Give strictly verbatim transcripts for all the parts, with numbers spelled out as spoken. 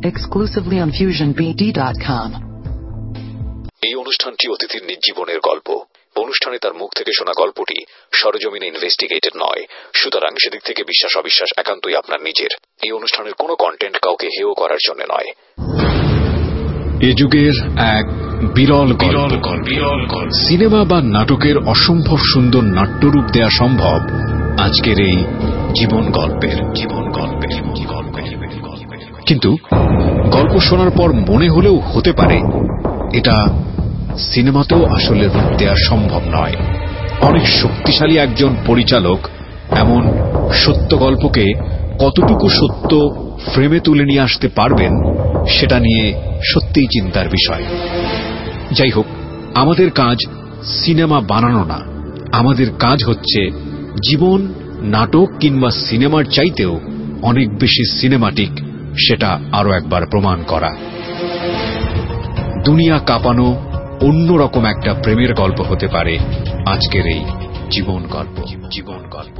exclusively on fusion b d dot com. এই অনুষ্ঠানটি অতিথির নিজ জীবনের গল্প। অনুষ্ঠানে তার মুখ থেকে শোনা গল্পটি সরজমিনে ইনভেস্টিগেটেড নয়, সুতরাং সেদিক থেকে বিশ্বাস অবিশ্বাস একান্তই আপনার নিজের। এই অনুষ্ঠানের কোনো কন্টেন্ট কাউকে হেয় করার জন্য নয়। এ যুগের এক বিরল বিরল সিনেমা বা নাটকের অসম্ভব সুন্দর নাট্যরূপ দেয়া সম্ভব আজকের এই জীবন গল্পের জীবন গল্পের কিন্তু গল্প শোনার পর মনে হলেও হতে পারে এটা সিনেমাতেও আসলে রূপ দেওয়া সম্ভব নয়। অনেক শক্তিশালী একজন পরিচালক এমন সত্য গল্পকে কতটুকু সত্য ফ্রেমে তুলে নিয়ে আসতে পারবেন সেটা নিয়ে সত্যিই চিন্তার বিষয়। যাই হোক, আমাদের কাজ সিনেমা বানানো না, আমাদের কাজ হচ্ছে জীবন নাটক কিংবা সিনেমার চাইতেও অনেক বেশি সিনেমাটিক সেটা আরো একবার প্রমাণ করা। দুনিয়া কাঁপানো অন্যরকম একটা প্রেমের গল্প হতে পারে আজকের এই জীবন গল্প। জীবন গল্প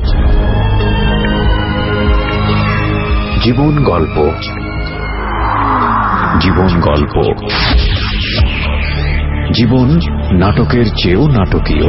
জীবন গল্প জীবন গল্প জীবন নাটকের চেয়েও নাটকীয়।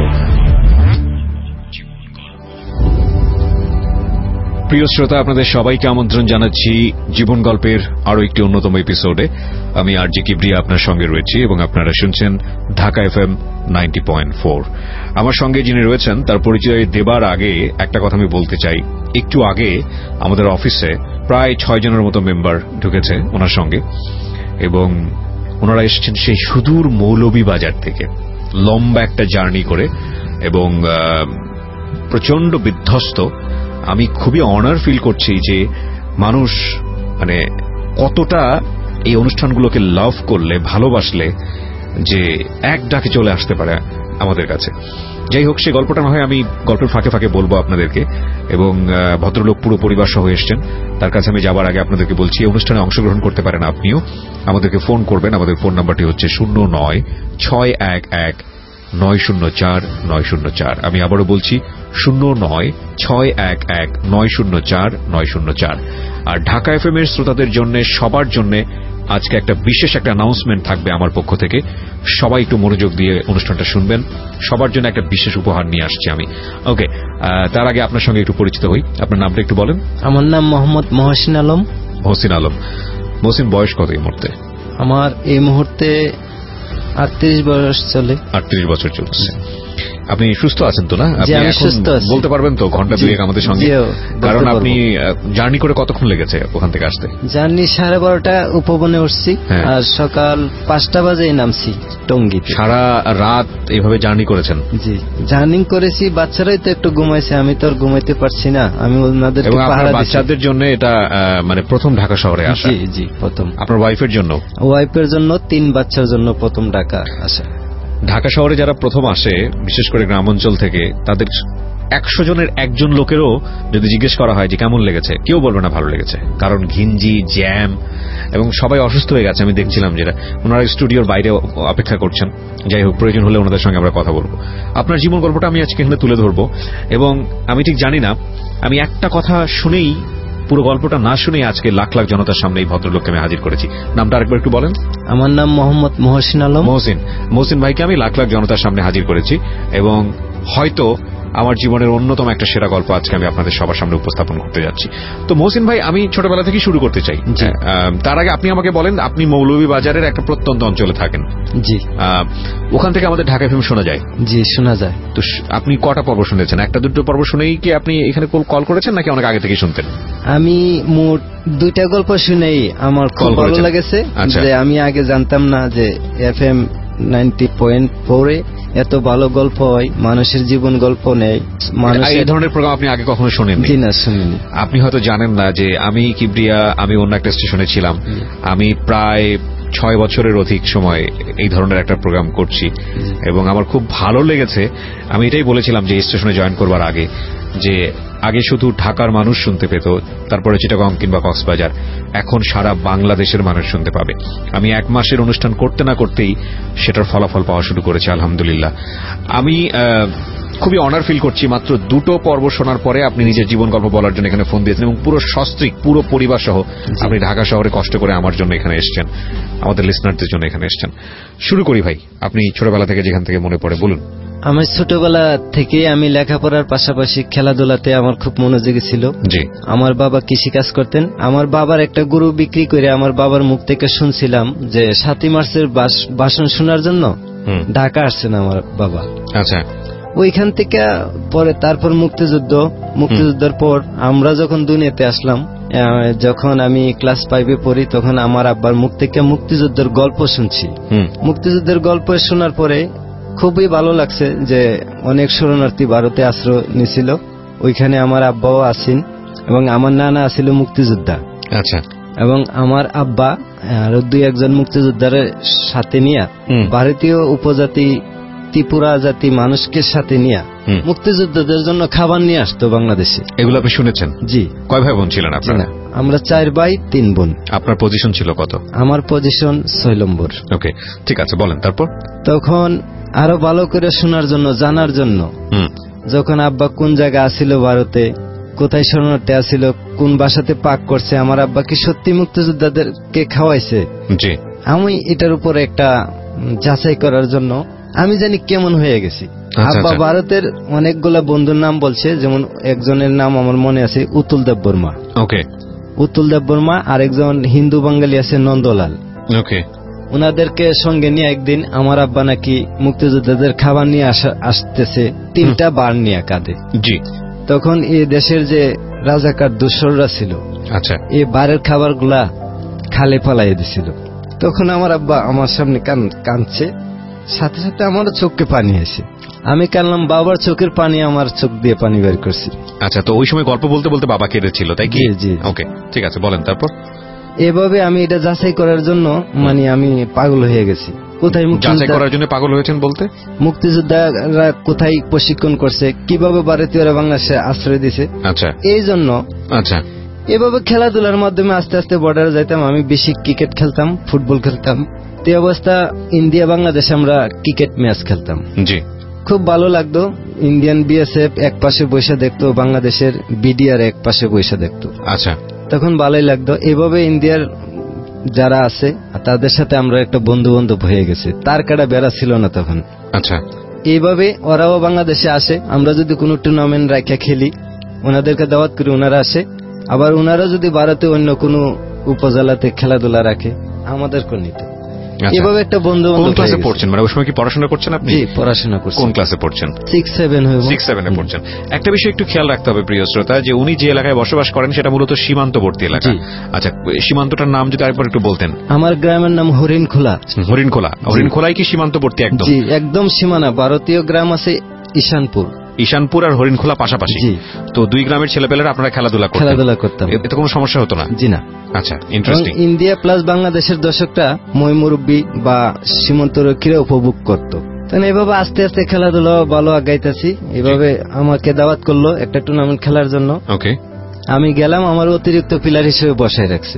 প্রিয় শ্রোতা, আপনাদের সবাইকে আমন্ত্রণ জানাচ্ছি জীবন গল্পের আরো একটি অন্যতম এপিসোডে। আমি আরজি কিবরিয়া আপনার সঙ্গে রয়েছি এবং আপনারা শুনছেন Dhaka FM ninety point four. আমার সঙ্গে যিনি রয়েছেন তার পরিচয় দেবার আগে একটা কথা আমি বলতে চাই। একটু আগে আমাদের অফিসে প্রায় ছয় জনের মতো মেম্বার ঢুকেছে ওনার সঙ্গে, এবং ওনারা এসেছেন সেই সুদূর মৌলভীবাজার থেকে লম্বা একটা জার্নি করে, এবং প্রচন্ড বিধ্বস্ত। আমি খুবই অনার ফিল করছি যে মানুষ মানে কতটা এই অনুষ্ঠানগুলোকে লাভ করলে, ভালোবাসলে যে এক ডাকে চলে আসতে পারে আমাদের কাছে। যাই হোক, সে গল্পটা না হয় আমি গল্পের ফাঁকে ফাঁকে বলবো আপনাদেরকে, এবং ভদ্রলোক পুরো পরিবার সহ এসছেন। তার কাছে আমি যাবার আগে আপনাদেরকে বলছি, এই অনুষ্ঠানে অংশগ্রহণ করতে পারেন আপনিও। আমাদেরকে ফোন করবেন। আমাদের ফোন নাম্বারটি হচ্ছে শূন্য নয় ছয় এক এক নয় শূন্য চার নয় শূন্য চার। আমি আবারও বলছি শূন্য নয় ছয় এক এক নয় শূন্য চার নয় শূন্য চার। আর ঢাকা এফএম এর শ্রোতাদের জন্য, সবার জন্য আজকে একটা বিশেষ একটা অ্যানাউন্সমেন্ট থাকবে আমার পক্ষ থেকে। সবাই একটু মনোযোগ দিয়ে অনুষ্ঠানটা শুনবেন। সবার জন্য একটা বিশেষ উপহার নিয়ে আসছি আমি। ওকে, তার আগে আপনার সঙ্গে একটু পরিচিত হই। আপনার নামটা একটু বলেন। আমার নাম মোহাম্মদ মহসিন আলম। মহসিন আলম। মহসিন, বয়স কত এই মুহূর্তে? আমার এই মুহূর্তে আটত্রিশ বয়স চলে। আটত্রিশ বছর চলছে। আপনি সুস্থ আছেন তো? না, আপনি এখন বলতে পারবেন তো ঘন্টা দুয়েক আমাদের সঙ্গে? কারণ আপনি জার্নি করে কতক্ষণ লেগেছে ওখান থেকে আসতে? জার্নি সাড়ে বারোটা উপবনে উঠছি, আর সকাল পাঁচটা বাজে নামছি টঙ্গী। সারা রাত এইভাবে জার্নি করেছেন? জি, জার্নি করেছি। বাচ্চারাই তো একটু ঘুমাইছে, আমি তো আর ঘুমাইতে পারছি না। আমি ওনাদের বাচ্চাদের জন্য এটা মানে প্রথম ঢাকা শহরে আসা? জি জি, প্রথম। আপনার ওয়াইফের জন্য? ওয়াইফের জন্য, তিন বাচ্চার জন্য প্রথম ঢাকা আসা। ঢাকা শহরে যারা প্রথম আসে, বিশেষ করে গ্রামাঞ্চল থেকে, তাদের একশো জনের একজন লোকেরও যদি জিজ্ঞেস করা হয় যে কেমন লেগেছে, কেউ বলবে না ভালো লেগেছে। কারণ ঘিঞ্জি, জ্যাম, এবং সবাই অসুস্থ হয়ে গেছে। আমি দেখছিলাম যেটা ওনারা স্টুডিওর বাইরে অপেক্ষা করছেন। যাই হোক, প্রয়োজন হলে ওনাদের সঙ্গে আমরা কথা বলবো। আপনার জীবন গল্পটা আমি আজকে এখানে তুলে ধরবো, এবং আমি ঠিক জানি না, আমি একটা কথা শুনেই, পুরো গল্পটা না শুনেই আজকে লাখ লাখ জনতার সামনে এই ভদ্রলোককে আমি হাজির করেছি। নামটা আরেকবার একটু বলেন। আমার নাম মোহাম্মদ মহসিন আলম। মহসিন। মহসিন ভাইকে আমি লাখ লাখ জনতার সামনে হাজির করেছি, এবং হয়তো আমার জীবনের অন্যতম একটা সেরা গল্প আজকে আমি আপনাদের সবার সামনে উপস্থাপন করতে যাচ্ছি। তো মহসিন ভাই, আমি ছোটবেলা থেকে শুরু করতে চাই। তার আগে আপনি আমাকে বলেন, আপনি মৌলভীবাজারের একটা প্রত্যন্ত অঞ্চলে থাকেন। জি। ওখান থেকে আমাদের ঢাকা এফএম শোনা যায়? জি, শোনা যায়। তো আপনি কটা পর্ব শুনেছেন? একটা দুটো পর্ব শুনেই কি আপনি এখানে কল করেছেন, নাকি অনেক আগে থেকে শুনতেন? আমি মোট দুইটা গল্প শুনেই আমার খুব ভালো লেগেছে। যে আমি আগে জানতাম না যে এফএম নাইনটি পয়েন্ট ফোরে এত ভালো গল্প হয়, মানুষের জীবন গল্প নেই। এই ধরনের প্রোগ্রাম আপনি আগে কখনো শোনেননি? জি না, শুনিনি। আপনি হয়তো জানেন না যে আমি কিবরিয়া, আমি অন্য একটা স্টেশনে ছিলাম। আমি প্রায় ছয় বছরের অধিক সময় এই ধরনের একটা প্রোগ্রাম করছি, এবং আমার খুব ভালো লেগেছে। আমি এটাই বলেছিলাম যে এই স্টেশনে জয়েন করবার আগে, যে আগে শুধু ঢাকার মানুষ শুনতে পেত, তারপরে চিটাগং কিংবা কক্সবাজার, এখন সারা বাংলাদেশের মানুষ শুনতে পাবে। আমি এক মাসের অনুষ্ঠান করতে না করতেই সেটার ফলাফল পাওয়া শুরু করেছে, আলহামদুলিল্লাহ। আমি খুবই অনার ফিল করছি মাত্র দুটো পর্ব শোনার পরে আপনি নিজের জীবন গল্প বলার জন্য এখানে ফোন দিয়েছেন এবং পুরো সস্ত্রীক পুরো পরিবার সহ আপনি ঢাকা শহরে কষ্ট করে আমার জন্য এখানে এসেছেন, আমাদের লিসনারদের জন্য এখানে এসেছেন। শুরু করি ভাই, আপনি ছোটবেলা থেকে যেখান থেকে মনে পড়ে বলুন। আমার ছোটবেলা থেকে আমি লেখাপড়ার পাশাপাশি খেলাধুলাতে আমার খুব মনোযোগী ছিল। জি। আমার বাবা কৃষি কাজ করতেন। আমার বাবার একটা গরু বিক্রি করে আমার বাবার মুখ থেকে শুনছিলাম যে সাতই মার্চের ভাষণ শোনার জন্য ঢাকা আসছেন আমার বাবা। আচ্ছা। ওইখান থেকে পরে তারপর মুক্তিযুদ্ধ, মুক্তিযুদ্ধের পর আমরা যখন দুনিয়াতে আসলাম, যখন আমি ক্লাস ফাইভে পড়ি, তখন আমার আব্বার মুখ থেকে মুক্তিযুদ্ধের গল্প শুনছি। মুক্তিযুদ্ধের গল্প শোনার পরে খুবই ভালো লাগছে যে অনেক শরণার্থী ভারতে আশ্রয় নিছিল, ওইখানে আমার আব্বাও আছেন এবং আমার নানা আছিল মুক্তিযোদ্ধা। আচ্ছা। এবং আমার আব্বা আরো দুই একজন মুক্তিযোদ্ধার সাথে নিয়ে ভারতীয় উপজাতি ত্রিপুরা জাতি মানুষকে সাথে নিয়ে মুক্তিযোদ্ধাদের জন্য খাবার নিয়ে আসতো বাংলাদেশে। এগুলো আপনি শুনেছেন? জি। কয় ভাই বোন ছিলেন আপনারা? আমরা চার ভাই তিন বোন। আপনার পজিশন ছিল কত? আমার পজিশন ছয় নম্বর। ওকে, ঠিক আছে, বলেন তারপর। তখন আরো ভালো করে শোনার জন্য, জানার জন্য, যখন আব্বা কোন জায়গায় আসিল ভারতে, কোথায় শরণার্থী আসিল, কোন বাসাতে পাক করছে, আমার আব্বা কি সত্যি মুক্তিযোদ্ধাদেরকে খাওয়াইছে, জি, আমি এটার উপর একটা যাচাই করার জন্য আমি জানি কেমন হয়ে গেছি। আব্বা ভারতের অনেকগুলা বন্ধুর নাম বলছে, যেমন একজনের নাম আমার মনে আছে উতুল দেব বর্মা। ওকে। উতুল দেব বর্মা, আর একজন হিন্দু বাঙালি আছে নন্দলাল। ওকে। ওনাদেরকে সঙ্গে নিয়ে একদিন আমার আব্বা নাকি মুক্তিযোদ্ধাদের খাবার নিয়ে আসতেছে, তিনটা বার নিয়ে কাঁধে। জি। তখন এই দেশের যে রাজাকার দুঃসররা ছিল, আচ্ছা, এই বারের খাবার গুলা খালে পালাই দিছিল। তখন আমার আব্বা আমার সামনে কাঁদছে, সাথে সাথে আমার চোখে পানি আসে, আমি কানলাম, বাবার চোখের পানি আমার চোখ দিয়ে পানি বের করছি। আচ্ছা, তো ওই সময় গল্প বলতে বলতে বাবা কেঁদেছিল, তাই কি? জি। ওকে, ঠিক আছে, বলেন তারপর। এভাবে আমি এটা যাচাই করার জন্য মানে আমি পাগল হয়ে গেছি। কোথায় যাচাই করার জন্য পাগল হয়েছেন বলতে? মুক্তিযোদ্ধারা কোথায় প্রশিক্ষণ করছে, কিভাবে ভারতীয়রা বাংলাদেশে আশ্রয় দিছে, আচ্ছা, এই জন্য। আচ্ছা। এভাবে খেলাধুলার মাধ্যমে আস্তে আস্তে বর্ডারে যাইতাম। আমি বেশি ক্রিকেট খেলতাম, ফুটবল খেলতাম। তে অবস্থা ইন্ডিয়া বাংলাদেশ আমরা ক্রিকেট ম্যাচ খেলতাম। জি। খুব ভালো লাগতো। ইন্ডিয়ান বিএসএফ এক পাশে বসে দেখতো, বাংলাদেশের বিডিআর এক পাশে বসে দেখতো। আচ্ছা। তখন ভালোই লাগতো। এভাবে ইন্ডিয়ার যারা আছে তাদের সাথে আমরা একটা বন্ধু বান্ধব হয়ে গেছে। তার কাটা বেড়া ছিল না তখন। আচ্ছা। এইভাবে ওরাও বাংলাদেশে আসে, আমরা যদি কোনো টুর্নামেন্ট রাখা খেলি, ওনাদেরকে দাওয়াত করি, ওনারা আসে। আবার ওনারা যদি ভারতে অন্য কোনো উপজেলাতে খেলাধুলা রাখে, আমাদেরকে নিত। এভাবে একটা বন্ধু বান্ধব। কোন ক্লাসে পড়ছেন? মানে ওই সময় কি পড়াশোনা করছেন আপনি? জি, পড়াশোনা করছি। কোন ক্লাসে পড়ছেন? সিক্স সেভেন হইব। সিক্স সেভেন এ পড়ছেন। একটা বিষয় একটু খেয়াল রাখতে হবে প্রিয় শ্রোতা, যে উনি যে এলাকায় বসবাস করেন সেটা মূলত সীমান্তবর্তী এলাকা। আচ্ছা, সীমান্তটার নাম যদি আরেকবার একটু বলতেন। আমার গ্রামের নাম হরিণখোলা। হরিণখোলা। হরিণখোলাই কি সীমান্তবর্তী? একদম। জি, একদম সীমানা। ভারতীয় গ্রাম আছে ঈশানপুর। ঈশানপুর আর হরিণখোলা পাশাপাশি। তো দুই গ্রামের ছেলেপেলেরা আপনারা খেলাধুলা করতেন? খেলাধুলা করতাম। এতে কোনো সমস্যা হতো না? জি না। আচ্ছা, ইন্টারেস্টিং। ইন্ডিয়া প্লাস বাংলাদেশের দর্শকরা মই মুরব্বী বা সীমান্তরক্ষীরা উপভোগ করতো। তাহলে এভাবে আস্তে আস্তে খেলাধুলা ভালো আগাইতেছি। এভাবে আমাকে দাওয়াত করলো একটা টুর্নামেন্ট খেলার জন্য। ওকে। আমি গেলাম, আমার অতিরিক্ত প্লেয়ার হিসেবে বসায় রাখছে।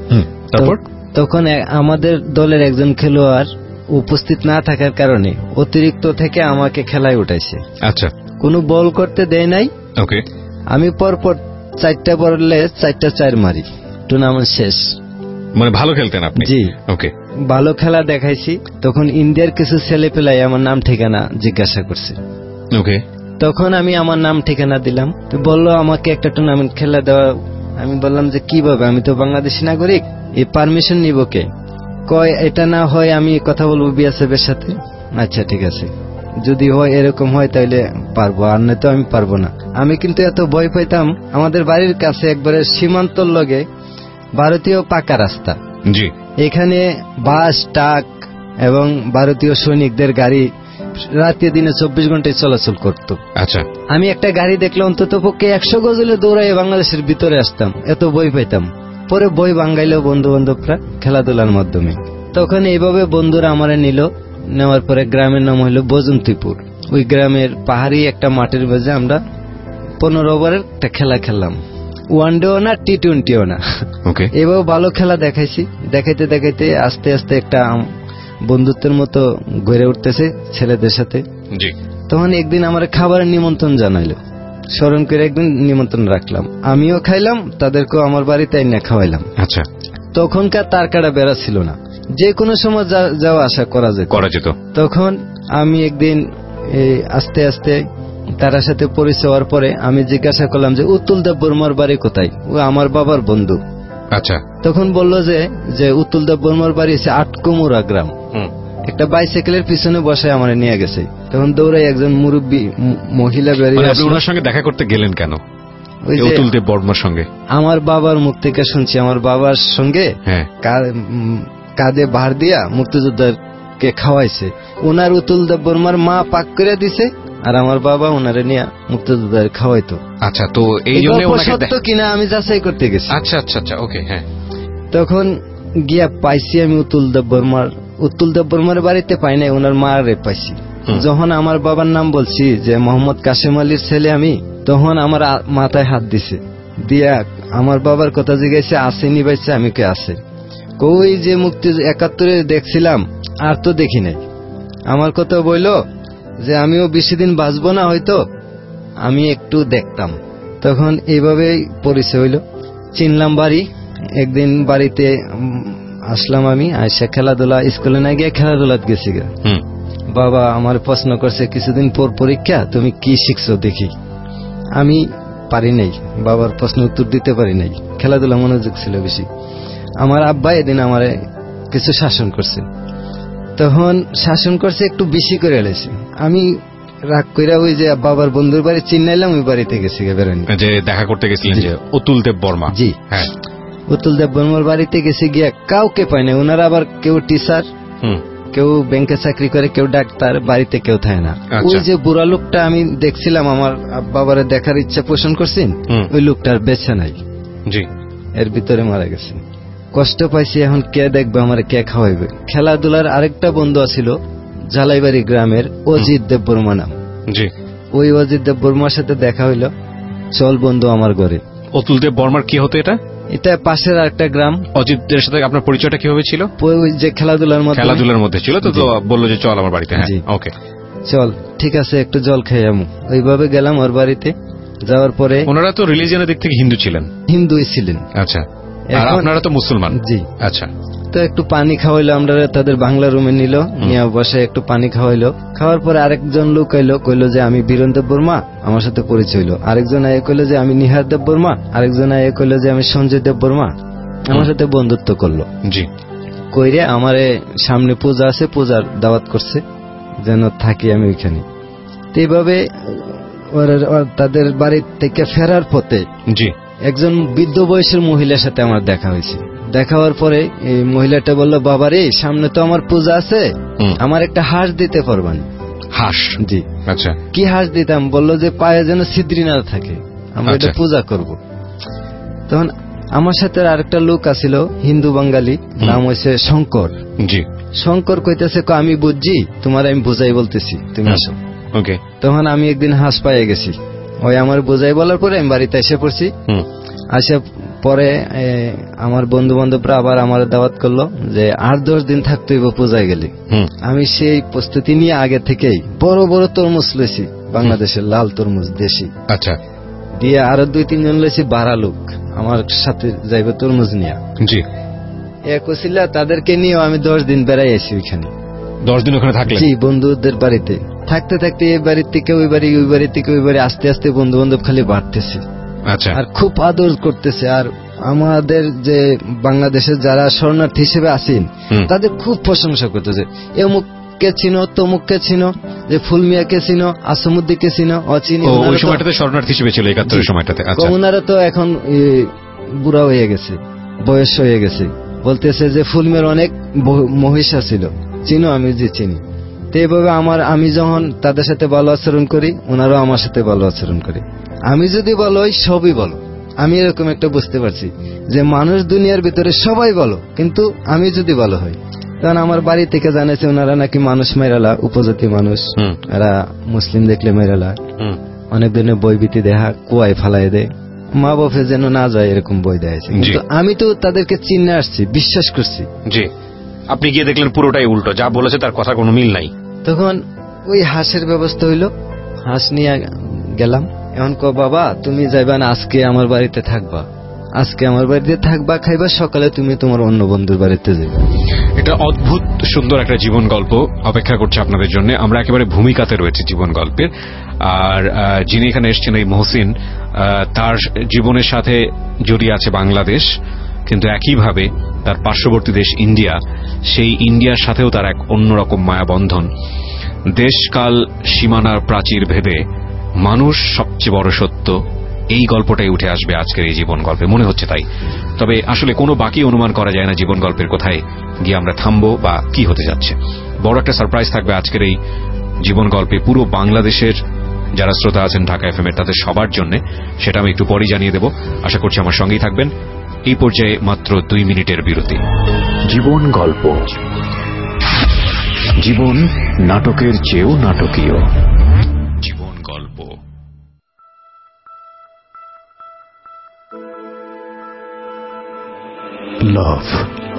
তারপর তখন আমাদের দলের একজন খেলোয়াড় উপস্থিত না থাকার কারণে অতিরিক্ত থেকে আমাকে খেলায় উঠাইছে। আচ্ছা। কোনো বল করতে দেয় নাই। ওকে। আমি পরপর চারটা বললে চারটা চার মারি, টুর্নামেন্ট শেষ। মানে ভালো খেলতেন আপনি? জি। ওকে। ভালো খেলা দেখাইছি। তখন ইন্ডিয়ার কিছু ছেলে পেলাই আমার নাম ঠিকানা জিজ্ঞাসা করছে। ওকে। তখন আমি আমার নাম ঠিকানা দিলাম। তো বললো আমাকে একটা টুর্নামেন্ট খেলা দেওয়া। আমি বললাম যে কিভাবে, আমি তো বাংলাদেশি নাগরিক, এই পারমিশন নিব কে? কয় এটা না হয় আমি কথা বলবো বিএসএফ এর সাথে। আচ্ছা, ঠিক আছে, যদি হয় এরকম হয় তাহলে পারবো, আর নয়তো আমি পারবো না। আমি কিন্তু এত ভয় পাইতাম। আমাদের বাড়ির কাছে একবারে সীমান্তর লগে ভারতীয় পাকা রাস্তা। জি। এখানে বাস, ট্রাক এবং ভারতীয় সৈনিকদের গাড়ি রাতে দিনে চব্বিশ ঘন্টায় চলাচল করত। আচ্ছা। আমি একটা গাড়ি দেখলে অন্তত পক্ষে একশো গজলে দৌড়াই বাংলাদেশের ভিতরে আসতাম, এত ভয় পাইতাম। পরে বই বাঙ্গাইলো বন্ধু বান্ধবরা খেলাধুলার মাধ্যমে। তখন এইভাবে বন্ধুরা আমারে নিল। নেওয়ার পরে গ্রামের নাম হইল বজন্তীপুর। ওই গ্রামের পাহাড়ি একটা মাঠের বাজে আমরা পনেরো ওভারের একটা খেলা খেললাম। ওয়ান ডেও না, টি টোয়েন্টিও না। ওকে। এভাবে ভালো খেলা দেখাইছি। দেখাইতে দেখাইতে আস্তে আস্তে একটা বন্ধুত্বের মতো গড়ে উঠতেছে ছেলেদের সাথে। জি। তখন একদিন আমার খাবারের নিমন্ত্রণ জানাইলো, স্মরণ করে একদিন নিমন্ত্রণ রাখলাম, আমিও খাইলাম, তাদেরকেও আমার বাড়িতে এনে খাওয়াইলাম। আচ্ছা, তখনকার তার কাটা বেড়া ছিল না, যে কোনো সময় যাওয়া আসা করা যেত করা যেত তখন আমি একদিন আস্তে আস্তে তার সাথে পরিচয় হওয়ার পরে আমি জিজ্ঞাসা করলাম যে উত্তুল দেব বর্মার বাড়ি কোথায়? ও আমার বাবার বন্ধু। আচ্ছা, তখন বললো যে যে উত্তুল দেব বর্মার বাড়ি হচ্ছে আটকুমুরা গ্রাম। একটা বাইসাইকেলের পিছনে বসে আমার নিয়ে গেছে। তখন দৌড়াই একজন মুরব্বী মহিলা বেরিয়ে আসলো। ওনার সঙ্গে দেখা করতে গেলেন কেন? উত্তুল দেব বর্মার সঙ্গে আমার বাবার মুখ থেকে শুনছি, আমার বাবার সঙ্গে কাঁধে ভার দিয়া মুক্তিযোদ্ধাকে খাওয়াইছে। ওনার উত্তুল দেব বর্মার মা পাক করে দিছে, আর আমার বাবা ওনারে নিয়ে মুক্তিযোদ্ধার খাওয়াইতো। আচ্ছা, তো এই জন্য সত্য কিনা আমি যাচাই করতে গেছি। আচ্ছা আচ্ছা আচ্ছা, ওকে, হ্যাঁ। তখন গিয়া পাইছি আমি উত্তুল দেব বর্মার, উত্তুল দেব বর্মার বাড়িতে পাই নাই, ওনার মারে পাইছি। যখন আমার বাবার নাম বলছি যে মোহাম্মদ কাশেম আলীর ছেলে আমি, তখন আমার মাথায় হাত দিছে, দিয়া আমার বাবার কথা জিজ্ঞাসা, আসেনি বাইছে? আমি কে আছে? কই যে মুক্তি একাত্তরে দেখছিলাম, আর তো দেখি নাই। আমার কথা বলল যে আমিও বেশি দিন বাঁচবো না, হয়তো আমি একটু দেখতাম। তখন এইভাবেই পরিচয় হইল, চিনলাম বাড়ি। একদিন বাড়িতে আসলাম আমি, আইসা খেলাধুলা, স্কুলে না গিয়ে খেলাধুলাত গেছি। বাবা আমার প্রশ্ন করছে, কিছুদিন পর পরীক্ষা, তুমি কি শিখছো দেখি। আমি পারি নাই, বাবার প্রশ্ন উত্তর দিতে পারি নাই, খেলাধুলা মনোযোগ ছিল বেশি। আমার আব্বা এদিন আমারে কিছু শাসন করছে, তখন শাসন করছে একটু বেশি করে এলেছে। আমি রাগ কইরা ওই যে বাবার বন্ধুর বাড়ি চিনাইলাম, ওই বাড়িতে গেছি বেরোনি, যে দেখা করতে গেছিলেন যে উত্তুল দেব বর্মা। জি হ্যাঁ, উত্তুল দেব বর্মার বাড়িতে গেছি, গিয়া কাউকে পাই না। ওনারা আবার কেউ টিচার, কেউ ব্যাংকে চাকরি করে, কেউ ডাক্তার, বাড়িতে কেউ থাকে না। ওই যে বুড়া লোকটা আমি দেখছিলাম, আমার বাবারে দেখার ইচ্ছা পোষণ করছেন, ওই লোকটার বেঁচে নাই, জি, এর ভিতরে মারা গেছে। কষ্ট পাইছি, এখন কে দেখবে আমার, কে খাওয়াইবে? খেলাধুলার আরেকটা বন্ধু ছিল ঝালাইবাড়ি গ্রামের, অজিত দেব বর্মা নাম। জি, ওই অজিত দেব বর্মার সাথে দেখা হইল, চল বন্ধু আমার ঘরে। অতুল দেব বর্মার কি হতো এটা? এটা পাশের আরেকটা গ্রাম। অজিতের সাথে আপনার পরিচয়টা কিভাবে ছিল? ওই যে খেলাধুলার মধ্যে, খেলাধুলার মধ্যে ছিল তো, বললো যে চল আমার বাড়িতে। হ্যাঁ, ওকে, চল, ঠিক আছে, একটু জল খাই। আমি ওইভাবে গেলাম ওর বাড়িতে। যাওয়ার পরে, ওনারা তো রিলিজিয়নের দিক থেকে হিন্দু ছিলেন? হিন্দুই ছিলেন। আচ্ছা, আর আপনারা তো মুসলমান? জি। আচ্ছা, তো একটু পানি খাওয়াইলো, আমরা তাদের বাংলা রুমে নিল, নিয়ে বসে একটু পানি খাওয়াইলো। খাওয়ার পরে আরেকজন লোক আইলো, কইলো যে আমি বীরেন দেব বর্মা, আমার সাথে পরিচয় হইলো। আরেকজন আয়ে কইলো যে আমি নিহার দেব বর্মা, আরেকজন আয়ে কইলো যে আমি সঞ্জয় দেব বর্মা। আমার সাথে বন্ধুত্ব করলো। জি, কইরে আমারে সামনে পূজা আছে, পূজার দাওয়াত করছে যেন থাকি আমি ওইখানে। এইভাবে তাদের বাড়ি থেকে ফেরার পথে জি একজন বৃদ্ধ বয়সের মহিলার সাথে আমার দেখা হয়েছে। দেখা হওয়ার পরে এই মহিলাটা বললো, বাবা রে, সামনে তো আমার পূজা আছে, আমার একটা হাঁস দিতে পারবেন? হাঁস? জি। আচ্ছা, কি হাঁস দিতাম? বললো যে পায়ে যেন ছিদ্রি না থাকে, আমরা এটা পূজা করব। তখন আমার সাথে আরেকটা লোক আছিল, হিন্দু বাঙালি, নাম হয়েছে শঙ্কর। জি। শঙ্কর কইতেছে, আমি বুঝছি, তোমার আমি বুঝাই বলতেছি, তুমি আসো। ওকে। তখন আমি একদিন হাঁস পাইয়ে গেছি, ওই আমার বুঝাই বলার পরে আমি বাড়িতে এসে পড়ছি। আসে পরে আমার বন্ধু বান্ধবরা আবার আমার দাওয়াত করলো যে আট দশ দিন থাকতে হইব পূজায় গেলে। আমি সেই প্রস্তুতি নিয়ে আগে থেকেই বড় বড় তরমুজ লইছি, বাংলাদেশের লাল তরমুজ, দেশি। আচ্ছা। দিয়ে আরো দুই তিনজন লইছি বাড়া লোক, আমার সাথে যাইবে তরমুজ নিয়ে। জি। একছিলা তাদেরকে নিয়েও আমি দশ দিন বেড়াই আছি ওইখানে। দশ দিন ওখানে থাকলে? জি, বন্ধুদের বাড়িতে থাকতে থাকতে এই বাড়ির থেকে ওই বাড়ি, ওই বাড়ি থেকে ওই বাড়ি, আস্তে আস্তে বন্ধু বান্ধব খালি বাড়তেছে। আচ্ছা। আর খুব আদর করতেছে। আর আমাদের যে বাংলাদেশের যারা শরণার্থী হিসেবে আছেন, তাদের খুব প্রশংসা করতেছে, এমুককে চিনো, তমুককে চিনো, যে ফুলমিয়াকে চিনো, আসমুদ্দিকে চিনো, অচিনি। ওই সময়টাতে শরণার্থী হিসেবে ছিল, একাত্তরের সময়টাতে। ওনারা তো এখন বুড়া হয়ে গেছে, বয়স হয়ে গেছে। বলতেছে যে ফুলমিয়ার অনেক মহিষা ছিল, চিনো? আমি যে চিনি। তো এইভাবে আমার, আমি যখন তাদের সাথে ভালো আচরণ করি, ওনারাও আমার সাথে ভালো আচরণ করে। আমি যদি ভালো হই, সবই ভালো। আমি এরকম একটা বুঝতে পারছি যে মানুষ দুনিয়ার ভিতরে সবাই ভালো, কিন্তু আমি যদি ভালো হই। কারণ আমার বাড়ি থেকে জানাইছে ওনারা নাকি মানুষ মেরালা, উপজাতি মানুষ, এরা মুসলিম দেখলে মেরালা, অনেক ধরনের বই ভীতি দেখা, কুয়ায় ফালাই দেয়, মা বাপে যেন না যায় এরকম বই দেয়ছে। কিন্তু আমি তো তাদেরকে চিনে আসছি, বিশ্বাস করছি। জি। আপনি গিয়ে দেখলেন পুরোটাই উল্টো, যা বলেছে তার কথা কোনো মিল নাই। তখন ওই হাঁসের ব্যবস্থা হইলো, হাঁস নিয়ে গেলাম। এখন ক বাবা তুমি যাইবা না, আজকে আমার বাড়িতে থাকবা, আজকে আমার বাড়িতে থাকবা, খাইবা, সকালে তুমি তোমার অন্য বন্ধুর বাড়িতে যাবে। এটা অদ্ভুত সুন্দর একটা জীবন গল্প অপেক্ষা করছে আপনাদের জন্য। আমরা একেবারে ভূমিকাতে রয়েছে জীবন গল্পের। আর যিনি এখানে এসছেন এই মহসিন, তার জীবনের সাথে জড়িয়ে আছে বাংলাদেশ, কিন্তু একইভাবে তার পার্শ্ববর্তী দেশ ইন্ডিয়া, সেই ইন্ডিয়ার সাথেও তার এক অন্যরকম মায়াবন্ধন। দেশকাল সীমানার প্রাচীর ভেদে মানুষ সবচেয়ে বড় সত্য, এই গল্পটাই উঠে আসবে আজকের এই জীবন গল্পে, মনে হচ্ছে তাই। তবে আসলে কোনো বাকি অনুমান করা যায় না জীবন গল্পের কোথায় গিয়ে আমরা থামবো বা কি হতে যাচ্ছে। বড় একটা সারপ্রাইজ থাকবে আজকের এই জীবন গল্পে পুরো বাংলাদেশের যারা শ্রোতা আছেন ঢাকা এফএম এর, তাদের সবার জন্য। সেটা আমি একটু পরেই জানিয়ে দেব। আশা করছি আমার সঙ্গেই থাকবেন। এই পর্যায়ে মাত্র দুই মিনিটের বিরতি। জীবন গল্প, জীবন নাটকের চেয়েও নাটকীয়। জীবন গল্প। Love,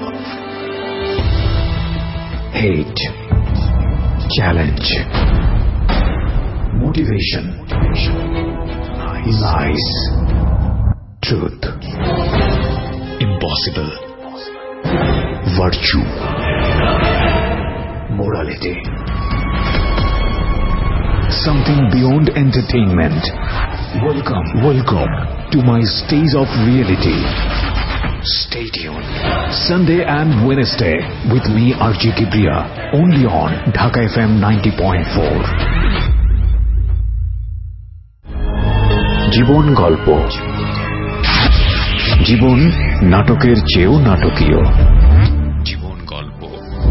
hate, challenge, motivation, lies, truth, impossible, virtue, morality, something beyond entertainment. Welcome, welcome to my stage of reality. Stay tuned. Sunday and Wednesday with me R J Kibriya, only on Dhaka F M ninety point four. জীবন গল্প, জীবন নাটকের চেয়েও নাটকীয়। জীবন গল্প।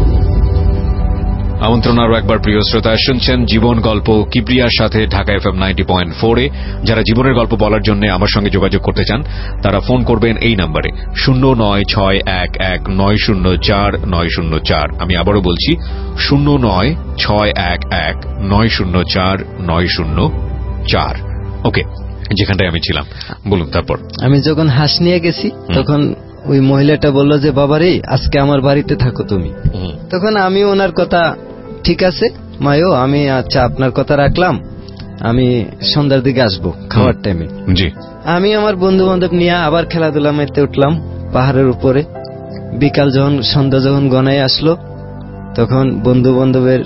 আমন্ত্রণ আরো একবার প্রিয় শ্রোতা, শুনছেন জীবন গল্প কিবরিয়ার সাথে Dhaka FM ninety point four এ। যারা জীবনের গল্প বলার জন্য আমার সঙ্গে যোগাযোগ করতে চান তারা ফোন করবেন এই নম্বরে শূন্য নয় ছয় এক এক নয় শূন্য চার নয় শূন্য চার। আমি আবারও বলছি শূন্য নয় ছয় এক এক নয় শূন্য চার নয় শূন্য চার। ওকে, যেখানটায় আমি ছিলাম বলুন। তারপর আমি যখন হাঁস নিয়ে গেছি তখন ওই মহিলাটা বলল যে বাবারে আজকে আমার বাড়িতে থাকো তুমি। তখন আমি ওনার কথা ঠিক আছে মায়ো, আমি আচ্ছা আপনার কথা রাখলাম, আমি সন্ধ্যার দিকে আসবো খাওয়ার টাইমে। জি। আমি আমার বন্ধু বান্ধব নিয়ে আবার খেলাধুলা মেতে উঠলাম পাহাড়ের উপরে। বিকাল যখন সন্ধ্যা যখন গনায় আসলো তখন বন্ধু বান্ধবের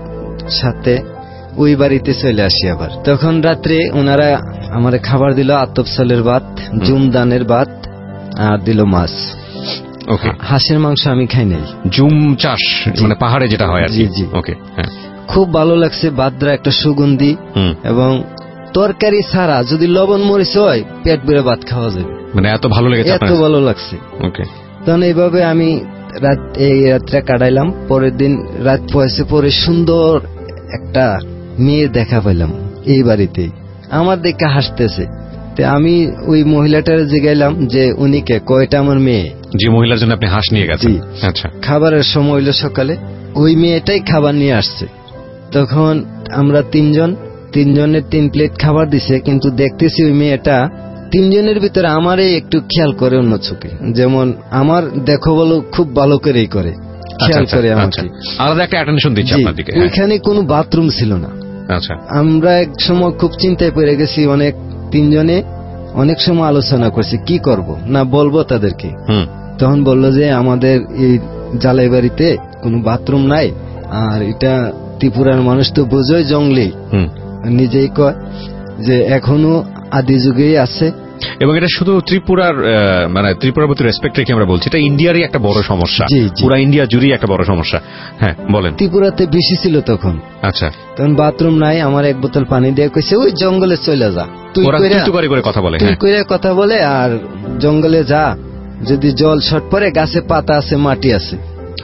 সাথে ওই বাড়িতে চলে আসি আবার। তখন রাত্রে ওনারা আমার খাবার দিল আতপ চালের ভাত, জুম দানের ভাত আর দিল মাছ। ওকে। হাঁসের মাংস আমি খাই নাই। জুম চাষ মানে পাহাড়ে যেটা হয় আর কি। জি। ওকে, হ্যাঁ। খুব ভালো লাগছে, বাদ্রা একটা সুগন্ধি, এবং তরকারি ছাড়া যদি লবণ মরিচ হয় পেট ভরে ভাত খাওয়া যাবে, মানে এত ভালো লেগেছে, এত ভালো লাগছে। ওকে। তখন এইভাবে আমি রাত এই রাতটা কাটাইলাম। পরের দিন রাত পয়সে পরে সুন্দর একটা মেয়ে দেখা পেলাম এই বাড়িতে, আমার দেখে হাসতেছে। আমি ওই মহিলাটার জিগাইলাম যে উনি কে, কয়টা আমার মেয়ে। যে মহিলার জন্য আপনি হাঁস নিয়ে গেছেন। আচ্ছা। খাবারের সময় হইল সকালে, ওই মেয়েটাই খাবার নিয়ে আসছে। তখন আমরা তিনজন, তিনজনের তিন প্লেট খাবার দিছে, কিন্তু দেখতেছি ওই মেয়েটা তিনজনের ভিতরে আমারে একটু খেয়াল করে অন্য চোখে, যেমন আমার দেখো বলো খুব ভালো করেই করে, খেয়াল করে আমাকে, আলাদা একটা অ্যাটেনশন দিচ্ছে আপনার দিকে। ওইখানে কোনো বাথরুম ছিল না। আচ্ছা। আমরা এক সময় খুব চিন্তায় পড়ে গেছি, অনেক তিনজনে অনেক সময় আলোচনা করছি কি করব না বলবো তাদেরকে। তখন বলল যে আমাদের এই জালাই বাড়িতে কোনো বাথরুম নাই, আর এটা ত্রিপুরার মানুষ তো বোঝোই জঙ্গলে, নিজেই কয় যে এখনো আদি যুগেই আছে। এবং এটা শুধু ত্রিপুরার মানে ত্রিপুরার প্রতি রেসপেক্ট রেখে আমরা বলছি, এটা ইন্ডিয়ারই একটা বড় সমস্যা, পুরা ইন্ডিয়া জুড়েই একটা বড় সমস্যা। হ্যাঁ বলেন। ত্রিপুরাতে বেশি ছিল তখন। আচ্ছা। তখন বাথরুম নাই, আমার এক বোতল পানি দিয়ে কইছে ওই জঙ্গলে চলে যা, তুই করে কথা বলে, তুই কইরা কথা বলে, আর জঙ্গলে যা, যদি জল শর্ট পরে গাছে পাতা আছে মাটি আছে।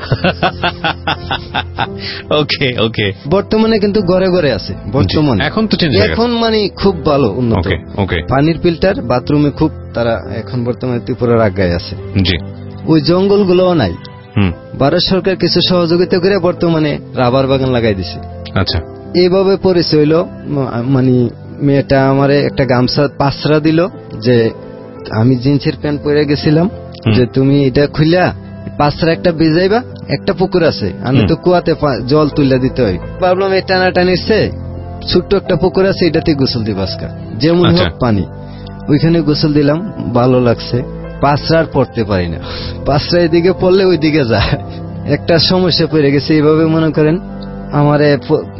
ওকে ওকে। বর্তমানে কিন্তু ঘরে ঘরে আছে বর্তমানে, এখন তো চেঞ্জ হয়ে গেছে, এখন মানে খুব ভালো উন্নত। ওকে ওকে। পানির ফিল্টার বাথরুমে খুব, তারা এখন বর্তমানে ত্রিপুরার আগায় আছে। জি। ওই জঙ্গলগুলোও নাই। ভারত সরকার কিছু সহযোগিতা করে বর্তমানে রাবার বাগান লাগাই দিছে। আচ্ছা। এইভাবে পরিচয় হইল, মানে মেয়েটা আমারে একটা গামছা পাঁচরা দিল, যে আমি জিন্সের প্যান্ট পরে গেছিলাম, যে তুমি এটা খুইলা পাঁচরা একটা ভিজাইবা, একটা পুকুর আছে, আমি তো কুয়াতে জল তুলে দিতে হয়, ভাবলাম এই টানা টানিছে ছোট্ট একটা পুকুর আছে, এটাতে গোসল দিব আজকা, যেমন হোক পানি, ওইখানে গোসল দিলাম, ভালো লাগছে। পাঁচরা আর পড়তে পারি না, পাঁচরা এদিকে পড়লে ওইদিকে যায়, একটা সমস্যা পড়ে গেছে। এইভাবে মনে করেন আমারে,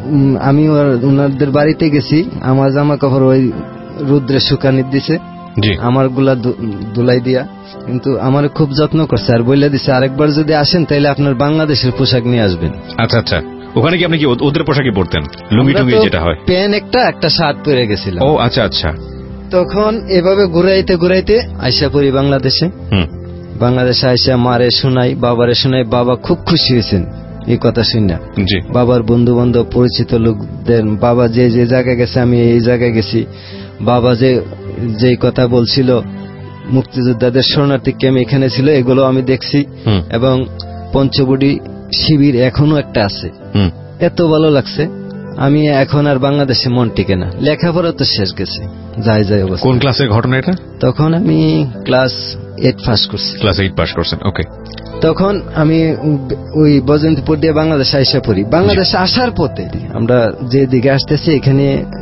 আমি ওনাদের বাড়িতে গেছি, আমার জামা কাপড় ওই রুদ্রে শুকানি দিছে, আমার গুলা দুলাই দিয়া, কিন্তু আমার খুব যত্ন করছে আর বলে দিছে আরেকবার যদি আসেন তাহলে আপনার বাংলাদেশের পোশাক নিয়ে আসবেন। আচ্ছা আচ্ছা, ওখানে কি আপনি কি ওদের পোশাকই পরতেন, লুঙ্গি টুঙ্গি যেটা হয়? প্যান্ট একটা একটা শার্ট পরে গেছিলাম। ও আচ্ছা আচ্ছা। তখন এভাবে ঘুরাইতে ঘুরাইতে আইসা পড়ি বাংলাদেশে। বাংলাদেশে আইসা মারে শোনাই, বাবারে শোনাই, বাবা খুব খুশি হয়েছেন এই কথা শুনে। বাবার বন্ধু বান্ধব পরিচিত লোকদের, বাবা যে যে জায়গায় গেছে আমি এই জায়গায় গেছি, বাবা যে যে কথা বলছিল মুক্তিযোদ্ধাদের শরণার্থী ক্যাম্প এখানে ছিল, এগুলো আমি দেখছি, এবং পঞ্চবটি শিবির এখনো একটা আছে। এত ভালো লাগছে, আমি এখন আর বাংলাদেশে মন টিকে না, লেখাপড়া তো শেষ গেছে, যাই যাই অবস্থা। কোন ক্লাসের ঘটনা এটা? তখন আমি ক্লাস এইট পাস করছি। ক্লাস এইট পাস করছেন, ওকে। তখন আমি ওই বজন্তপুর দিয়ে বাংলাদেশে আইসা পড়ি। বাংলাদেশে আসার পথে আমরা যে দিকে আসতেছি এখানে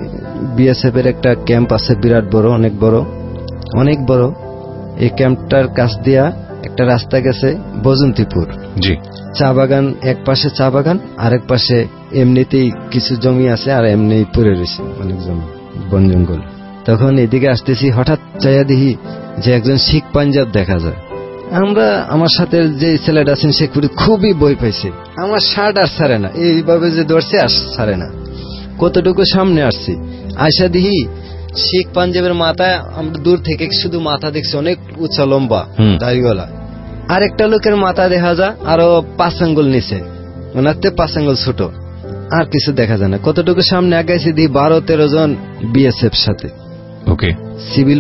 বিএসএফ এর একটা ক্যাম্প আছে, বিরাট বড়, অনেক বড়, অনেক বড়। এই ক্যাম্পটার কাছ দিয়া একটা রাস্তা গেছে বজন্তিপুর। জি। চা বাগান, এক পাশে চা বাগান, আরেক পাশে এমনিতেই কিছু জমি আছে, আর এমনি পড়ে রয়েছে অনেক জমি, বন জঙ্গল। তখন এদিকে আসতেছি, হঠাৎ চাইয়া দেখি যে একজন শিখ পাঞ্জাব দেখা যায়। আমরা, আমার সাথে যে ছেলেটা আছেন সে খুবই বই পাইছে, আমার শার্ট আর ছাড়ে না, এইভাবে যে ধরছে আর ছাড়ে না। কতটুকু সামনে আসছি, আয়সা দেখি শিখ পাঞ্জাবের মাথায়, আমরা দূর থেকে শুধু মাথা দেখছি, অনেক উঁচা লম্বা দাড়িওয়ালা। আরেকটা লোকের মাথা দেখা যায় আরো পাঁচ আঙ্গুল নিচে, ওনার তে পাঁচ আঙ্গুল ছোট, আর কিছু দেখা যায় না। কতটুকু সামনে আগাইছি দিই বারো তেরো জন বিএসএফ সাথে। ওকে। সিভিল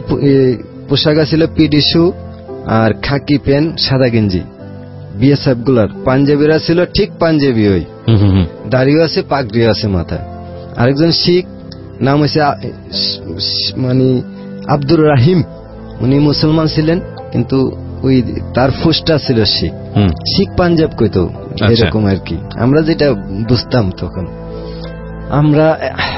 পোশাক ছিল, পিডি শু আর খাকি প্যান্ট, সাদা গেঞ্জি। বিএসএফ গুলার পাঞ্জাবিরা ছিল ঠিক পাঞ্জাবি, ওই দাড়িও আছে, পাগড়িও আছে মাথায়। আরেকজন শিখ, নাম হয়েছে মানে আব্দুর রাহিম, উনি মুসলমান ছিলেন কিন্তু ওই তার ফুসটা ছিল শিখ, শিখ পাঞ্জাব কইতো এরকম আর কি, আমরা যেটা বুঝতাম তখন। আমরা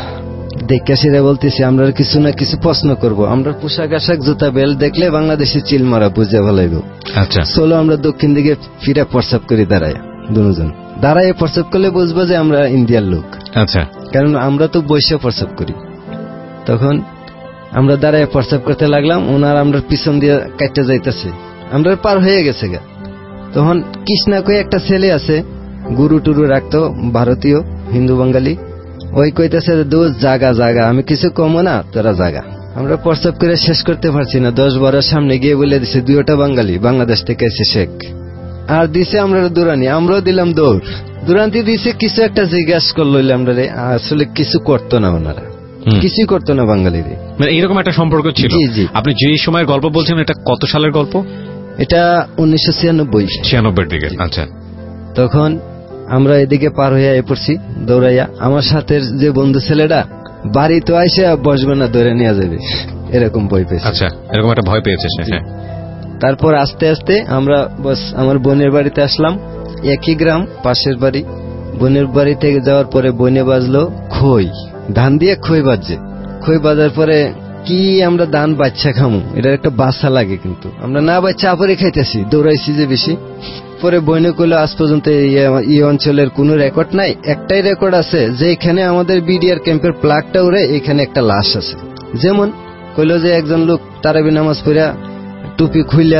দেখে সেটা বলতেছি আমরা কিছু না কিছু প্রশ্ন করব, আমরা পোশাক আশাক জুতা বেল্ট দেখলে বাংলাদেশি চিল মারা বুঝে ভালাইব। আচ্ছা, চলো আমরা দক্ষিণ দিকে ফিরে প্রস্রাব করি, দাঁড়ায় দুজন দাঁড়ায় প্রস্রাব করলে বুঝবো যে আমরা ইন্ডিয়ার লোক। আচ্ছা, কারণ আমরা তো বসে প্রস্রাব করি। তখন আমরা দাঁড়ায় প্রস্রাব করতে লাগলাম, ওনার আমরা পিছন দিয়ে কাটতে যাইতেছে, আমরা পার হয়ে গেছে গা। তখন কৃষ্ণা কই একটা ছেলে আছে, গুরু টুরু রাখতো, ভারতীয় হিন্দু বাঙালি, ওই কইতেছে দোষ জাগা জাগা, আমি কিছু কমো না, তোরা জাগা। আমরা প্রস্তাব করে শেষ করতে পারছি না, দশ বারোর সামনে গিয়ে বলে দিছে দুইটা বাঙালি, বাংলাদেশ থেকে এসে শেখ, আর দিছে আমরা দৌড়ানি, আমরাও দিলাম দৌড়। দৌড়ান্তি দিছে, কিছু একটা জিজ্ঞাসা করলো আমরা, আসলে কিছু করতো না ওনারা, কিছুই করতো না বাঙালিরে, মানে এরকম একটা সম্পর্ক ছিল। জি জি। আপনি যে সময়ের গল্প বলছেন এটা কত সালের গল্প? এটা উনিশশো ছিয়ানব্বই ছিয়ানব্বই দিকে। আচ্ছা। তখন আমরা এদিকে পার হইয়া এ পড়ছি দৌড়াইয়া, আমার সাথে যে বন্ধু ছেলেটা বাড়ি তো আইসে বসবে না, ধরে নিয়ে যাবে, এরকম ভয় পেয়েছে। আচ্ছা, এরকম একটা ভয় পেয়েছে সে। তারপর আস্তে আস্তে আমরা বস আমার বোনের বাড়িতে আসলাম, একই গ্রাম, পাশের বাড়ি। বোনের বাড়ি থেকে যাওয়ার পরে বনে বাজলো খই, ধান দিয়ে খই বাজছে। খই বাজার পরে কি আমরা ধান বাচ্চা খামু, এটার একটা বাচ্চা লাগে, কিন্তু আমরা না বাচ্চা আপরে খাইতেছি, দৌড়াইছি যে বেশি। পরে বইনে কইলো আজ পর্যন্ত এই অঞ্চলের কোন রেকর্ড নাই, একটাই রেকর্ড আছে যে এখানে আমাদের বিডিআর ক্যাম্পের প্লাগটা উড়ে এখানে একটা লাশ আছে। যেমন কইলো যে একজন লোক তারাবি নামাজ পড়া টুপি খুইলা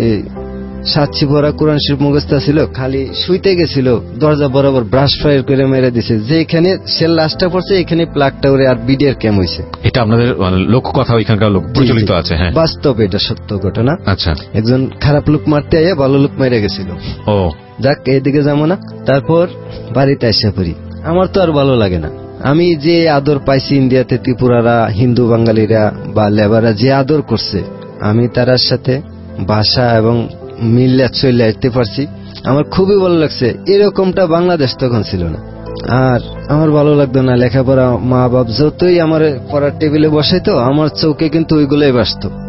সাতছি ভরা কোরআন শরীফ মুখস্থ ছিল, খালি শুইতে গেছিল, দরজা বরাবর ব্রাশ ফায়ার করে মেরে দিছে, যে এখানে সে লাশটা পড়ছে এখানে প্লাগটা উড়ে আর বিডিআর ক্যাম্প হয়েছে। এটা আপনাদের লোক কথা ওইখানকার লোক প্রচলিত আছে? হ্যাঁ, বাস্তব, এটা সত্য ঘটনা। আচ্ছা, একজন খারাপ লোক মারতে আইয়া ভালো লোক মেরে গেছিল। ও যাক, এইদিকে যাবো না। তারপর বাড়িতে এসে পড়ি, আমার তো আর ভালো লাগে না। আমি যে আদর পাইছি ইন্ডিয়াতে, ত্রিপুরারা, হিন্দু বাঙালিরা বা লেবাররা যে আদর করছে, আমি তার সাথে ভাষা এবং মিললে চলে আসতে পারছি, আমার খুবই ভালো লাগছে। এরকমটা বাংলাদেশ তখন ছিল না। আর আমার ভালো লাগতো না লেখাপড়া, মা বাপ যতই আমার পড়ার টেবিলে বসাইতো, আমার চৌকে কিন্তু ওইগুলোই বাসতো।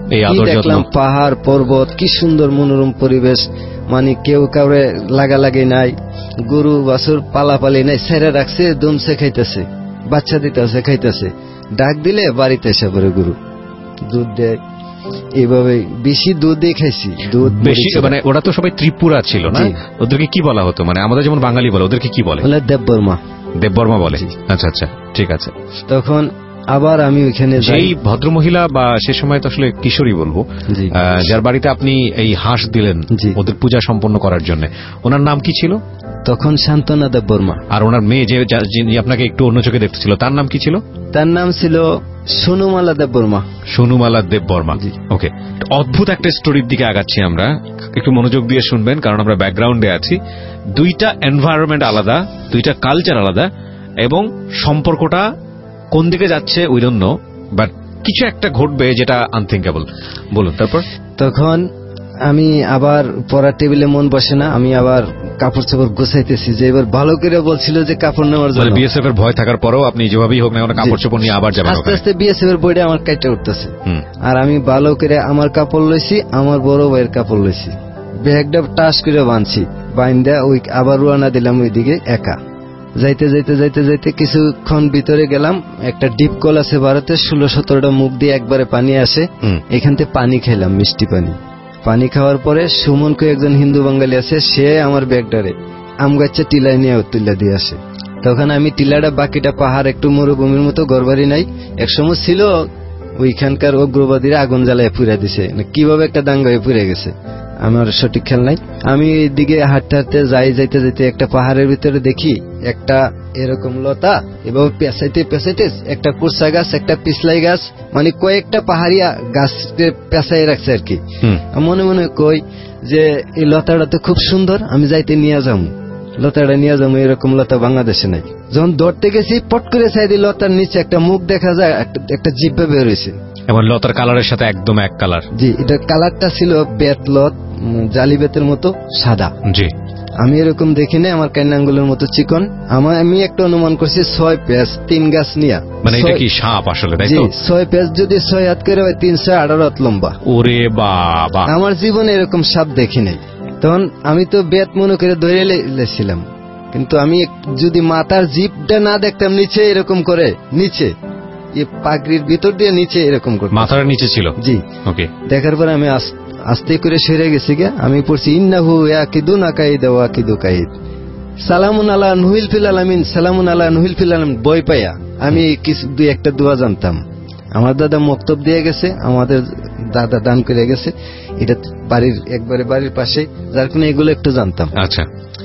এই আদর যত্ন দেখলাম, পাহাড় পর্বত, কি সুন্দর মনোরম পরিবেশ, মানে কেউ কাউরে লাগালাগি নাই, গরু বাছুর পালাপালি নাই, ছেড়ে রাখছে, দমছে খাইতেছে, বাচ্চা দিতেছে খাইতেছে, ডাক দিলে বাড়িতে এসে পড়ে গরু, দুধ দেয়। এইভাবে বেশি দুধই খাইছি। দুধ বেশি, মানে ওরা তো সবাই ত্রিপুরা ছিল না, ওদেরকে কি বলা হতো? মানে আমাদের যেমন বাঙালি বলে, ওদেরকে কি বলে? দেববর্মা। দেববর্মা বলে। আচ্ছা আচ্ছা, ঠিক আছে। তখন আবার আমি ওইখানে যাই। এই ভদ্রমহিলা বা সে সময় তো আসলে কিশোরী বলবো, যার বাড়িতে আপনি এই হাঁস দিলেন ওদের পূজা সম্পন্ন করার জন্য, ওনার নাম কি ছিল তখন? শান্তনা দেববর্মা। আর ওনার মেয়ে যে যিনি আপনাকে একটু অন্য চোখে দেখতেছিল, তার নাম কি ছিল? তার নাম ছিল সোনুমালা দেববর্মা। সোনুমালা দেববর্মা। ওকে, অদ্ভুত একটা স্টোরির দিকে আগাচ্ছি আমরা, একটু মনোযোগ দিয়ে শুনবেন, কারণ আমরা ব্যাকগ্রাউন্ডে আছি। দুইটা এনভায়রনমেন্ট আলাদা, দুইটা কালচার আলাদা, এবং সম্পর্কটা কোন দিকে যাচ্ছে উই ডোন্ট নো, বাট কিছু একটা ঘটবে যেটা আনথিঙ্কেবল। বলুন। তারপর তখন আমি আবার পড়ার টেবিলে মন বসে না, আমি আবার কাপড় চাপড় গোছাইতেছি, যে এবার ভালো করে বলছিল যে কাপড় নেওয়ার জন্য। বিএসএফ এর ভয় থাকার পরেও আপনি যেভাবেই হোক না কাপড় চাপড় নিয়ে আবার যাবেন। আস্তে আস্তে বিএসএফ এর বইটা আমার কাইটা উঠতেছে, আর আমি ভালো করে আমার কাপড় লইছি, আমার বড় ভাইয়ের কাপড় লইছি, ব্যাগটা টাস করে বাঁধছি, বাইন্দা ওই আবার রওনা দিলাম ওইদিকে একা। যাইতে যাইতে যাইতে যাইতে কিছুক্ষণ ভিতরে গেলাম, একটা ডিপ কল আছে ভারতে, ষোলো সতেরোটা মুখ দিয়ে একবারে পানি আসে, এখান থেকে পানি খাইলাম, মিষ্টি পানি। পানি খাওয়ার পরে সুমনকে একজন হিন্দু বাঙালি আছে, সে আমার ব্যাগটারে আম গাছে টিলায় নিয়ে তুলে দিয়ে আসে। তখন আমি টিলাটা, বাকিটা পাহাড়, একটু মরুভূমির মতো, ঘরবাড়ি নাই। একসময় ছিল ওইখানকার উগ্রবাদীরা আগুন জ্বালায় পুড়ে দিছে, কিভাবে একটা দাঙ্গা হয়ে পুড়ে গেছে আমার সঠিক খেয়াল নাই। আমি এইদিকে হাঁটতে হাঁটতে যাই, যাইতে যাইতে একটা পাহাড়ের ভিতরে দেখি একটা এরকম লতা, এবং পেঁচাইতে পেঁচাইতে একটা কুরসা গাছ, একটা পিছলাই গাছ, মানে কয়েকটা পাহাড়িয়া গাছকে পেঁচাই রাখছে আর কি। মনে মনে কই যে এই লতাটা তো খুব সুন্দর, আমি যাইতে নিয়ে যাবো, লতাটা নিয়ে যাবো, এরকম লতা বাংলাদেশে নাই। যখন ধরতে গেছি, পট করে চাই দিই, লতার নিচে একটা মুখ দেখা যায়, একটা জিব্বা বের হয়েছে, এবং লতার কালারের সাথে একদম এক কালার। জি, এটা কালারটা ছিল বেত লত, জালি বেতের মতো সাদা। জি, আমি এরকম দেখি না, আমার কান আঙ্গুলের মতো চিকন। আমার আমি একটা অনুমান করছি ছয় পেঁচ, তিন গাছ নিয়া, মানে এটা কি সাপ আসলে, তাই তো? ছয় পেঁচ যদি ছয় হাত করে হয়, তিনশো আঠারো হাত লম্বা। ওরে বাবা, আমার জীবনে এরকম সাপ দেখি নাই। তখন আমি তো বেত মনে করে ধরে লেছিলাম, কিন্তু আমি যদি মাথার জিপটা না দেখতাম নিচে এরকম করে, নিচে পাগড়ির ভিতর দিয়ে নিচে এরকম করে, মাথার নিচে ছিল। জি, ওকে। দেখার পরে আমি আস্তে করে সরে গেছি গে, আমি পড়ছি ইন্নাহু ইয়াকিদুন আকাইদ ওয়া আকিদু কাইদ, সালামুন আলা নুহিল ফিল আলামিন, সালামুন আলা নুহিল ফিল আলামিন। বই পাইয়া আমি কিছু দুই একটা দোয়া জানতাম, আমার দাদা মক্তব দিয়ে গেছে, আমাদের দাদা দান করে গেছে, এটা বাড়ির একবারে বাড়ির পাশে, যার কারণে এগুলো একটু জানতাম। আচ্ছা।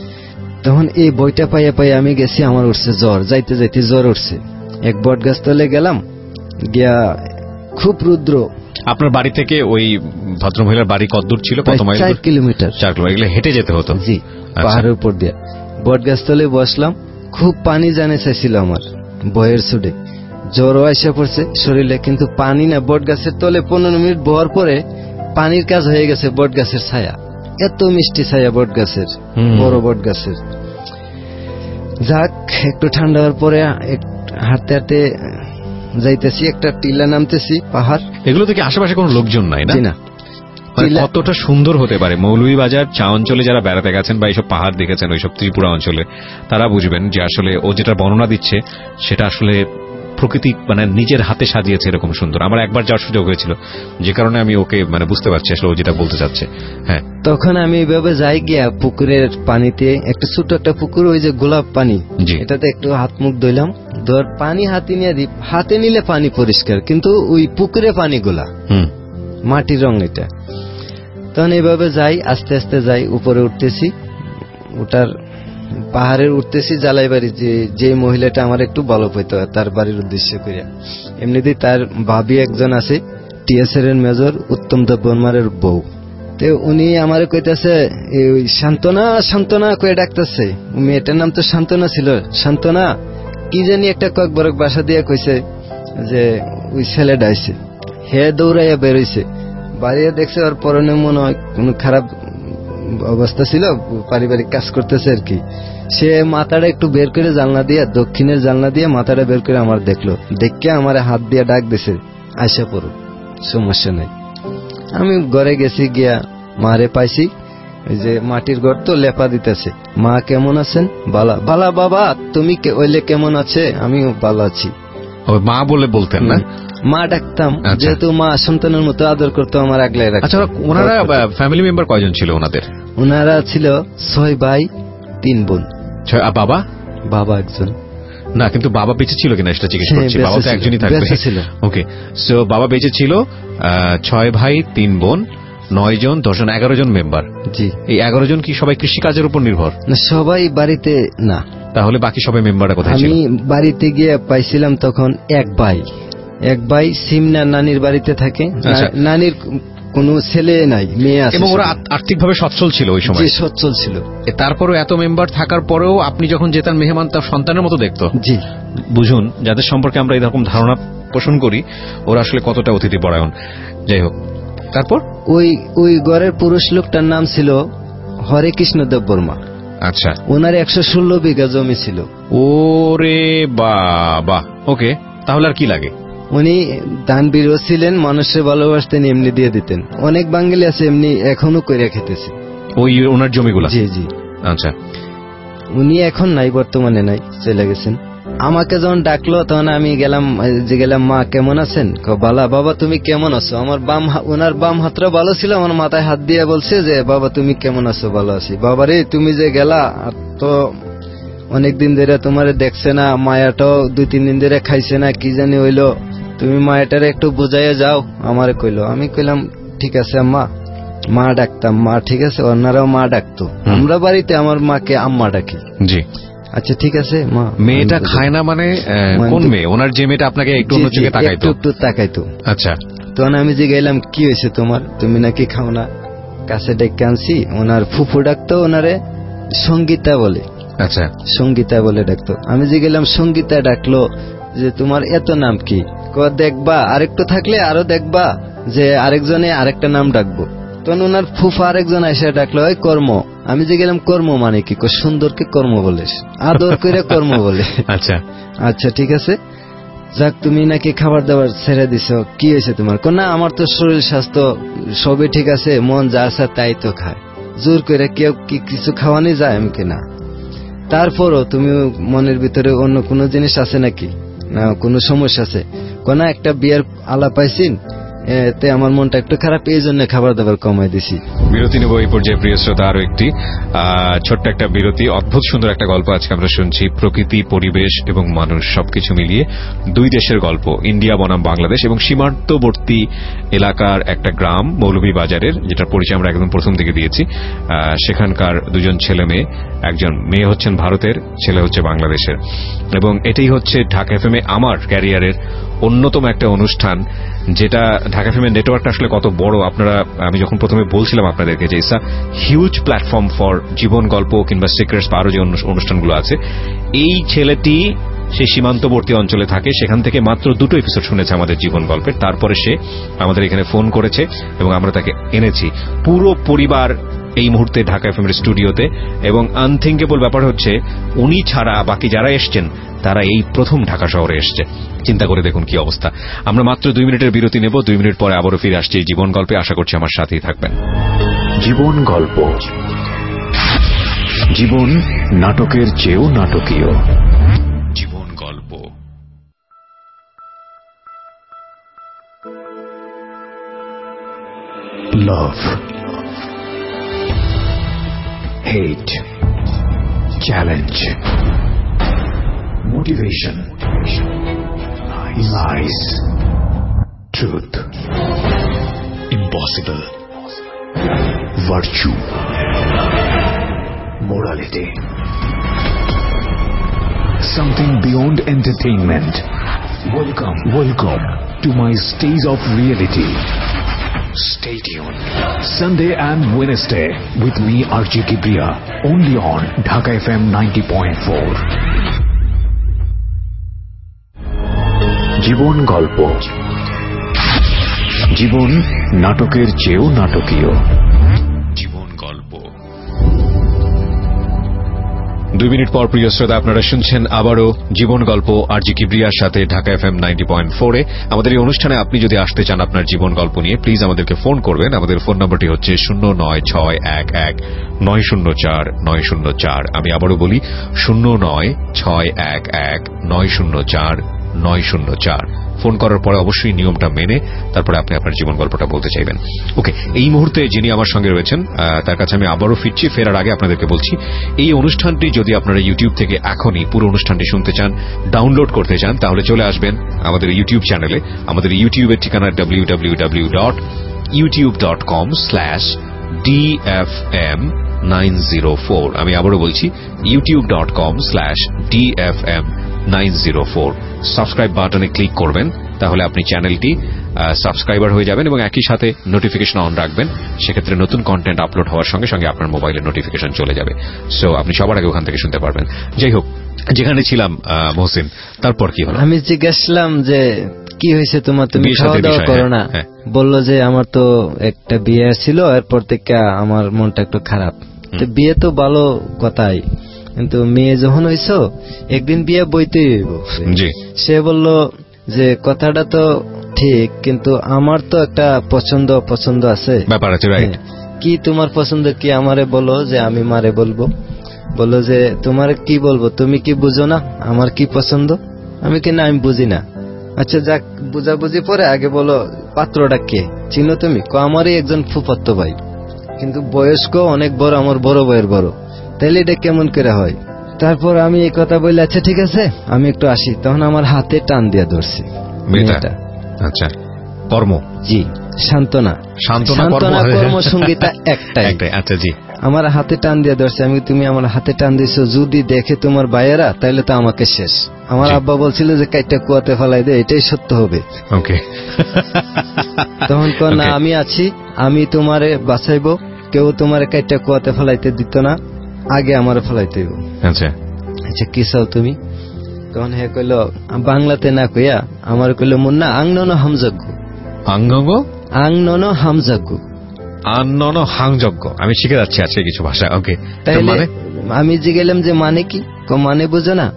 তখন এই বইটা পাইয়া পাইয়া আমি গেছি, আমার উঠছে জ্বর, যাইতে যাইতে জ্বর উঠছে। এক বট গাছ তলে গেলাম, গিয়া খুব রুদ্র। আপনার বাড়ি থেকে ওই ভদ্রমহিলার বাড়ি কতদূর ছিল? কত মাইল? চার কিলোমিটার। চার কিলোমিটার। এগুলো হেঁটে যেতে হতো? জি, পাহাড়ের উপর দিয়ে। বট গাছ তলে বসলাম, খুব পানি জানে চাইছিল আমার, বয়ের ছুটে জ্বর আসা পড়ছে শরীরে, কিন্তু পানি না। বট গাছের তলে পনেরো মিনিট বহার পরে পানির কাজ হয়ে গেছে বট গাছের ছায়া, এত মিষ্টি ছায়া বট গাছের, বড় বট গাছের। যাক, একটু ঠান্ডা হওয়ার পরে হাঁটতে হাঁটতে যাইতেছি, একটা টিলা নামতেছি, পাহাড়। এগুলো থেকে আশেপাশে কোনো লোকজন নাই না? না। কতটা সুন্দর হতে পারে মৌলভীবাজার চা অঞ্চলে যারা বেড়াতে গেছেন বা এইসব পাহাড় দেখেছেন ওইসব ত্রিপুরা অঞ্চলে, তারা বুঝবেন যে আসলে ও যেটা বর্ণনা দিচ্ছে সেটা আসলে প্রকৃতি মানে নিজের হাতে সাজিয়েছে এরকম সুন্দর। আমার একবার যাওয়ার সুযোগ হয়েছিল, যে কারণে আমি ওকে মানে বুঝতে পারছি আসলে ও যেটা বলতে চাচ্ছে। হ্যাঁ, তখন আমি এইভাবে যাই গিয়া পুকুরের পানিতে, একটা ছোট একটা পুকুর, ওই যে গোলাপ পানি, এটাতে একটু হাত মুখ ধুইলাম, ধর পানি হাতে নিয়ে দিই, হাতে নিলে পানি পরিষ্কার, কিন্তু ওই পুকুরে পানি গোলা, মাটির রং এটা। তখন এইভাবে যাই, আস্তে আস্তে যাই, উপরে উঠতেছি, ওটার পাহাড়ের উঠতেছি, জালাই বাড়ি, যে যে মহিলাটা আমার একটু ভালো পাইতো, তার বাড়ির উদ্দেশ্য করিয়া। এমনিতেই তার ভাবি একজন আছে, টিএসআর এর মেজর, উত্তম দেববর্মার বউ। তো উনি আমারে কইতেছে শান্তনা শান্তনা কয়ে ডাকতেছে, মেয়েটার নাম তো শান্তনা ছিল, শান্তনা কি জানি একটা কয়েক বরক বাসা দিয়ে কইছে যে ওই ছেলে ডাইছে। হে দৌড়াইয়া বেরোইছে, বাড়িয়ে দেখছে ওর পরনে মনে হয় কোন খারাপ অবস্থা ছিল, পারিবারিক কাজ করতেছে আর কি। সে মাথাটা একটু বের করে জানলা দিয়ে, দক্ষিণের জানলা দিয়ে মাথাটা বের করে আমার দেখলো, দেখে আমার হাত দিয়ে ডাক দিছে, আইসা পড়ো, সমস্যা নাই। আমি ঘরে গেছি, গিয়া মারে পাইছি, ওই যে মাটির ঘর তো লেপা দিতেছে। মা কেমন আছেন? বালা। বালা বাবা, তুমি ওইলে কেমন আছে? আমিও ভালো আছি। মা বলে বলতেন না? মা ডাকতাম, যেহেতু মা সন্তানের মতো আদর করতো, আমার আগলে রাখতো। আচ্ছা, ওনারা ফ্যামিলি মেম্বার কয়জন ছিল ওনাদের? ওনারা ছিল ছয় ভাই তিন বোন। বাবা? বাবা একজন না, কিন্তু বাবা বেঁচে ছিল কিনা সেটা জিজ্ঞেস করছি। বাবা তো একজনই থাকবে। ওকে, সো বাবা বেঁচে ছিল, ছয় ভাই তিন বোন, নয় জন দশ জন এগারো জন মেম্বার। জি। এই এগারো জন কি সবাই কৃষিকাজের উপর নির্ভর? সবাই বাড়িতে না। তাহলে বাকি সবাই মেম্বাররা কোথায় ছিল? আমি বাড়িতে গিয়ে পাইছিলাম তখন এক ভাই, এক ভাই সিমনা নানির বাড়িতে থাকে। নানির কোন ছেলে নাই, মেয়ে আছে। এবং ওরা আর্থিকভাবে সচ্ছল ছিল ওই সময়? সচ্ছল ছিল। তারপরেও এত মেম্বার থাকার পরেও আপনি যখন যেতেন, মেহমান তার সন্তানের মতো দেখতো? জি। বুঝুন, যাদের সম্পর্কে আমরা এরকম ধারণা পোষণ করি, ওরা আসলে কতটা অতিথি পরায়ণ। যাই হোক, তারপর ওই ওই ঘরের পুরুষ লোকটার নাম ছিল হরে কৃষ্ণ দেব বর্মা। আচ্ছা। ওনার একশো ষোলো বিঘা জমি ছিল। ওরে বাবা। ওকে, তাহলে আর কি লাগে? উনি দানবীরও ছিলেন, মানুষের ভালোবাসতেন, এমনি দিয়ে দিতেন। অনেক বাঙালি আছে এমনি এখনো কইরা খেতেছে ওই ওনার জমিগুলা। জি জি। আচ্ছা। উনি এখন নাই, বর্তমানে নাই, চলে গেছেন। আমাকে যখন ডাকলো তখন আমি গেলাম, যে গেলাম, মা কেমন আছেন? বালা। বাবা তুমি কেমন আছো? আমার বাম, ওনার বাম হাতটা ভালো ছিল, আমার মাথায় হাত দিয়ে বলছে যে বাবা তুমি কেমন আছো? ভালো আছি। বাবা রে, তুমি যে গেলা তো অনেকদিন ধরে তোমার দেখছে না, মায়াটাও দুই তিন দিন ধরে খাইছে না, কি জানি হইলো, তুমি মায়াটারে একটু বুঝাইয়া যাও, আমারে কইলো। আমি কইলাম ঠিক আছে আম্মা। মা ডাকতাম, মা ঠিক আছে। ওনারাও মা ডাকতো। আমরা বাড়িতে আমার মাকে আম্মা ডাকি। জি। আচ্ছা ঠিক আছে মা। মেয়েটা খায় না মানে কোন মেয়ে? ওনার যে মেয়েটা আপনাকে একটু অন্য চোখে তাকাইতো? একটু তাকাইতো। আচ্ছা। তখন আমি যে গেলাম, কি হয়েছে তোমার, তুমি নাকি খাও না? কাছে ডেকে আনছি। ওনার ফুফু ডাকতো ওনারে সঙ্গীতা বলে। আচ্ছা। সঙ্গীতা বলে ডাকতো। আমি যে গেলাম, সঙ্গীতা ডাকলো যে তোমার এত নাম কি? দেখবা আরেকটু থাকলে আরো দেখবা যে আরেকজনে আরেকটা নাম ডাকবো। তখন ওনার ফুফা আরেকজন এসে ডাকলো, ওই কর্ম। আমি যে গেলাম, কর্ম মানে কি? সুন্দরকে কর্ম বলে, আদর করে কর্ম বলে। আচ্ছা আচ্ছা ঠিক আছে, যাক তুমি নাকি খাবার দাবার ছেড়ে দিছ, কি হয়েছে তোমার? না আমার তো শরীর স্বাস্থ্য সবই ঠিক আছে, মন যা আছে তাই তো খায়, জোর করে কেউ কি কিছু খাওয়ানি যায়? আমি কি না। তারপরও তুমি মনের ভিতরে অন্য কোনো জিনিস আছে নাকি, না কোনো সমস্যা আছে? কোনা একটা বিয়ের আলাপ পাইছিন, এতে আমার মনটা একটু খারাপ, এই জন্য খাবার দাবার কমাই দিছি। বিরতি নেব এই পর্যায়ে প্রিয় শ্রোতা, আরো একটি ছোট্ট একটা বিরতি। অদ্ভুত সুন্দর একটা গল্প আজকে আমরা শুনছি, প্রকৃতি, পরিবেশ এবং মানুষ সবকিছু মিলিয়ে দুই দেশের গল্প, ইন্ডিয়া বনাম বাংলাদেশ এবং সীমান্তবর্তী এলাকার একটা গ্রাম মৌলভীবাজারের, যেটার পরিচয় আমরা একদম প্রথম দিকে দিয়েছি। সেখানকার দুজন ছেলে মেয়ে, একজন মেয়ে হচ্ছেন ভারতের, ছেলে হচ্ছে বাংলাদেশের। এবং এটাই হচ্ছে ঢাকা এফএম এ আমার ক্যারিয়ারের অন্যতম একটা অনুষ্ঠান, যেটা ঢাকা এফএম এর নেটওয়ার্কটা আসলে কত বড় আপনারা, আমি যখন প্রথমে বলছিলাম আপনাদেরকে যে it's a huge platform for জীবন গল্প কিংবা সিক্রেটস বা আরো যে অনুষ্ঠানগুলো আছে। এই ছেলেটি সেই সীমান্তবর্তী অঞ্চলে থাকে, সেখান থেকে মাত্র দুটো এপিসোড শুনেছে আমাদের জীবন গল্পের। তারপরে সে আমাদের এখানে ফোন করেছে এবং আমরা তাকে এনেছি, পুরো পরিবার এই মুহূর্তে ঢাকা এফএম এর স্টুডিওতে। এবং আনথিঙ্কেবল ব্যাপার হচ্ছে, উনি ছাড়া বাকি যারা এসছেন তারা এই প্রথম ঢাকা শহরে এসছে। চিন্তা করে দেখুন কি অবস্থা। আমরা মাত্র দুই মিনিটের বিরতি নেব, দুই মিনিট পরে আবারও ফিরে আসছি এই জীবন গল্পে। আশা করছি আমার সাথেই থাকবেন। জীবন গল্প, জীবন নাটকের চেয়েও নাটকীয়। জীবন গল্প। Love, hate, challenge, motivation, lies, truth, impossible, virtue, morality, something beyond entertainment. Welcome, welcome to my stage of reality. Stay tuned. Sunday and Wednesday with me R J Kibriya, only on Dhaka F M ninety point four. জীবন গল্প, জীবন নাটকের চেয়েও নাটকীয়। জীবন গল্প। দুই minute পর প্রিয় শ্রোতা আপনারা শুনছেন আবারও জীবন গল্প আরজি কিবরিয়ার সাথে Dhaka FM ninety point four এ। আমাদের এই অনুষ্ঠানে আপনি যদি আসতে চান আপনার জীবন গল্প নিয়ে, প্লিজ আমাদেরকে ফোন করবেন। আমাদের ফোন নম্বরটি হচ্ছে শূন্য নয় ছয় এক এক নয় শূন্য চার নয় শূন্য চার। আমি আবারও বলি শূন্য নয় ছয় এক এক নয় শূন্য চার নয় শূন্য চার। ফোন করার পরে অবশ্যই নিয়মটা মেনে তারপরে আপনি আপনার জীবন গল্পটা বলতে চাইবেন। ওকে, এই মুহূর্তে যিনি আমার সঙ্গে রয়েছেন তার কাছে আমি আবারও ফিরছি। ফেরার আগে আপনাদেরকে বলছি, এই অনুষ্ঠানটি যদি আপনারা ইউটিউব থেকে এখনই পুরো অনুষ্ঠানটি শুনতে চান, ডাউনলোড করতে চান, তাহলে চলে আসবেন আমাদের ইউটিউব চ্যানেলে। আমাদের ইউটিউবের ঠিকানা W W W dot YouTube dot com slash D F M nine zero four. আমি আবারও বলছি YouTube dot com slash D F M nine zero four. Subscribe বাটনে ক্লিক করবেন, তাহলে আপনি চ্যানেলটি সাবস্ক্রাইবার হয়ে যাবেন এবং একই সাথে নোটিফিকেশন অন রাখবেন। সেক্ষেত্রে নতুন কন্টেন্ট আপলোড হওয়ার সঙ্গে সঙ্গে আপনার মোবাইলে নোটিফিকেশন চলে যাবে। সো আপনি সবার আগে ওখান থেকে শুনতে পারবেন। যাই হোক, যেখানে ছিলাম মহসিন, তারপর কি হলো? আমি জিজ্ঞাসলাম যে কি হয়েছে তোমার, তুমি খাওয়া দাওয়া করো না? বললো যে আমার তো একটা বিয়ে ছিল, এরপর থেকে আমার মনটা একটু খারাপ। তো বিয়ে তো ভালো কথাই, কিন্তু মেয়ে যখন হইছো একদিন বিয়ে বইতে হইব। সে বলল যে কথাটা তো ঠিক, কিন্তু আমার তো একটা পছন্দ পছন্দ আছে, ব্যাপার আছে, রাইট? কি তোমার পছন্দ কি আমারে বলো, যে আমি মারে বলবো। বললো যে তোমার কি বলবো, তুমি কি বুঝো না আমার কি পছন্দ? আমি কি না, আমি বুঝি না। আচ্ছা যাক, বুঝাবুঝি পরে আগে বলো পাত্রটা কে, চিনো তুমি? আমারই একজন ফুফাতো ভাই, কিন্তু বয়স্ক অনেক বড়, আমার বড় ভাইয়ের বড়। তাইলে এটা কেমন করে হয়? তারপর আমি এই কথা বললে আচ্ছা ঠিক আছে আমি একটু আসি। তখন আমার হাতে টান দিয়ে ধরছি মেয়েটা। আচ্ছা, কর্ম? জি, সান্ত্বনা। সান্ত্বনা কর্ম সঙ্গীতা একটাই। আচ্ছা জি। আমার হাতে টান দিয়ে ধরছে। আমি, তুমি আমার হাতে টান দিছো, যদি দেখে তোমার ভাইয়েরা তাইলে তো আমাকে শেষ। আমার আব্বা বলছিল যে কাইটা কুয়াতে ফেলাই দে, এটাই সত্য হবে। ওকে। তখন কোন না, আমি আছি, আমি তোমারে বাঁচাইবো, কেউ তোমারে কাইটা কুয়াতে ফেলাইতে দিত না, আগে আমার ফেলাইতে হইব। আচ্ছা আচ্ছা কি চাও তুমি? তখন হে কইল বাংলাতে না কইয়া আমার কইল মুন্না আংনন হামযজ্ঞ। আঙ্গঙ্গ আংনন হামযজ্ঞ আনন হাংযজ্ঞ। আমি শিখে যাচ্ছি আজকে কিছু ভাষা। ওকে, মানে আমি জিজ্ঞেলাম যে মানে কি? মানে বুঝো না?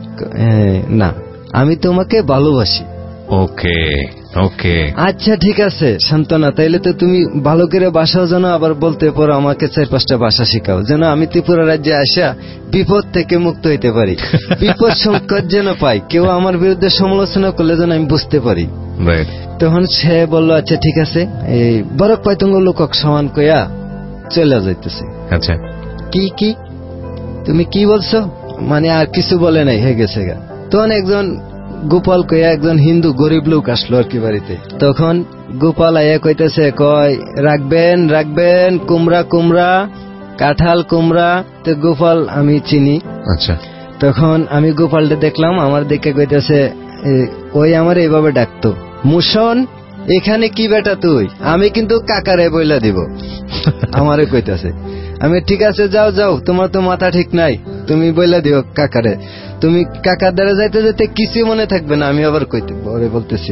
না, আমি তোমাকে ভালোবাসি। ওকে ওকে, আচ্ছা ঠিক আছে সান্ত্বনা, তাইলে তো তুমি ভালো করে বাসাও যেন আবার বলতে পারো, আমাকে চার পাঁচটা ভাষা শিখাও, যেন আমি ত্রিপুরা রাজ্যে আসা বিপদ থেকে মুক্ত হইতে পারি, বিপদ সংকট যেন পাই, কেউ আমার বিরুদ্ধে সমালোচনা করলে যেন আমি বুঝতে পারি। তখন সে বলল আচ্ছা ঠিক আছে, এই বরক পয়তঙ্গ লোকক সমান কইয়া চলে যাইতেছে। আচ্ছা কি কি তুমি কি বলছো? মানে আর কিছু বলে নাই, হয়ে গেছে গা। তখন একজন গোপাল কইয়া একজন হিন্দু গরিব লোক আসলো আর কি বাড়িতে। তখন গোপাল আইয়া কইতেছে, কয় রাখবেন রাখবেন কুমড়া কুমড়া কাঁঠাল কুমড়া। তো গোপাল আমি চিনি। আচ্ছা, তখন আমি গোপালটা দেখলাম, আমার দিকে কইতেছে, ওই আমার এইভাবে ডাকতো, মুশন এখানে কি বেটা তুই? আমি কিন্তু কাকারে বইলা দিব। আমারে কইতেছে। আমি ঠিক আছে যাও যাও, তোমার তো মাথা ঠিক নাই, তুমি বইলা দিও কাকারে। তুমি কাকার দ্বারা যাইতে যেতে কিছু মনে থাকবে না, আমি আবার কইতে বলতেছি।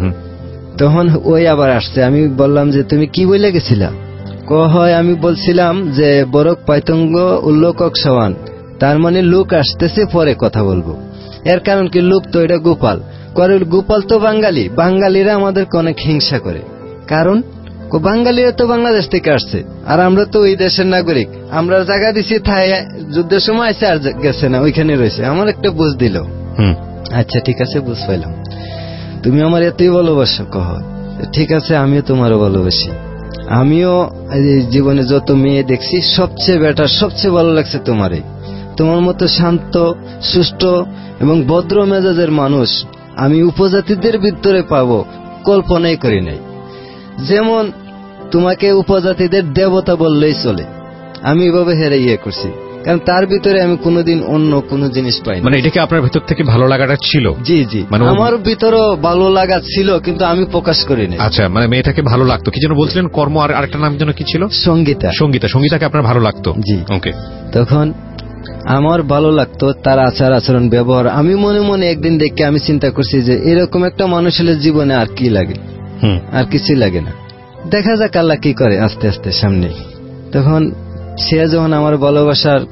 তখন ওই আবার আসছে। আমি বললাম যে তুমি কি বইলে গেছিলা? ক হয় আমি বলছিলাম যে বরক পয়তঙ্গ উল্লোকক সমান, তার মানে লোক আসতেছে পরে কথা বলবো। এর কারণ কি? লোক তো এটা গোপাল করে, গোপাল তো বাঙালি, বাঙালিরা আমাদেরকে অনেক হিংসা করে। কারণ বাঙালিরা তো বাংলাদেশ থেকে আসছে, আর আমরা তো ওই দেশের নাগরিক। আমরা জায়গা দিছি, থাই যুদ্ধের সময় আছে আর গেছে না, ওইখানে রয়েছে। আমার একটা বুঝ দিল। আচ্ছা ঠিক আছে, বুঝ পাইলাম, তুমি আমার এতই ভালোবাসো। কহ ঠিক আছে, আমিও তোমারও ভালোবাসি। আমিও জীবনে যত মেয়ে দেখছি সবচেয়ে বেটার, সবচেয়ে ভালো লাগছে তোমারে। তোমার মতো শান্ত সুষ্ঠ এবং ভদ্র মেজাজের মানুষ আমি উপজাতিদের ভিতরে পাবো কল্পনাই করি নাই। যেমন তোমাকে উপজাতিদের দেবতা বললেই চলে, আমি এভাবে হেরে ইয়ে করছি, কারণ তার ভিতরে আমি কোনোদিন অন্য কোনো জিনিস পাই না। মানে এটাকে আপনার ভিতর থেকে ভালো লাগাটা ছিল? জি জি, মানে আমার ভিতরও ভালো লাগা ছিল, কিন্তু আমি প্রকাশ করি না। আচ্ছা, মানে মেয়েটাকে ভালো লাগতো। কি যেন বলছিলেন? কর্ম, আর আরেকটা নাম যেন কি ছিল? সঙ্গীতা। সঙ্গীতা, সঙ্গীতাকে আপনার ভালো লাগতো? জি। ওকে। তখন আমার ভালো লাগতো তার আচার আচরণ ব্যবহার। আমি মনে মনে একদিন দেখে আমি চিন্তা করছি যে এরকম একটা মানুষের জীবনে আর কি লাগে, আর কিছুই লাগে না। দেখা যাক আল্লাহ কি করে আস্তে আস্তে সামনে। তখন সে যখন আমার ভালোবাসার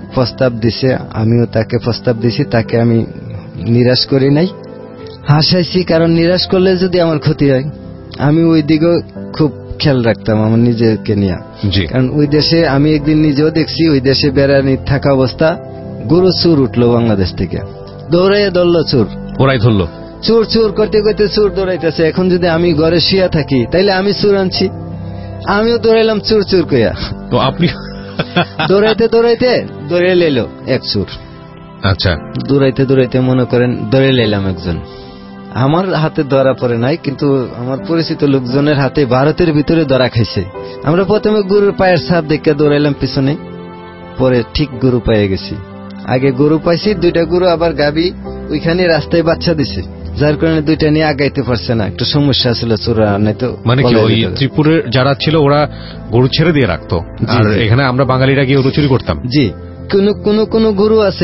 প্রস্তাব দিছে, আমিও তাকে প্রস্তাব দিছি, তাকে আমি নিরাশ করি নাই, হাসাইছি, কারণ নিরাশ করলে যদি আমার ক্ষতি হয়। আমি ওই দিকেও খুব খেয়াল রাখতাম আমার নিজেকে নিয়ে, কারণ ওই দেশে আমি একদিন নিজেও দেখছি, ওই দেশে বেড়ানি থাকা অবস্থা গরু চুর উঠলো বাংলাদেশ থেকে, দৌড়াইয়া ধরলো চোর, ওরাই ধরলো চোর, চোর করতে করতে চোর দৌড়াইতেছে। এখন যদি আমি ঘরে শুয়া থাকি তাইলে আমি চোর আনছি, আমিও দৌড়াইলাম চোর চোর কইয়া। তো আপনি দৌড়াইতে দৌড়াইতে দৌড়ে লেলো এক চোর। আচ্ছা, দৌড়াইতে দৌড়াইতে মনে করেন দৌড়ে লেলাম একজন, আমার হাতে ধরা পড়ে নাই, কিন্তু আমার পরিচিত লোকজনের হাতে ভারতের ভিতরে ধরা খাইছে। আমরা প্রথমে গরুর পায়ের ছাপ দেখে দৌড়াইলাম পিছনে, পরে ঠিক গরু পাইয়ে গেছি। আগে গরু পাইছি, দুইটা গরু আবার গাবি ওইখানে রাস্তায় বাচ্চা দিছে, যার কারণে দুইটা নিয়ে আগাইতে পারছে না, একটু সমস্যা ছিল চোরা নাই তো। মানে কি ওই ত্রিপুরের যারা ছিল ওরা গরু ছেড়ে দিয়ে রাখতো, আর এখানে আমরা বাঙালিরা গিয়ে গরু চুরি করতাম। জি, কোন কোন কোন গরু আছে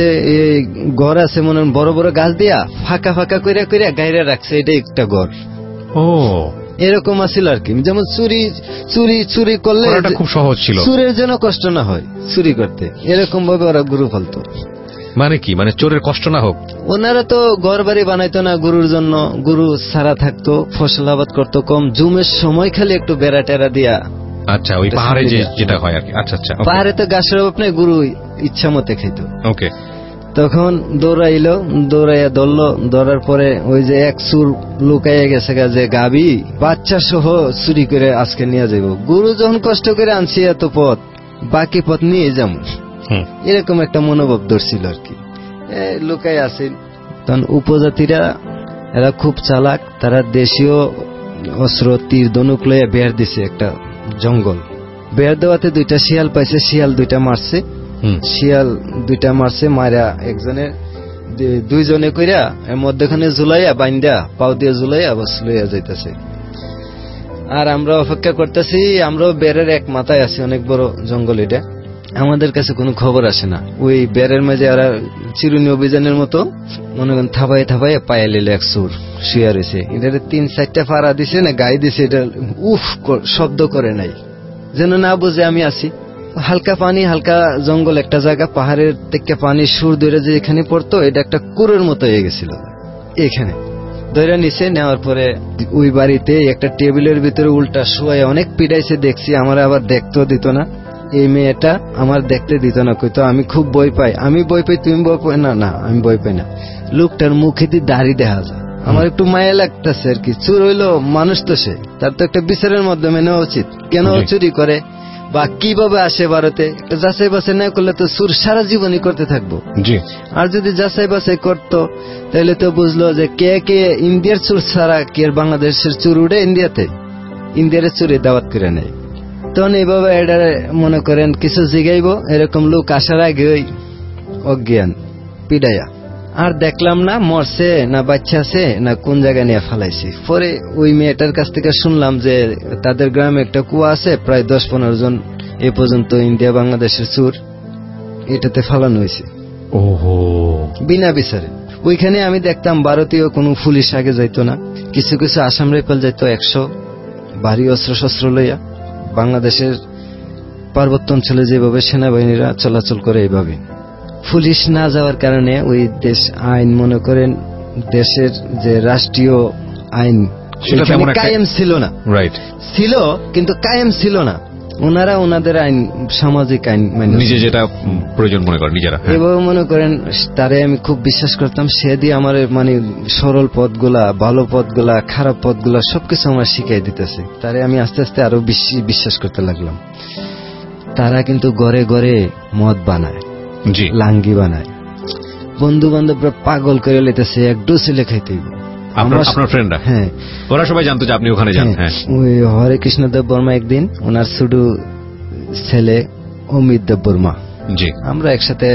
ঘর আছে মনে বড় বড় গাছ দিয়া ফাঁকা ফাঁকা কইরা কইরা গাইরা রাখছে, এটা একটা ঘর। ও, এরকম আছিল আর কি। যেমন চুরি চুরি চুরি করলে খুব সহজ ছিল, চুরের জন্য কষ্ট না হয় চুরি করতে, এরকম ভাবে ওরা গরু পালতো। মানে কি, মানে চোরের কষ্ট না হোক। ওনারা তো ঘর বাড়ি বানাইতো না গরুর জন্য, গরু সারা থাকতো, ফসল আবাদ করতো কম, জুমের সময় খালি একটু বেড়া টেরা দিয়া। আচ্ছা, ওই পাহাড়ে যেটা হয় আর কি। আচ্ছা আচ্ছা, পাহাড়ে তো গাছের অভাব নেই, গরু ইচ্ছা মতে খাইতো। ওকে, তখন দৌড়াইলো, দৌড়াইয়া ধরলো, ধরার পরে ওই যে এক চুর লুকাইয়া গেছে যে গাবি বাচ্চা সহ চুরি করে আজকে নিয়ে যাবো। গরু যখন কষ্ট করে আনছি এত পথ, বাকি পথ নিয়ে যাবো, এরকম একটা মনোভাব ধরছিল আর কি, লুকাই আছে। তখন উপজাতিরা এরা খুব চালাক, তারা দেশীয় অস্ত্র তীর ধনুক লইয়া বের দিছে একটা জঙ্গল। বের দেওয়াতে দুইটা শিয়াল পাইছে, শিয়াল দুইটা মারছে, শিয়াল দুইটা মারছে, মারা একজনের দুইজনে কইরা এর মধ্যখানে ঝুলাইয়া বাইন্দা পাও দিয়ে ঝুলাইয়া বস লইয়া যাইতেছে। আর আমরা অপেক্ষা করতেছি, আমরাও বেরের এক মাথায় আছি, অনেক বড় জঙ্গল এটা, আমাদের কাছে কোনো খবর আসে না। ওই বেরের মাঝে ওরা চিরুনি অভিযানের মতো মনে করেন থাবাই থাবাই পায়ে লিলে এক সুর শুয়ে রয়েছে। এটা তিন চারটা ফাড়া দিছে না গায়ে দিছে, এটা উফ শব্দ করে নাই, যেন না বুঝে আমি আছি। হালকা পানি, হালকা জঙ্গল একটা জায়গা, পাহাড়ের থেকে পানি সুর ধরে যে এখানে পড়তো, এটা একটা কুয়োর মতো হয়ে গেছিল। এখানে ধরে নিচে নেওয়ার পরে ওই বাড়িতে একটা টেবিলের ভিতরে উল্টা শুয়ে অনেক পিড়াইছে দেখছি, আমার আবার দেখতেও দিত না। এই মেয়েটা আমার দেখতে দিত না, কইতো আমি খুব ভয় পাই। আমি ভয় পাই, তুমি ভয় পাই না? না, আমি ভয় পাই না। লোকটার মুখে দিয়ে দাড়ি দেখা যায়, আমার একটু মায়া লাগতেছে আর কি। চুর হইলো মানুষ তো, সে তার তো একটা বিচারের মাধ্যমে নেওয়া উচিত, কেন চুরি করে বা কিভাবে আসে ভারতে। একটা যাচাই বাছাই না করলে তো চুর সারা জীবনই করতে থাকবো। আর যদি যাচাই বাছাই করতো তাহলে তো বুঝলো যে কে কে ইন্ডিয়ার চুর ছাড়া কি আর বাংলাদেশের চুর উঠে ইন্ডিয়াতে, ইন্ডিয়ার চুরি দাওয়াত করে নেয়। তখন এইভাবে এটা মনে করেন কিছু জিগাইব, এরকম লোক আসার আগে ওই অজ্ঞান পিডাইয়া আর দেখলাম না মরছে না বাচ্চা আছে না কোন জায়গায় নিয়ে ফালাইছি। পরে ওই মেয়েটার কাছ থেকে শুনলাম যে তাদের গ্রামে একটা কুয়া আছে, প্রায় দশ পনেরো জন এ পর্যন্ত ইন্ডিয়া বাংলাদেশের চুর এটাতে ফালানো হয়েছে। ওহো, বিনা বিচারে। ওইখানে আমি দেখতাম ভারতীয় কোনো পুলিশ আগে যাইতো না, কিছু কিছু আসাম রাইফেল যাইতো একশো ভারী অস্ত্র শস্ত্র লইয়া। বাংলাদেশের পার্বত্য অঞ্চলে যেভাবে সেনাবাহিনীরা চলাচল করে এইভাবে পুলিশ না যাওয়ার কারণে ওই দেশ আইন মনে করেন দেশের যে রাষ্ট্রীয় আইন কায়েম ছিল না। রাইট, ছিল কিন্তু কায়েম ছিল না। ওনারা ওনাদের আইন সামাজিক আইন মানে নিজে যেটা প্রয়োজন মনে করেন নিজেরা এভাবে মনে করেন। তারে আমি খুব বিশ্বাস করতাম, সে দিয়ে আমার মানে সরল পথগুলা, ভালো পথগুলা, খারাপ পথগুলা সবকিছু আমার শিখাই দিতেছে। তারে আমি আস্তে আস্তে আরো বেশি বিশ্বাস করতে লাগলাম। তারা কিন্তু ঘরে ঘরে মদ বানায়, লাঙ্গি বানায়, বন্ধু বান্ধবরা পাগল করে লেতেছে, এক ডোসিলে খাইতেই। আপনার ফ্রেন্ডরা, হ্যাঁ, ওরা সবাই জানতো যে আপনি ওখানে যান। ওই হরে কৃষ্ণ দেব বর্মা একদিন, ওনার ছোট ছেলে অমিত দেব বর্মা, জি, আমরা একসাথে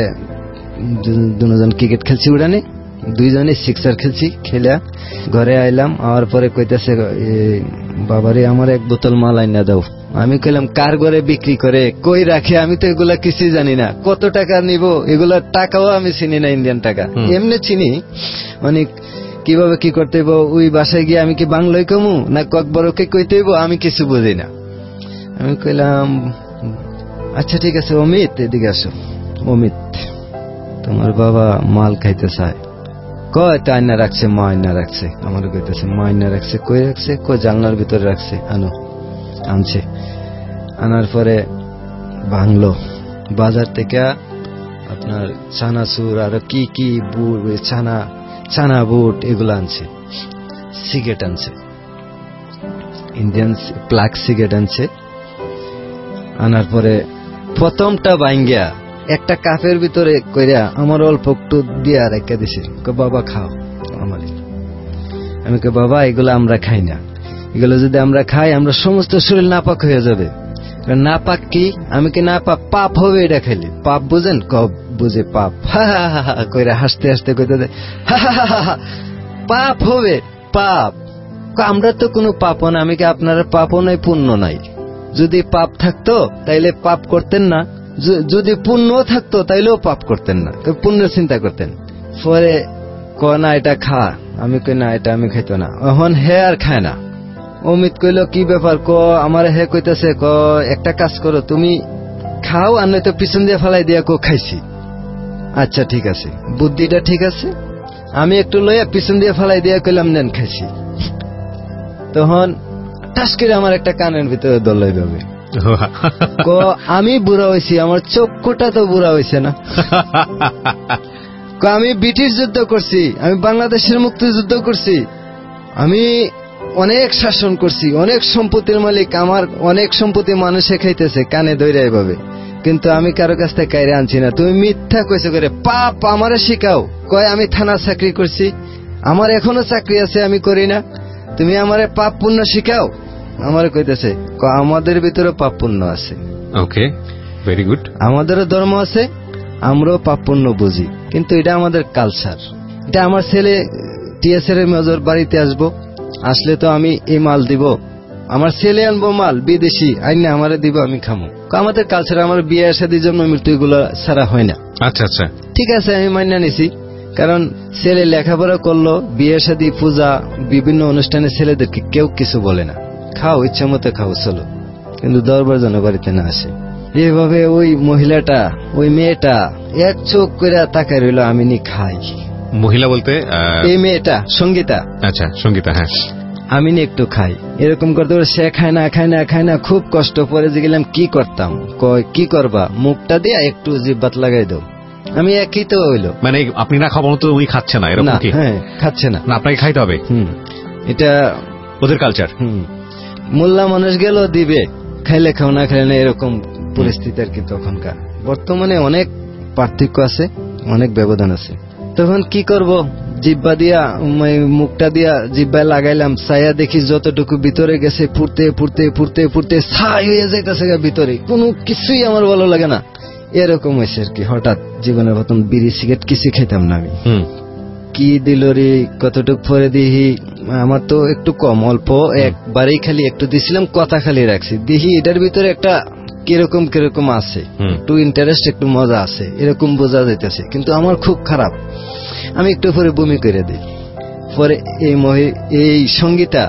দুজন ক্রিকেট খেলছি, উড়ানে দুইজনে সিক্সার খেলছি। খেলা ঘরে আইলাম, আওয়ার পরে কইতেছে বাবারে আমার এক বোতল মাল আইনা দাও। আমি কইলাম কার ঘরে বিক্রি করে, কই রাখে, আমি তো এগুলা কিছুই জানি না, কত টাকা নিব এগুলা টাকাও আমি চিনি না, ইন্ডিয়ান টাকা এমনি চিনি, মানে কিভাবে কি করতে হইব। ওই বাসায় গিয়ে আমি কি বাংলায় কমু না ককবরকে কইতে হইব, আমি কিছু বুঝি না। আমি কইলাম আচ্ছা ঠিক আছে অমিত এদিকে আসো। অমিত তোমার বাবা মাল খাইতে চায়। কয় তো আয়না রাখছে, মা আয়না রাখছে। আমার কইতেছে মা আয়না রাখছে, কই রাখছে? কই জানলার ভিতরে রাখছে, আনো। আনছে, আনার পরে ভাঙলো বাজার থেকে আপনার চানাচুর আর কি কি বুট, ছানা ছানা বুট এগুলো আনছে। সিগারেট আনছে, ইন্ডিয়ান প্লাগ সিগারেট আনছে। আনার পরে প্রথমটা ভাঙ্গিয়া একটা কাপের ভিতরে কইরা আমার অল্প একটু দিয়া রেখে দিছে। বাবা খাও। আমার আমি কে বাবা এগুলো আমরা খাই না, এগুলো যদি আমরা খাই আমরা সমস্ত শরীর নাপাক হয়ে যাবে। নাপাক কি? আমি কি নাপাক? পাপ হবে এটা খাইলে। পাপ বুঝেন? কব বুঝে পাপ। হা হা হা কইরা হাসতে হাসতে কইতে পাপ হবে, পাপ। আমরা তো কোনো পাপও না। আমি কি আপনারা পাপও নাই পুণ্য নাই? যদি পাপ থাকতো তাইলে পাপ করতেন না, যদি পুণ্য থাকতো তাইলেও পাপ করতেন না, পুণ্যের চিন্তা করতেন। পরে ক না এটা খা। আমি কই না এটা আমি খাইতো না। এখন হে আর খায় না। অমিত কইল কি ব্যাপার? ক আমার হে কইতেছে ক একটা কাজ করো, তুমি খাও আর নয়তো পিছন দিয়ে ফেলাই দিয়া কো খাইছি। আচ্ছা ঠিক আছে, বুদ্ধিটা ঠিক আছে। আমি একটু লইয়া পিছন দিয়ে ফেলাই দিয়া কইলাম নেন খাইছি। তখন টাস করে আমার একটা কানের ভিতরে দলাই যাবে। ক আমি বুড়া হয়েছি, আমার চক্ষুটা তো বুড়া হয়েছে না। ক আমি ব্রিটিশ যুদ্ধ করছি, আমি বাংলাদেশের মুক্তিযুদ্ধ করছি, আমি অনেক শাসন করছি, অনেক সম্পত্তির মালিক, আমার অনেক সম্পত্তি মানুষে খাইতেছে কানে দইরা এভাবে, কিন্তু আমি কারো কাছ থেকে কাইরে আনছি না। তুমি মিথ্যা কইছো করে পাপ আমারে শিখাও। কয় আমি থানা চাকরি করছি, আমার এখনো চাকরি আছে, আমি করি না। তুমি আমারে পাপ পুণ্য শিখাও। আমার কইতেছে আমাদের ভিতরে পাপ পুণ্য আছে। Okay, very good. আমাদেরও ধর্ম আছে, আমরাও পাপ পুণ্য বুঝি, কিন্তু এটা আমাদের কালচার। এটা আমার ছেলে টিএসএর মেজর বাড়িতে আসবো, আসলে তো আমি এই মাল দিব, আমার ছেলে আনবো মাল বিদেশি আইনে আমারে দিব, আমি খামো। আমাদের কালচার, আমার বিয়ে শাদী জন্ম মৃত্যু এগুলো ছাড়া হয় না। আচ্ছা আচ্ছা, ঠিক আছে, আমি মান্য নিছি। কারণ ছেলে লেখাপড়া করলো, বিয়ে শাদী পূজা বিভিন্ন অনুষ্ঠানে ছেলেদেরকে কেউ কিছু বলে না, খাও ইচ্ছা মতো খাও চলো, কিন্তু দরবার যেন বাড়িতে না আসে। এইভাবে ওই মহিলাটা, ওই মেয়েটা এক চোখ করে তাকায় রইল, আমি নি খাই। মহিলা বলতে এই মেয়েটা সঙ্গীতা। আচ্ছা, সঙ্গীতা, হ্যাঁ। আমি নি একটু খাই, এরকম করতে সে খায় না খায় না খায় না, খুব কষ্ট পরে যে গেলাম কি করতাম। কয় কি করবা, মুখটা দিয়ে একটু জিব্বাত লাগাই দাও। আমি একই তো হইলো, মানে আপনি না খাওয়ানো তো উনি খাচ্ছে না, এরকম কি? হ্যাঁ, খাচ্ছে না, না আপনাকে খাইতে হবে। হুম, এটা ওদের কালচার। হুম, মোল্লা মানুষ গেল দিবে, খাইলে খাও না খাইলে না, এরকম পরিস্থিতি আর কি তখনকার। বর্তমানে অনেক পার্থক্য আছে, অনেক ব্যবধান আছে। তখন কি করব, জিব্বা দিয়া মুখটা দিয়া জিব্বায় লাগাইলাম, ছায়া দেখি যতটুকু ভিতরে গেছে পুড়তে পুড়তে পুড়তে পুড়তে ছাই হয়ে যাইতেছে ভিতরে, কোনো কিছুই আমার ভালো লাগে না। এরকম হয়েছে আর কি। হঠাৎ জীবনের প্রথম বিড়ি সিগারেট কিছু খেতাম না আমি। কি দিল রে, কতটুকু পরে দিহি, আমার তো একটু কম, অল্প একবারেই খালি একটু দিছিলাম, কথা খালি রাখছি, দিহি এটার ভিতরে একটা কিরকম কিরকম আছে, একটু ইন্টারেস্ট, একটু মজা আছে, এরকম বোঝা যাইতেছে, কিন্তু আমার খুব খারাপ। আমি একটু পরে বমি করে দিই। পরে এই মহি এই সঙ্গীতা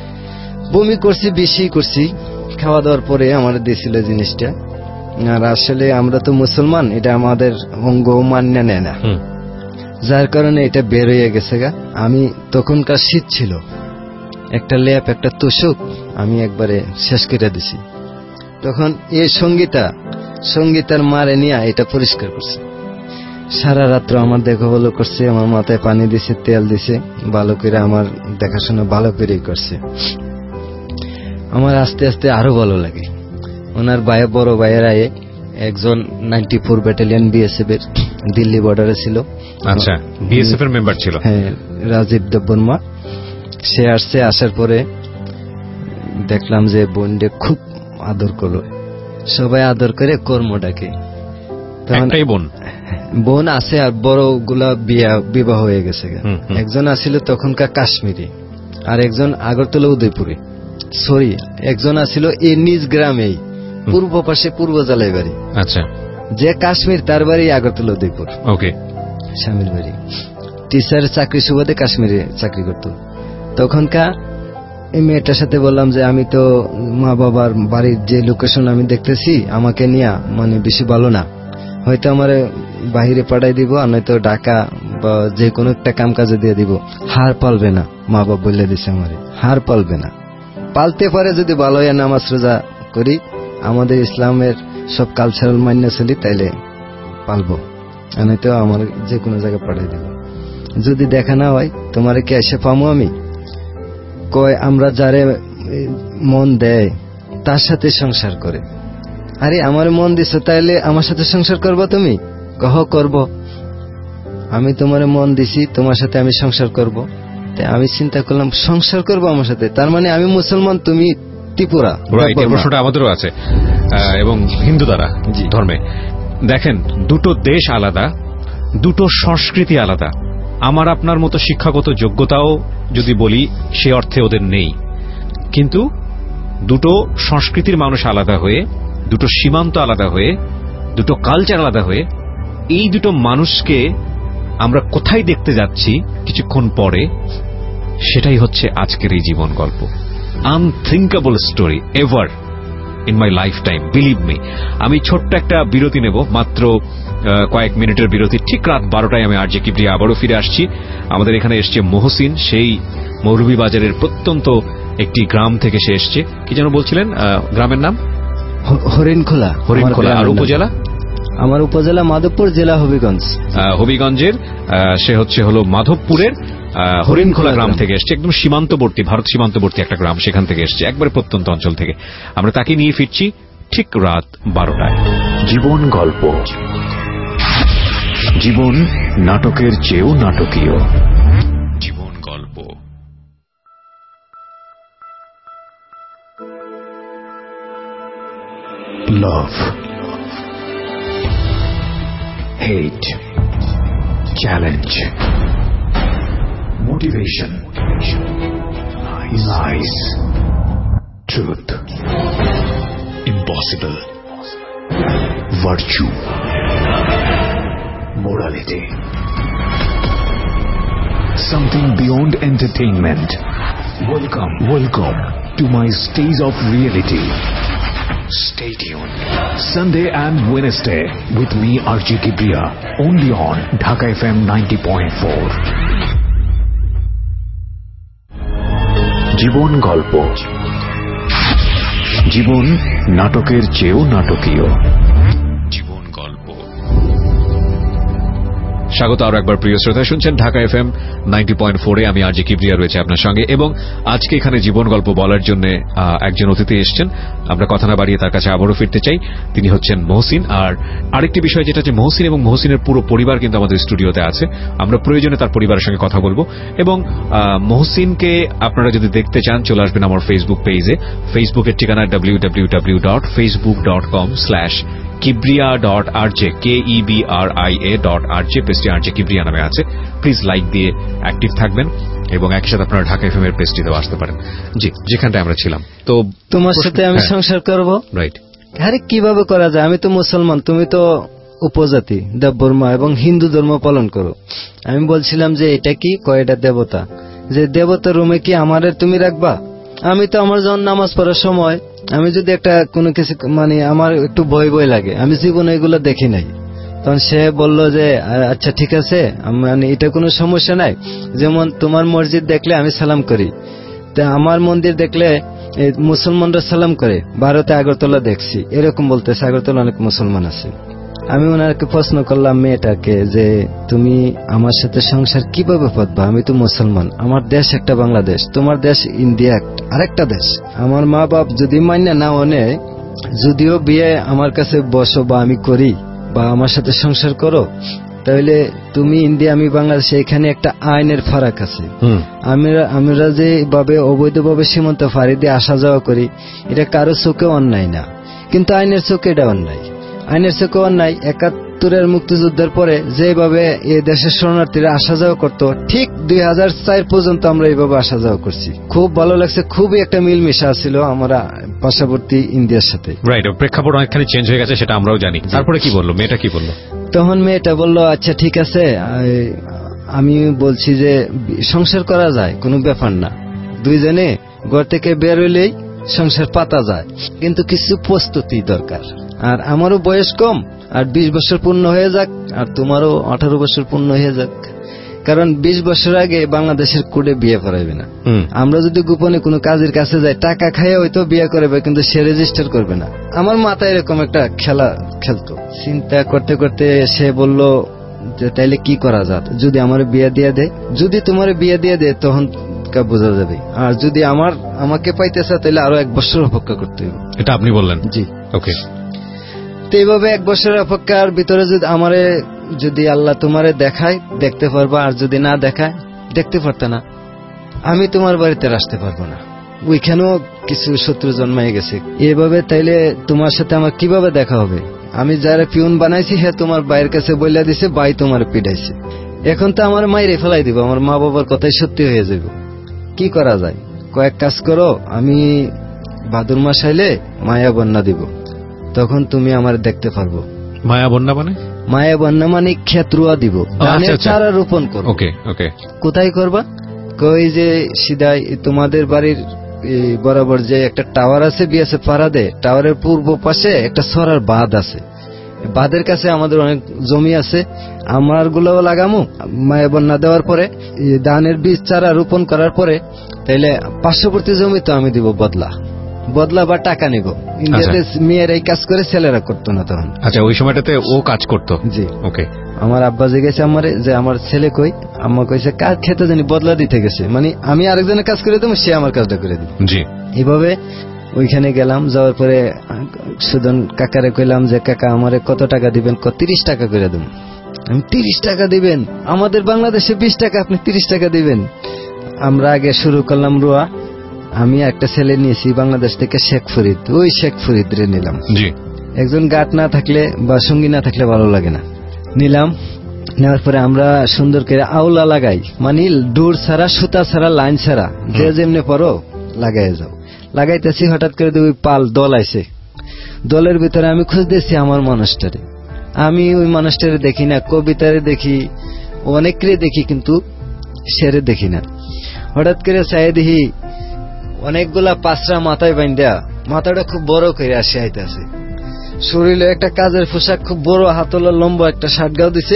বমি করছি, বেশি করছি। খাওয়া দাওয়ার পরে আমার দিয়েছিল জিনিসটা। আর আসলে আমরা তো মুসলমান, এটা আমাদের অঙ্গ মান্য নেয় না, যার কারণে এটা বের হয়ে গেছে গা। আমি তখনকার শীত ছিল, একটা লেপ একটা তোষক আমি একবারে শেষ করে দিছি। তখন এই সঙ্গীতা সঙ্গীতার মারে নিয়ে এটা পরিষ্কার করছে। সারা রাত্র আমার দেখা ভালো করছে, আমার মাথায় পানি দিছে, তেল দিছে, ভালো করে আমার দেখাশোনা ভালো করেই করছে। আমার আস্তে আস্তে আরো ভালো লাগে। ওনার ভাই, বড় ভাইয়েরা একজন নাইনটি ফোর ব্যাটালিয়ন বিএসএফ এর দিল্লি বর্ডারে ছিল। আচ্ছা, বিএসএফ এর মেম্বার ছিল। হ্যাঁ, রাজীব দেববর্মা। সে আসছে, আসার পরে দেখলাম যে বোনডে খুব আদর করলো, সবাই আদর করে কর্ম ডাকে। একটাই বোন বোন আছে, আর বড় গুলা বিয়া বিবাহ হয়ে গেছে। একজন আসিল তখনকার কাশ্মীরি, আর একজন আগরতলা উদয়পুরে, সরি একজন আসিল এই নিজ গ্রামেই পূর্ব পাশে পূর্ব জালাই বাড়ি। আচ্ছা, যে কাশ্মীর তার বাড়ি আগরতলা উদয়পুর। ওকে, স্বামীর বাড়ি টিচার চাকরি সুবাদে কাশ্মীরে চাকরি করত। তখনকার এই মেয়েটার সাথে বললাম যে আমি তো মা বাবার বাড়ির যে লোকেশন আমি দেখতেছি আমাকে নিয়ে মানে বেশি ভালো না, হয়তো আমার বাহিরে পাঠাই দিব, আর নয়তো ঢাকা বা যে কোনো একটা কাম কাজে দিয়ে দিব। হার পালবে না, মা বাপ বলে দিছে আমারে, হার পালবে না। পালতে পারে যদি ভালো হয়, নামাজ রোজা করি, আমাদের ইসলামের সব কালচারাল মান্য চলি, তাইলে পালবো, নয়তো আমার যে কোনো জায়গায় পাঠাই দিব। যদি দেখা না হয় তোমারে কি এসে পামো আমি? কয় আমরা যারে মন দেয় তার সাথে সংসার করে। আরে আমার মন দিছো, তাইলে আমার সাথে সংসার করবো তুমি? কহ করব। আমি তোমার মন দিছি, তোমার সাথে আমি সংসার করব। তাই আমি চিন্তা করলাম সংসার করব আমার সাথে, তার মানে আমি মুসলমান, তুমি ত্রিপুরা। রাইট, এই প্রশ্নটা আমাদেরও আছে এবং হিন্দু দ্বারা ধর্মে। দেখেন, দুটো দেশ আলাদা, দুটো সংস্কৃতি আলাদা। আমার আপনার মতো শিক্ষাগত যোগ্যতাও যদি বলি সে অর্থে ওদের নেই, কিন্তু দুটো সংস্কৃতির মানুষ আলাদা হয়ে, দুটো সীমান্ত আলাদা হয়ে, দুটো কালচার আলাদা হয়ে, এই দুটো মানুষকে আমরা কোথায় দেখতে যাচ্ছি কিছুক্ষণ পরে, সেটাই হচ্ছে আজকের এই জীবন গল্প। Unthinkable story ever in my life time, believe me. আমি ছোট্ট একটা বিরতি নেব, মাত্র কয়েক মিনিটের বিরতি। ঠিক রাত বারোটায় আমি আরজে কিবরিয়া আবারও ফিরে আসছি। আমাদের এখানে এসছে মহসিন, সেই মৌলভীবাজারের প্রত্যন্ত একটি গ্রাম থেকে সে এসছে। কি যেন বলছিলেন গ্রামের নাম? হরিণখোলা। হরিণখোলা। আর উপজেলা? আমার উপজেলা মাধবপুর, জেলা হবিগঞ্জ। হবিগঞ্জের সে হচ্ছে হলো মাধবপুরের হরিণখোলা গ্রাম থেকে এসছে, একদম সীমান্তবর্তী, ভারত সীমান্তবর্তী একটা গ্রাম, সেখান থেকে এসছে, একবারে প্রত্যন্ত অঞ্চল থেকে। আমরা তাকে নিয়ে ফিরছি ঠিক রাত বারোটায়। জীবন গল্প, জীবন নাটকের চেয়েও নাটকীয়। জীবন গল্প। Love, hate, challenge, motivation, lies, truth, impossible, virtue, morality, something beyond entertainment. Welcome, welcome to my stage of reality. Stay tuned. Sunday and Wednesday with me Arjun Kibriya, only on Dhaka F M ninety point four. জীবন গল্প, জীবন নাটকের চেয়েও নাটকীয়। জীবন গল্প। স্বাগত আরো একবার প্রিয় শ্রোতা, শুনছেন Dhaka F M ninety point four এ। আমি আরজে কিবরিয়া রয়েছে আপনার সঙ্গে, এবং আজকে এখানে জীবন গল্প বলার জন্য একজন অতিথি এসছেন। আমরা কথা না বাড়িয়ে তার কাছে আবারও ফিরতে চাই। তিনি হচ্ছেন মহসিন। আর আরেকটি বিষয় যেটা হচ্ছে, মহসিন এবং মহসিনের পুরো পরিবার কিন্তু আমাদের স্টুডিওতে আছে। আমরা প্রয়োজনে তার পরিবারের সঙ্গে কথা বলবো। এবং মহসিনকে আপনারা যদি দেখতে চান, চলে আসবেন আমার ফেসবুক পেজে। ফেসবুকের ঠিকানা W W W dot Facebook dot com slash Kibria dot RJ, K E B R I A dot RJ, পেজটি আরজে কিবরিয়া নামে আছে। প্লিজ লাইক দিয়ে অ্যাক্টিভ থাকবেন, এবং একই সাথে আপনারা ঢাকা এফএম এর পেজটিতেও আসতে পারেন। জি, যেখানটায় আমরা ছিলাম। তো তোমার সাথে আমি সংসার করব। রাইট। আরে কিভাবে করা যায়? আমি তো মুসলমান, তুমি তো উপজাতি, দেববর্মা এবং হিন্দু ধর্ম পালন করো। আমি বলছিলাম যে এটা কি, কয়টা দেবতা, যে দেবতার রুমে কি আমার তুমি রাখবা? আমি তো আমার যখন নামাজ পড়ার সময় আমি যদি একটা কোনো কিছু, মানে আমার একটু ভয় ভয় লাগে, আমি জীবনে এগুলো দেখি নাই। তখন সে বলল যে আচ্ছা ঠিক আছে, মানে এটা কোনো সমস্যা নাই। যেমন তোমার মসজিদ দেখলে আমি সালাম করি, তা আমার মন্দির দেখলে মুসলমানরা সালাম করে। ভারতে আগরতলা দেখছি এরকম বলতেছে, আগরতলা অনেক মুসলমান আছে। আমি ওনাকে প্রশ্ন করলাম মেয়েটাকে যে তুমি আমার সাথে সংসার কিভাবে পাতবা? আমি তো মুসলমান, আমার দেশ একটা বাংলাদেশ, তোমার দেশ ইন্ডিয়া আরেকটা দেশ। আমার মা বাপ যদি মান্য না অনে, যদিও বিয়ে আমার কাছে বসো বা আমি করি বা আমার সাথে সংসার করো, তাহলে তুমি ইন্ডিয়া আমি বাংলাদেশে, এখানে একটা আইনের ফারাক আছে। আমরা আমরা যে ভাবে অবৈধভাবে সীমান্ত ফাঁড়ি দিয়ে আসা যাওয়া করি, এটা কারো চোখে অন্যায় না, কিন্তু আইনের চোখে এটা অন্যায়। আইনের চোখে অন্যায়। একাত্তরের মুক্তিযুদ্ধের পরে যেভাবে এই দেশের শরণার্থীরা আসা যাওয়া করতো, ঠিক দুই হাজার চার পর্যন্ত আমরা এইভাবে আসা যাওয়া করছি। খুব ভালো লাগছে, খুবই একটা মিলমিশা ছিল আমরা পার্শ্ববর্তী ইন্ডিয়ার সাথে। রাইট। প্রেক্ষাপট অনেকখানি চেঞ্জ হয়ে গেছে, সেটা আমরাও জানি। তারপরে কি বললো মেয়েটা? কি বললো তখন? মেয়েটা বললো আচ্ছা ঠিক আছে, আমি বলছি যে সংসার করা যায়, কোনো ব্যাপার না, দুইজনে ঘর থেকে বের হইলেই সংসার পাতা যায়, কিন্তু কিছু প্রস্তুতি দরকার। আর আমারও বয়স কম, আর বিশ বছর পূর্ণ হয়ে যাক, আর তোমারও আঠারো বছর পূর্ণ হয়ে যাক। কারণ বিশ বছর আগে বাংলাদেশের কোডে বিয়ে করাইবে না। আমরা যদি গোপনে কোনো কাজের কাছে যাই, টাকা খাইয়ে হয়তো বিয়ে করাবে, কিন্তু সে রেজিস্টার করবে না। আমার মাথায় এরকম একটা খেলা খেলতো। চিন্তা করতে করতে সে বলল যে তাইলে কি করা যাত, যদি আমার বিয়ে দিয়ে দেয়, যদি তোমার বিয়ে দিয়ে দেয় তখন বোঝা যাবে, আর যদি আমার আমাকে পাইতেছে তাহলে আরো এক বছর অপেক্ষা করতে হবে। এটা আপনি বললেন? জি। ওকে। তো এইভাবে এক বছরের অপেক্ষার ভিতরে যদি আমারে যদি আল্লাহ তোমারে দেখায় দেখতে পারবা, আর যদি না দেখায় দেখতে পারত না। আমি তোমার বাড়িতে আসতে পারবো না, ওইখানেও কিছু শত্রু জন্মাই গেছে। এইভাবে তাইলে তোমার সাথে আমার কিভাবে দেখা হবে? আমি যারা পিউন বানাইছি হ্যাঁ তোমার ভাইয়ের কাছে বইলা দিছে, ভাই তোমার পিটাইছে, এখন তো আমার মাইরে ফেলাই দিব, আমার মা বাবার কথাই সত্যি হয়ে যাবে। কি করা যায়? কয়েক কাজ করো, আমি ভাদুর মাস আইলে মায়া বন্যা দিব, তখন তুমি আমার দেখতে পারবো। মায়া বন্যা মানে? মায়া বন্যা মানে ক্ষেত্রুয়া দিব, ধানের চারা রোপণ করো। ওকে ওকে। কোথায় করবা? কই যে সিধাই তোমাদের বাড়ির বরাবর যে একটা টাওয়ার আছে বিএসএফ পাড়াদে, টাওয়ারের পূর্ব পাশে একটা সরার বাঁধ আছে, বাঁধের কাছে আমাদের অনেক জমি আছে, আমার গুলো লাগামু। মায়া বন্যা দেওয়ার পরে ধানের বীজ চারা রোপণ করার পরে তাইলে পার্শ্ববর্তী জমি তো আমি দিব বদলা, বদলা বা টাকা নিব। ইন্ডিয়াতে মেয়ের এই কাজ করে ছেলেরা করতো না তখন। আচ্ছা, ওই সময়টাতে ও কাজ করতো? জি। ওকে। আমার আব্বা জিজ্ঞেস আমারে যে আমার ছেলে কই, আম্মা কইছে কাজ খেতে জানি বদলা দিতে গেছে, মানে আমি আরেকজনের কাজ করে দেবো, সে আমার কাজটা করে দিবে। জি। এইভাবে ওইখানে গেলাম, যাওয়ার পরে সুজন কাকারে কইলাম যে কাকা আমারে কত টাকা দিবেন? তিরিশ টাকা করে দেব। আমি তিরিশ টাকা দিবেন? আমাদের বাংলাদেশে বিশ টাকা, আপনি তিরিশ টাকা দিবেন? আমরা আগে শুরু করলাম রুয়া, আমি একটা ছেলে নিয়েছি বাংলাদেশ থেকে, শেখ ফরিদ, ওই শেখ ফরিদ রে নিলাম। জি। একজন গার্ড না থাকলে বা সঙ্গী না থাকলে ভালো লাগে না। নিলাম, নেওয়ার পরে আমরা সুন্দর করে আওলা লাগাই, মানে ডোর ছাড়া, সুতা ছাড়া, লাইন ছাড়া, যে যেমনি পরো লাগাই যাও। লাগাইতেছি, হঠাৎ করে ওই পাল দল আইছে, দলের ভিতরে আমি খুঁজতেছি আমার মানুষটারে। আমি ওই মানুষটারে দেখি না, কবিতারে দেখি, অনেকরে দেখি, কিন্তু সেরে দেখি না। হঠাৎ করে চাই দেখি অনেকগুলা পাঁচরা মাথায় বাইন্দা, মাথাটা খুব বড় করে আসে আইতেছে, শরীরে একটা কাজের পোশাক, খুব বড় হাতলা লম্বা একটা শার্ট গাও দিছে,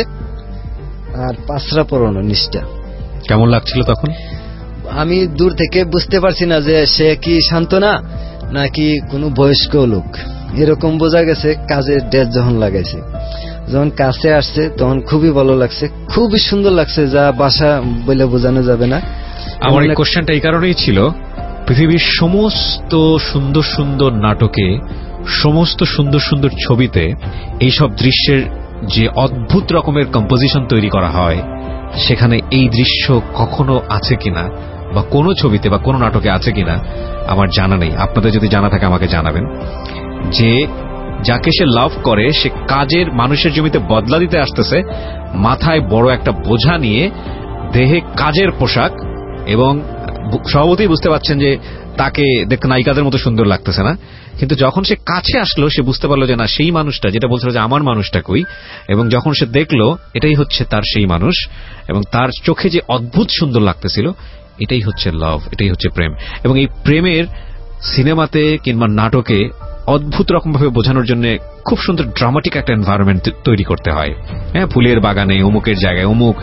আর পাঁচরা পরানো নিষ্ঠা। কেমন লাগছিল তখন? আমি দূর থেকে বুঝতে পারছি না যে সে কি শান্ত না নাকি কোনো বয়স্ক লোক, এরকম বোঝা গেছে কাজের ড্রেস যখন লাগাইছে। যখন কাছে আসছে তখন খুবই ভালো লাগছে, খুবই সুন্দর লাগছে, যা ভাষা বলে বোঝানো যাবে না। আমার এই কোশ্চেনটা এই কারণেই ছিল, পৃথিবীর সমস্ত সুন্দর সুন্দর নাটকে, সমস্ত সুন্দর সুন্দর ছবিতে এইসব দৃশ্যের যে অদ্ভুত রকমের কম্পোজিশন তৈরি করা হয়, সেখানে এই দৃশ্য কখনো আছে কিনা, বা কোনো ছবিতে বা কোনো নাটকে আছে কিনা আমার জানা নেই। আপনাদের যদি জানা থাকে আমাকে জানাবেন, যে যাকে সে লাভ করে সে কাজের মানুষের জমিতে বদলা দিতে আসতেছে, মাথায় বড় একটা বোঝা নিয়ে, দেহে কাজের পোশাক, এবং সভাপতি বুঝতে পারছেন যে তাকে দেখতে নায়িকাদের মতো সুন্দর লাগতেছে না, কিন্তু যখন সে কাছে আসলো সে বুঝতে পারলো যে না, সেই মানুষটা যেটা বলছিল যে আমার মানুষটা কই, এবং যখন সে দেখলো এটাই হচ্ছে তার সেই মানুষ, এবং তার চোখে যে অদ্ভুত সুন্দর লাগতেছিল, এটাই হচ্ছে লাভ, এটাই হচ্ছে প্রেম। এবং এই প্রেমের সিনেমাতে কিংবা নাটকে অদ্ভুত রকম ভাবে বোঝানোর জন্য খুব সুন্দর ড্রামাটিক একটা এনভায়রনমেন্ট তৈরি করতে হয়। হ্যাঁ, ফুলের বাগানে, অমুকের জায়গায় অমুক,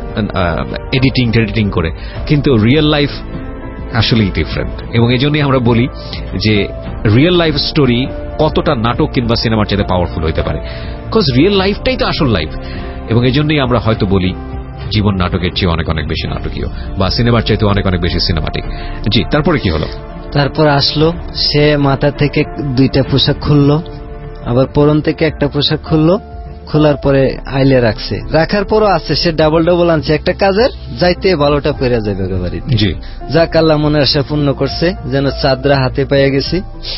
এডিটিং টেডিটিং করে, কিন্তু রিয়েল লাইফ আসলেই ডিফারেন্ট। এবং এই জন্যই আমরা বলি যে রিয়েল লাইফ স্টোরি কতটা নাটক কিংবা সিনেমার চাইতে পাওয়ারফুল হইতে পারে, বিকজ রিয়েল লাইফটাই তো আসল লাইফ। এবং এই জন্যই আমরা হয়তো বলি জীবন নাটকের চেয়ে অনেক অনেক বেশি নাটকীয়, বা সিনেমার চাইতে অনেক অনেক বেশি সিনেমাটিক। জি, তারপরে কি হলো? তারপর আসলো সে মাথা থেকে দুইটা পোশাক খুললো, আবার পরন থেকে একটা পোশাক খুললো, খোলার পরে আইলে রাখছে, রাখার পরও আছে সে ডাবল ডাবল আনছে একটা কাজের, যাইতে ভালোটা পেরে যাবে বাড়িতে। জি, যাক আল্লাহ মনের আশা পূর্ণ করছে, যেন চাদরা হাতে পেয়ে গেছি।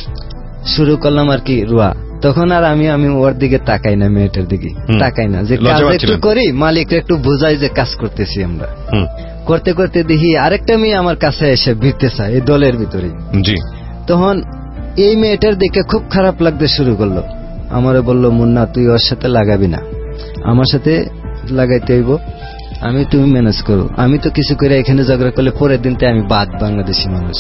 শুরু করলাম আর কি রুয়া। তখন আর আমি আমি ওর দিকে তাকাই না, মেয়েটার দিকে তাকাই না, যে কাজ একটু করি, মালিকরা একটু বোঝাই যে কাজ করতেছি আমরা। করতে করতে দেখি আরেকটা মেয়ে আমার কাছে এসে ভিড়তে চায় এই দলের ভিতরে। জি, তখন এই মেয়েটার দিকে খুব খারাপ লাগতে শুরু করলো, আমারে বলল মুন্না তুই ওর সাথে লাগাবি না, আমার সাথে লাগাইতে হইব, আমি তুমি ম্যানেজ করো, আমি তো কিছু করে এখানে ঝগড়া করলে পরের দিনতে আমি বাদ বাংলাদেশি মানুষ।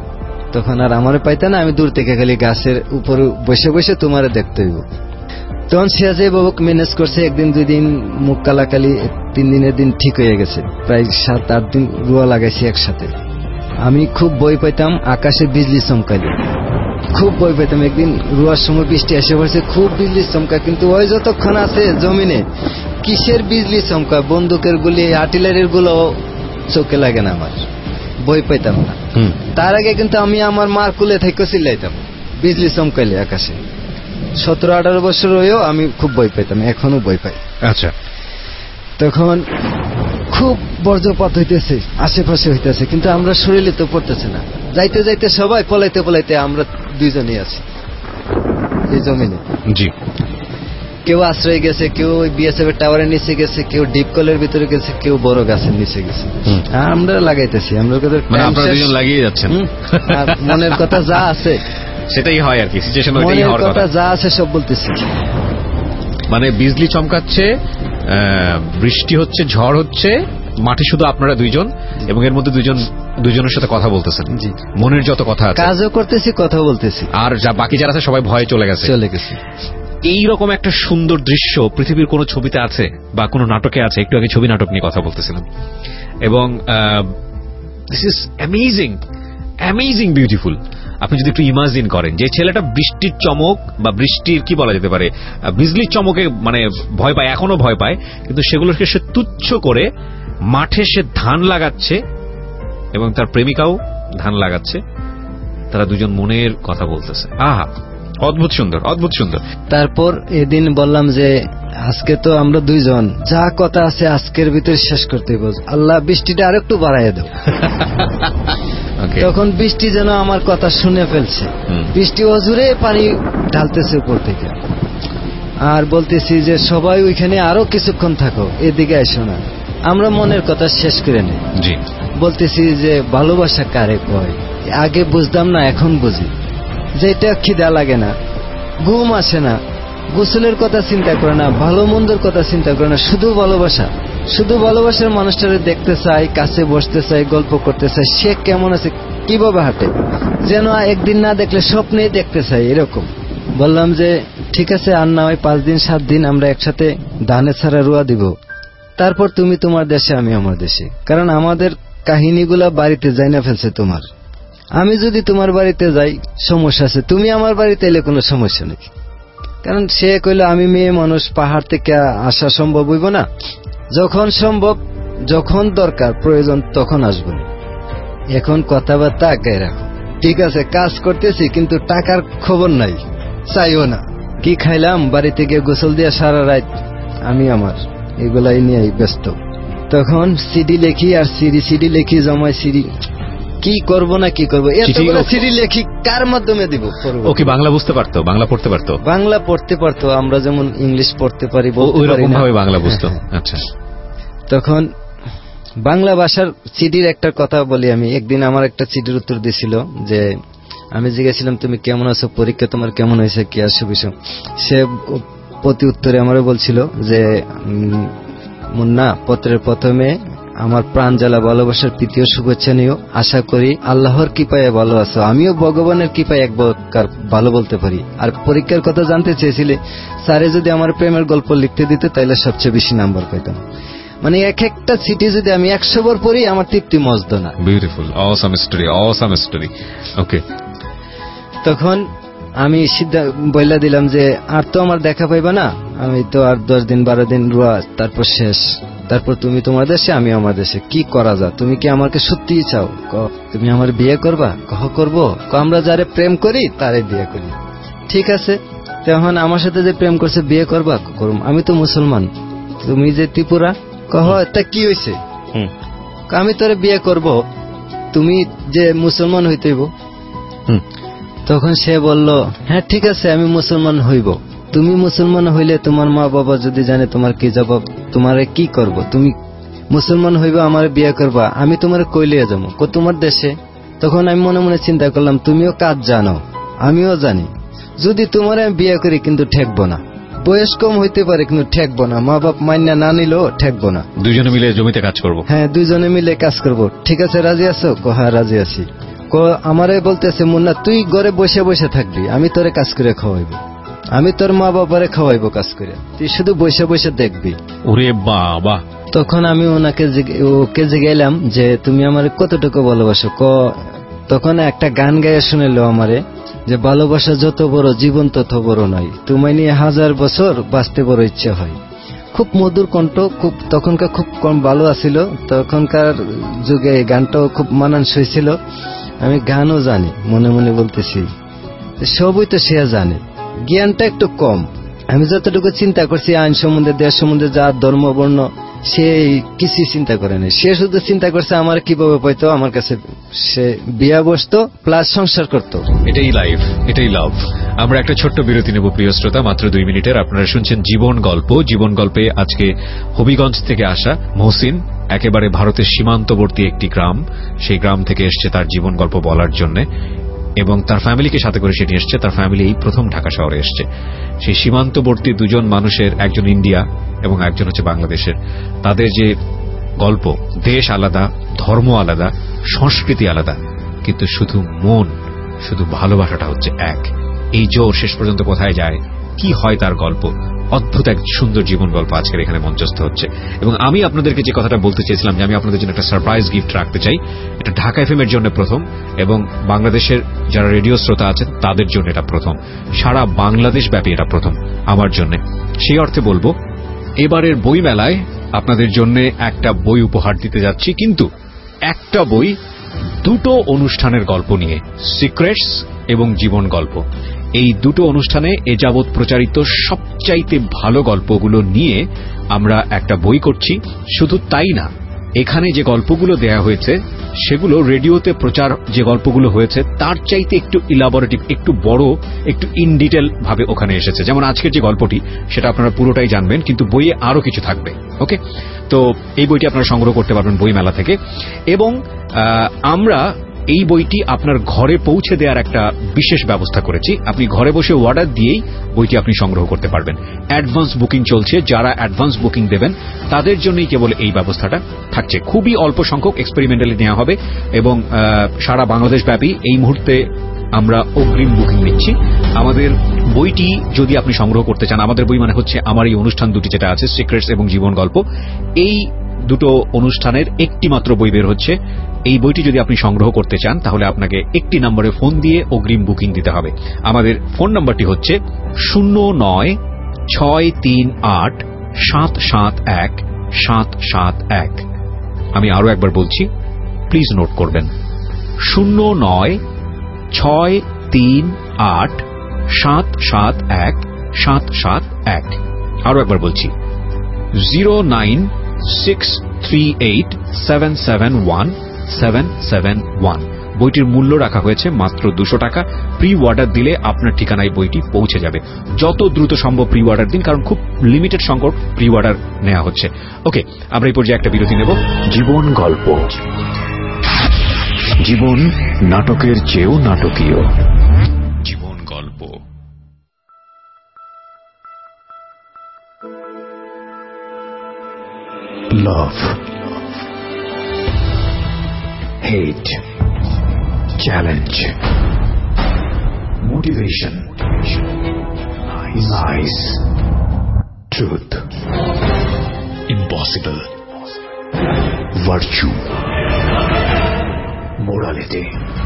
তখন আর আমারে পাইতে না, আমি দূর থেকে খালি গাছের উপরে বসে বসে তোমারে দেখতে হইব। তখন সে যেভাবে ম্যানেজ করছে, একদিন দুই দিন মুখ কালাকালি, তিন দিনের দিন ঠিক হয়ে গেছে। প্রায় সাত আট দিন রুয়া লাগাইছি একসাথে। আমি খুব ভয় পাইতাম আকাশে বিজলি চমকাইলে, খুব ভয় পেতাম। একদিন রুয়ার সময় বৃষ্টি এসে পড়ছে, খুব বিজলি চমকায়, কিন্তু ওই যতক্ষণ আছে জমিনে কিসের বিজলি চমকায়, বন্দুকের গুলি, আর্টিলারির গুলো চোখে লাগে না, আমার ভয় পাইতাম না। তার আগে কিন্তু আমি আমার মার কুলে থেকে চিল্লাইতাম বিজলি চমকাইলে আকাশে। সতেরো আঠারো বছর হয়েও আমি খুব ভয় পাইতাম, এখনো ভয় পাই। আচ্ছা, তখন খুব বজ্রপাত হইতেছে, আশেপাশে হইতেছে, কিন্তু আমরা শরীরে তো পড়তেছে না। যাইতে যাইতে সবাই পলাইতে পলাইতে আমরা দুইজনই আছি এই জমিনে। জি, কেউ আশ্রয় গেছে, কেউ ওই বিএসএফ এর টাওয়ারের নিচে গেছে, কেউ ডিপ কলের ভিতরে গেছে, কেউ বড় গাছের নিচে গেছে। আমরা লাগাইতেছি, আমরা লাগিয়ে যাচ্ছেন। মনের কথা যা আছে সেটাই হয় আর কি, সিচুয়েশন মনের কথা যা আছে সব বলতেছি। মানে বিজলি চমকাচ্ছে, বৃষ্টি হচ্ছে, ঝড় হচ্ছে, মাঠে শুধু আপনারা দুইজন, এবং এর মধ্যে দুইজন দুইজনের সাথে কথা বলতেছেন। জি, মনের যত কথা আছে, কাজও করতেছি, কথা বলতেছি, আর যা বাকি যারা আছে সবাই ভয়ে চলে গেছে চলে গেছে এইরকম একটা সুন্দর দৃশ্য পৃথিবীর কোন ছবিতে আছে বা কোন নাটকে আছে? একটু আগে ছবি নাটক নিয়ে কথা বলতেছিলাম, এবং this is amazing, amazing beautiful. আপনি যদি একটু ইমাজিন করেন যে ছেলেটা বৃষ্টির চমক বা বৃষ্টির কি বলা যেতে পারে, বিজলির চমকে মানে ভয় পায়, এখনো ভয় পায়, কিন্তু সেগুলোকে সে তুচ্ছ করে মাঠে সে ধান লাগাচ্ছে এবং তার প্রেমিকাও ধান লাগাচ্ছে, তারা দুজন মনের কথা বলতেছে। আহা, অদ্ভুত সুন্দর, অদ্ভুত সুন্দর। তারপর এদিন বললাম যে আজকে তো আমরা দুইজন, যা কথা আছে আজকের ভিতরে শেষ করতে বল, আল্লাহ বৃষ্টিটা আর একটু বাড়াইয়া দাও। তখন বৃষ্টি যেন আমার কথা শুনে ফেলছে, বৃষ্টি অজুরে পানি ঢালতেছে উপর থেকে, আর বলতেছি যে সবাই ওইখানে আরো কিছুক্ষণ থাকো, এদিকে এসো না, আমরা মনের কথা শেষ করে নেই। বলতেছি যে ভালোবাসা কারে কয়, আগে বুঝতাম না, এখন বুঝি। যেটা খিদা লাগে না, ঘুম আসে না, গোসলের কথা চিন্তা করে না, ভালো মন্দের কথা চিন্তা করে না, শুধু ভালোবাসা, শুধু ভালোবাসার মানুষটারে দেখতে চাই, কাছে বসতে চাই, গল্প করতে চাই, সে কেমন আছে, কিভাবে হাঁটে, যেন একদিন না দেখলে স্বপ্নেই দেখতে চাই, এরকম। বললাম যে ঠিক আছে, আর না হয় পাঁচ দিন সাত দিন আমরা একসাথে ধানে ছাড়া রুয়া দিব, তারপর তুমি তোমার দেশে, আমি আমার দেশে। কারণ আমাদের কাহিনীগুলা বাড়িতে যাই না ফেলছে তোমার, আমি যদি তোমার বাড়িতে যাই সমস্যা আছে, তুমি আমার বাড়িতে এলে কোনো সমস্যা নেই। কারণ সে কইল আমি মেয়ে মানুষ, পাহাড় থেকে আসা সম্ভব হইব না, যখন সম্ভব, যখন দরকার প্রয়োজন তখন আসবো। এখন কথাবার্তা আগায় রাখো, ঠিক আছে? কাজ করতেছি কিন্তু টাকার খবর নাই, চাইও না। কি খাইলাম, বাড়িতে গিয়ে গোসল দিয়ে সারা রাত আমি আমার এগুলাই নিয়ে ব্যস্ত। তখন সিডি লেখি, আর সিডি সিডি লেখি, জমায় সিডি, কি করব না কি করবো, এতগুলো সিডি লেখি কার মাধ্যমে দিব? ও কি বাংলা বুঝতে পারতো, বাংলা পড়তে পারতো? বাংলা পড়তে পারতো, আমরা যেমন ইংলিশ পড়তে পারি ওই রকম ভাবে বাংলা বুঝতো। আচ্ছা, তখন বাংলা ভাষার সিডির একটা কথা বলি আমি। একদিন আমার একটা সিডির উত্তর দিছিল যে আমি জিজ্ঞেছিলাম তুমি কেমন আছো, পরীক্ষা তোমার কেমন হয়েছে, কি আসো বিষয়। সে প্রতি উত্তরে আমারও বলছিল যে মুন্না, পত্রের প্রথমে আমার প্রাণ জ্বালা ভালোবাসার প্রীতীয় শুভেচ্ছা নিও, আশা করি আল্লাহর কৃপায় ভালো আছো, আমিও ভগবানের কৃপায় এক প্রকার ভালো বলতে পারি। আর পরীক্ষার কথা জানতে চেয়েছিলে, স্যারে যদি আমার প্রেমের গল্প লিখতে দিতে তাহলে সবচেয়ে বেশি নাম্বার পেতাম। মানে এক একটা সিটি যদি আমি একশো বার পড়ি আমার তৃপ্তি মজদ না। Beautiful, awesome story, awesome story. Okay, তখন আমি সিদ্ধান্ত বইলা দিলাম যে আর তো আমার দেখা পাইবা না, আমি তো আর দশ দিন বারো দিন রুয়া, তারপর শেষ, তারপর তুমি তোমার দেশে, আমি আমার দেশে। কি করা যায়? তুমি কি আমাকে সত্যিই চাও? তুমি আমার বিয়ে করবা? কহ করবো। আমরা যারে প্রেম করি তারে বিয়ে করি। ঠিক আছে, তখন আমার সাথে যে প্রেম করছে বিয়ে করবা? করুম। আমি তো মুসলমান, তুমি যে ত্রিপুরা, কহ তা কি হয়েছে? আমি তোরে বিয়ে করব, তুমি যে মুসলমান হইতেইব। তখন সে বলল হ্যাঁ ঠিক আছে, আমি মুসলমান হইব। তুমি মুসলমান হইলে তোমার মা বাবা যদি জানে তোমার কি জবাব, তোমারে কি করব? তুমি মুসলমান হইবা, আমার বিয়ে করবা, আমি তোমার কইলিয়ে যাবো তোমার দেশে। তখন আমি মনে মনে চিন্তা করলাম তুমিও কাজ জানো, আমিও জানি, যদি তোমার আমি বিয়ে করি কিন্তু ঠেকবো না, বয়স কম হইতে পারে কিন্তু ঠেকবো না, মা বাপ মান্যা না নিলেও ঠেকবো না, দুইজনে মিলে জমিতে কাজ করব। হ্যাঁ, দুইজনে মিলে কাজ করব। ঠিক আছে, রাজি আছো? হ্যাঁ রাজি আছি। আমারে বলতেছে মুন্না তুই ঘরে বসে বসে থাকবি, আমি তোরে কাজ করে খাওয়াইব। আমি তোর মা বাবারে খাওয়াইবো কাজ করে, তুই শুধু বসে বসে দেখবি। ওরে বাবা! তখন আমি ওনাকে ওকে জিজ্ঞাইলাম যে তুমি আমার কতটুকু ভালোবাসো। ক তখন একটা গান গায়ে শুনেলো আমারে যে ভালোবাসা যত বড় জীবন তত বড় নয়, তোমায় নিয়ে হাজার বছর বাঁচতে বড় ইচ্ছা হয়। খুব মধুর কণ্ঠ, খুব তখনকার খুব কম ভালো আছিল, তখনকার যুগে গানটাও খুব মানানসই ছিল। আমি গানও জানি, মনে মনে বলতেছি সবই তো সে জানে, জ্ঞানটা একটু কম। আমি যতটুকু চিন্তা করছি আইন সম্বন্ধে, দেশ সম্বন্ধে, জাত ধর্ম বর্ণ, সে কিছুই চিন্তা করে নাই। সে শুধু চিন্তা করছে আমার কিভাবে পাইতো, আমার কাছে সে বিয়া বসতো প্লাস সংসার করতো। এটাই লাইফ, এটাই লাভ। আমরা একটা ছোট্ট বিরতি নেব প্রিয় শ্রোতা, মাত্র দুই মিনিটের। আপনারা শুনছেন জীবন গল্প। জীবন গল্পে আজকে হবিগঞ্জ থেকে আসা মহসিন, একেবারে ভারতের সীমান্তবর্তী একটি গ্রাম, সেই গ্রাম থেকে এসছে তার জীবন গল্প বলার জন্য, এবং তার ফ্যামিলিকে সাথে করে সেটি এসছে। তার ফ্যামিলি এই প্রথম ঢাকা শহরে এসছে। সেই সীমান্তবর্তী দুজন মানুষের, একজন ইন্ডিয়া এবং একজন হচ্ছে বাংলাদেশের, তাদের যে গল্প, দেশ আলাদা, ধর্ম আলাদা, সংস্কৃতি আলাদা, কিন্তু শুধু মন, শুধু ভালোবাসাটা হচ্ছে এক। এই জোর শেষ পর্যন্ত কোথায় যায়, কি হয় তার গল্প, অদ্ভুত এক সুন্দর জীবন গল্প আজকের এখানে মঞ্চস্থ হচ্ছে। এবং আমি আপনাদেরকে যে কথাটা বলতে চেয়েছিলাম যে আমি আপনাদের জন্য একটা সারপ্রাইজ গিফট রাখতে চাই। এটা ঢাকা এফএম এর জন্য প্রথম, এবং বাংলাদেশের যারা রেডিও শ্রোতা আছেন তাদের জন্য এটা প্রথম, সারা বাংলাদেশ ব্যাপী এটা প্রথম আমার জন্য। সেই অর্থে বলবো, এবারের বই মেলায় আপনাদের জন্য একটা বই উপহার দিতে যাচ্ছি, কিন্তু একটা বই দুটো অনুষ্ঠানের গল্প নিয়ে, সিক্রেটস এবং জীবন গল্প। এই দুটো অনুষ্ঠানে এ যাবৎ প্রচারিত সবচাইতে ভালো গল্পগুলো নিয়ে আমরা একটা বই করছি। শুধু তাই না, এখানে যে গল্পগুলো দেয়া হয়েছে সেগুলো রেডিওতে প্রচার যে গল্পগুলো হয়েছে তার চাইতে একটু ইলাবোরেটিভ, একটু বড়, একটু ইন ডিটেল ভাবে ওখানে এসেছে। যেমন আজকের যে গল্পটি সেটা আপনারা পুরোটাই জানবেন, কিন্তু বইয়ে আরো কিছু থাকবে। ওকে, তো এই বইটি আপনারা সংগ্রহ করতে পারবেন বই মেলা থেকে। এবং আমরা এই বইটি আপনার ঘরে পৌঁছে দেওয়ার একটা বিশেষ ব্যবস্থা করেছি। আপনি ঘরে বসে অর্ডার দিয়েই বইটি আপনি সংগ্রহ করতে পারবেন। অ্যাডভান্স বুকিং চলছে, যারা অ্যাডভান্স বুকিং দেবেন তাদের জন্যই কেবল এই ব্যবস্থাটা থাকছে। খুবই অল্প সংখ্যক এক্সপেরিমেন্টালি নেওয়া হবে, এবং সারা বাংলাদেশ ব্যাপী এই মুহূর্তে আমরা অগ্রিম বুকিং নিচ্ছি। আমাদের বইটি যদি আপনি সংগ্রহ করতে চান, আমাদের বই মানে হচ্ছে আমার এই অনুষ্ঠান দুটি যেটা আছে, সিক্রেটস এবং জীবন গল্প, এই দুটো অনুষ্ঠানের একটি মাত্র বই বের হচ্ছে। এই বইটি যদি আপনি সংগ্রহ করতে চান তাহলে আপনাকে একটি নম্বরে ফোন দিয়ে অগ্রিম বুকিং দিতে হবে। আমাদের ফোন নম্বরটি হচ্ছে শূন্য নয় ছয় তিন আট সাত সাত এক সাত সাত এক। আমি আরো একবার বলছি, প্লিজ নোট করবেন, শূন্য নয় ছয় তিন আট সাত সাত এক সাত সাত এক। আরো একবার বলছি, zero nine six three eight seven seven one seven seven one. বইটির মূল্য রাখা হয়েছে মাত্র দুশো টাকা। প্রি অর্ডার দিলে আপনার ঠিকানায় বইটি পৌঁছে যাবে। যত দ্রুত সম্ভব প্রি অর্ডার দিন, কারণ খুব লিমিটেড সংখ্যক প্রি অর্ডার নেওয়া হচ্ছে। ওকে, আমরা এই পর্যায়ে একটা বিরতি নেব। জীবন গল্প। জীবন নাটকের চেয়েও নাটকীয়। জীবন গল্প। Love, hate, challenge, motivation, lies, truth, impossible, virtue, morality,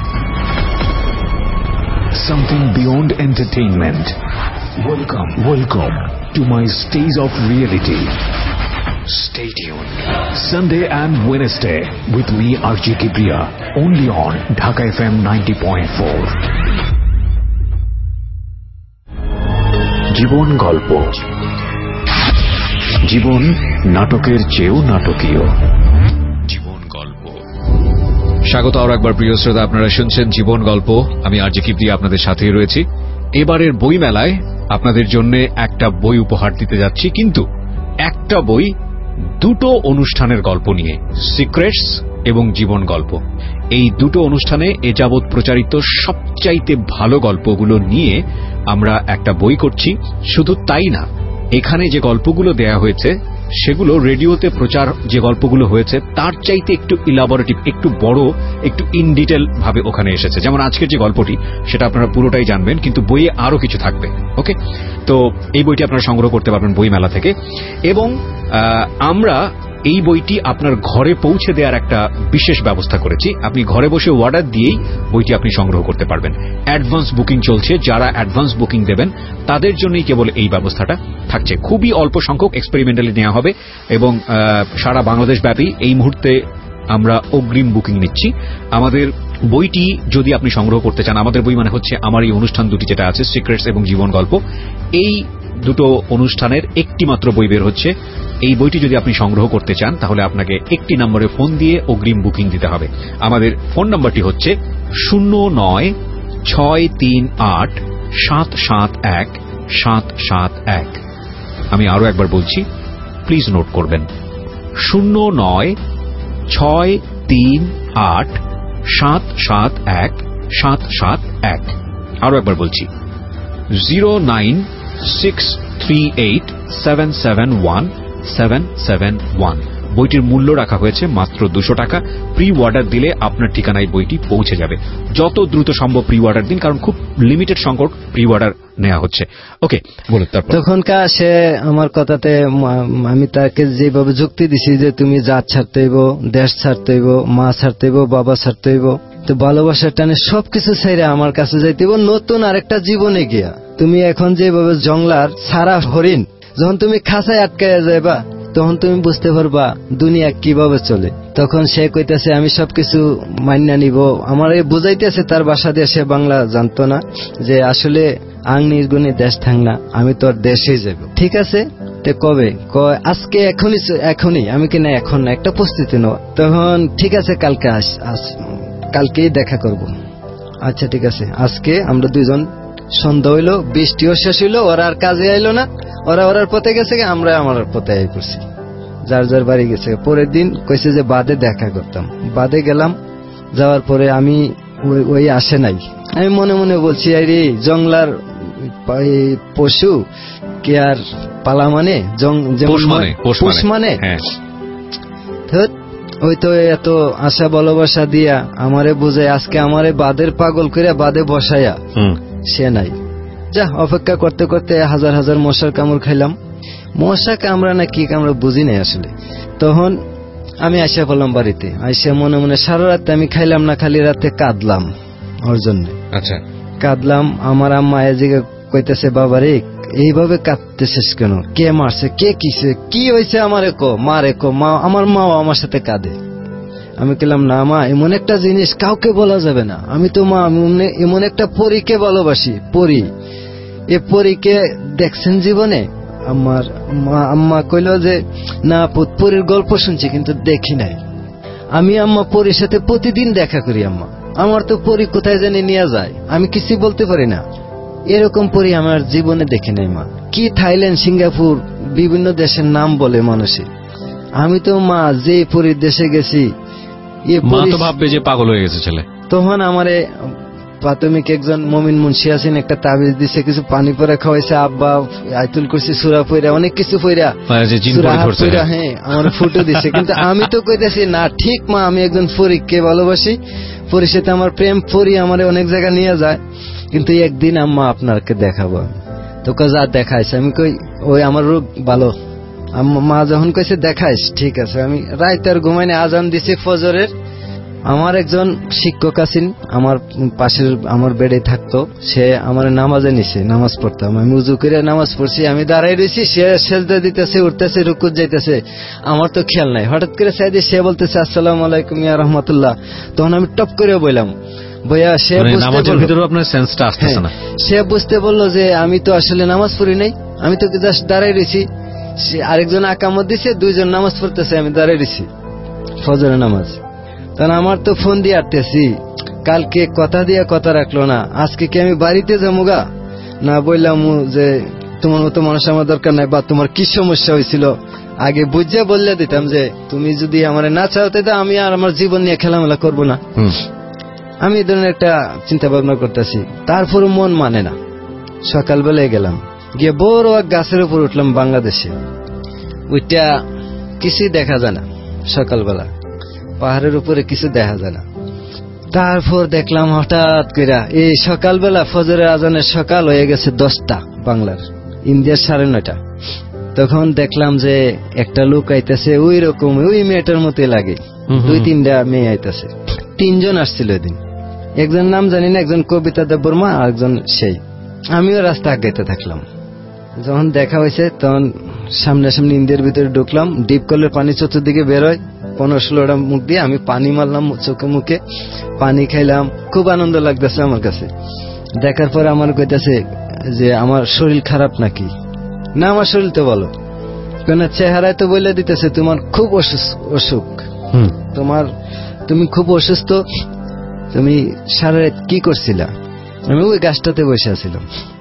something beyond entertainment. Welcome, welcome to my stage of reality. Stay tuned. Sunday and Wednesday with me R J Kibriya, only on Dhaka F M ninety point four. জীবন গল্প। জীবন নাটকের চেয়েও নাটকীয়। জীবন গল্প। স্বাগত আরো একবার প্রিয় শ্রোতা, আপনারা শুনছেন জীবন গল্প। আমি আর জি কিবরিয়া আপনাদের সাথেই রয়েছি। এবারের বই মেলায় আপনাদের জন্য একটা বই উপহার দিতে যাচ্ছি, কিন্তু একটা বই দুটো অনুষ্ঠানের গল্প নিয়ে, সিক্রেটস এবং জীবন গল্প। এই দুটো অনুষ্ঠানে এ যাবৎ প্রচারিত সবচাইতে ভালো গল্পগুলো নিয়ে আমরা একটা বই করছি। শুধু তাই না, এখানে যে গল্পগুলো দেয়া হয়েছে সেগুলো রেডিওতে প্রচার যে গল্পগুলো হয়েছে তার চাইতে একটু ইলাবোরেটিভ, একটু বড়, একটু ইন ডিটেল ভাবে ওখানে এসেছে। যেমন আজকের যে গল্পটি সেটা আপনারা পুরোটাই জানবেন, কিন্তু বইয়ে আরো কিছু থাকবে। ওকে, তো এই বইটি আপনারা সংগ্রহ করতে পারবেন বইমেলা থেকে। এবং আমরা এই বইটি আপনার ঘরে পৌঁছে দেওয়ার একটা বিশেষ ব্যবস্থা করেছি। আপনি ঘরে বসে অর্ডার দিয়েই বইটি আপনি সংগ্রহ করতে পারবেন। অ্যাডভান্স বুকিং চলছে, যারা অ্যাডভান্স বুকিং দেবেন তাদের জন্যই কেবল এই ব্যবস্থাটা থাকছে। খুবই অল্প সংখ্যক এক্সপেরিমেন্টালি নেওয়া হবে এবং সারা বাংলাদেশ ব্যাপী এই মুহূর্তে আমরা অগ্রিম বুকিং নিচ্ছি। আমাদের বইটি যদি আপনি সংগ্রহ করতে চান, আমাদের বই মানে হচ্ছে আমার এই অনুষ্ঠান দুটি যেটা আছে, সিক্রেটস এবং জীবন গল্প, এই দুটো অনুষ্ঠানের একটি মাত্র বই বের হচ্ছে। এই বইটি যদি আপনি সংগ্রহ করতে চান তাহলে আপনাকে একটি নম্বরে ফোন দিয়ে অগ্রিম বুকিং দিতে হবে। আমাদের ফোন নম্বরটি হচ্ছে শূন্য নয় ছয় তিন আট সাত সাত এক সাত সাত এক। আমি আরো একবার বলছি, প্লিজ নোট করবেন, শূন্য নয় ছয় তিন আট সাত সাত এক সাত সাত এক। আরো একবার বলছি, zero nine six three eight seven seven one seven seven one. বইটির মূল্য রাখা হয়েছে মাত্র দুশো টাকা। প্রি অর্ডার দিলে আপনার ঠিকানায় বইটি পৌঁছে যাবে। যত দ্রুত সম্ভব প্রি অর্ডার দিন, কারণ খুব লিমিটেড সংখ্যক প্রি অর্ডার নেওয়া হচ্ছে। ওকে, বলুন। তারপর তখনকার সে আমার কথাতে আমি তাকে যেভাবে যুক্তি দিছি যে তুমি জাত ছাড়তে হইব, দেশ ছাড়তে হইব, মা ছাড়তে হইব, বাবা ছাড়তে হইব, তো ভালোবাসার টানে সবকিছু ছেড়ে আমার কাছে যাইতে হইব নতুন আরেকটা জীবনে গিয়া। তুমি এখন যেভাবে জংলার সারা হরিণ, যখন তুমি খাঁচায় আটকাইয়া যাইবা তখন তুমি বুঝতে পারবা দুনিয়া কিভাবে চলে। তখন সে কইতেছে আমি সবকিছু মান্যা নিব। আমার বুঝাইতেছে তার বাসা দিয়ে, সে বাংলা জানতো না, যে আসলে আং নির্গুণে দেশ থাক না, আমি তোর দেশেই যাব। ঠিক আছে, তে কবে? কয় আজকে, এখনই। এখনই? আমি কিনা এখন না, একটা প্রস্তুতি নেওয়া। তখন ঠিক আছে, কালকে আস, কালকেই দেখা করব। আচ্ছা ঠিক আছে। আজকে আমরা দুইজন, সন্ধ্যা হইলো, বৃষ্টিও শেষ হইলো, ওরা আর কাজে আইলো না, ওরা ওরার পথে গেছে, আমরা আমার পথে আই পড়ছি, যার যার বাড়ি গেছে। পরের দিন কইছে যে বাদে দেখা করতাম। বাদে গেলাম, যাওয়ার পরে আমি ওই আসে নাই। আমি মনে মনে বলছি, আরে জংলার পশু কে আর পালা মানে, পোষ মানে, ওই তো এত আশা ভালোবাসা দিয়া আমারে বুঝে আজকে আমারে বাদের পাগল করে বাদে বসাইয়া সে নাই। যা, অপেক্ষা করতে করতে হাজার হাজার মশার কামড় খাইলাম। মশা কামড়া না কি কামড়া বুঝি নাই আসলে। তখন আমি আসা পড়লাম বাড়িতে। আইসা মনে মনে সারা রাতে আমি খাইলাম না, খালি রাতে কাঁদলাম ওর জন্য। আচ্ছা, কাঁদলাম। আমার আম্মা এদিকে কইতেছে, বাবা রে এইভাবে কাঁদতেছিস কেন? কে মারছে? কে কিসে? কি হয়েছে? আমারে কো, মারে কো। মা, আমার মাও আমার সাথে কাঁদে। আমি বললাম, না মা, এমন একটা জিনিস কাউকে বলা যাবে না। আমি তো মা এমন একটা পরীকে ভালোবাসি, পরী। এ পরীকে দেখছেন জীবনে? আমার মা আম্মা কইল যে না, পরীর গল্প শুনছি কিন্তু দেখি নাই। আমি আম্মা পরীর সাথে প্রতিদিন দেখা করি। আম্মা, আমার তো পরী কোথায় জানি নিয়ে যায়, আমি কিছু বলতে পারি না। এরকম পরী আমার জীবনে দেখি নাই মা। কি থাইল্যান্ড, সিঙ্গাপুর, বিভিন্ন দেশের নাম বলে মানুষে। আমি তো মা যে পরীর দেশে গেছি, মা তো ভাববে যে পাগল হয়ে গেছে ছেলে। তখন আমারে প্রাথমিক একজন মমিন মুন্সি আছেন, একটা তাবিজ দিছে, কিছু পানি পরে খাওয়াইছে, আব্বা আইতুল করছি, সুরা পইরা, অনেক কিছু পইরা, হ্যাঁ আমার ফুটো দিছে। কিন্তু আমি তো কইতেছি না, ঠিক মা, আমি একজন পরীকে ভালোবাসি, পরীর সাথে আমার প্রেম, পরী আমার অনেক জায়গা নিয়ে যায়, কিন্তু একদিন আম্মা আপনাকে দেখাবো। তো যা দেখাইছে। আমি কই ওই আমার রোগ ভালো। মা যখন কইছে দেখাইস, ঠিক আছে। আমি রাইতে আর ঘুমাইনি, আজান দিছে ফজরের। আমার একজন শিক্ষক আছেন আমার পাশের, আমার বেডে থাকতো, সে আমার নামাজে নিছে, নামাজ পড়তাম। আমি উজু করে নামাজ পড়ছি, আমি দাঁড়াই রয়েছি, সে সেজদা দিতেছে, উঠতেছে, রুকুত যাইতেছে, আমার তো খেয়াল নাই। হঠাৎ করে সাইডে সে বলতেছে আসসালামু আলাইকুম ইয়া রাহমাতুল্লাহ। তখন আমি টপ করে বললাম, ভাইয়া, সে সে বুঝতে বললো যে আমি তো আসলে নামাজ পড়ি নাই, আমি তো জাস্ট দাঁড়াই রয়েছি। আরেকজন আকামত দিছে, দুইজন নামাজ পড়তেছে, আমি দাঁড়াই রয়েছি ফজরের নামাজ। তখন আমার তো ফোন দিয়ে আটতেছি, কালকে কথা দিয়ে কথা রাখলো না, আজকে কি আমি বাড়িতে যাবো? না, বললাম যে তোমার মতো মানুষ আমার দরকার নাই, বা তোমার কি সমস্যা হয়েছিল আগে বুঝে বললে দিতাম, যে তুমি যদি আমার না চাওতে দাও, আমি আর আমার জীবন নিয়ে খেলামেলা করবো না। আমি এই ধরনের একটা চিন্তা ভাবনা করতেছি। তারপর মন মানে না। সকালবেলায় গেলাম, গিয়ে বড় এক গাছের উপর উঠলাম বাংলাদেশে। ওইটা কিছুই দেখা যায় না সকালবেলা, পাহাড়ের উপরে কিছু দেখা যায় না। তারপর দেখলাম হঠাৎ করে এই সকালবেলা ফজরের আজানের সকাল হয়ে গেছে দশটা বাংলার, ইন্ডিয়ার সাড়ে নয়টা। তখন দেখলাম যে একটা লোক আইতেছে ওই রকম ওই মেয়েটার মতোই লাগে, দুই তিনটা মেয়ে আইতেছে। তিনজন আসছিল এদিন, একজন নাম জানি না, একজন কবিতা দেববর্মা আর একজন সেই। আমিও রাস্তা আগাইতে থাকলাম। যখন দেখা হয়েছে তখন সামনাসামনি ইন্ডিয়ার ভিতরে ঢুকলাম। ডিপ কলের পানি চতুর্দিকে বেরোয়, পনেরো ষোলোটা মুখ দিয়ে আমি পানি মারলাম চোখে মুখে, পানি খাইলাম, খুব আনন্দ লাগতেছে আমার কাছে। দেখার পর আমার কইতেছে যে আমার শরীর খারাপ নাকি, না আমার শরীর তো বলো, কেন চেহারায় তো বলে দিতেছে তোমার খুব অসুখ, তোমার তুমি খুব অসুস্থ, তুমি সারা রাত কি করছিলা? আমি ওই গাছটাতে বসে আছিলাম।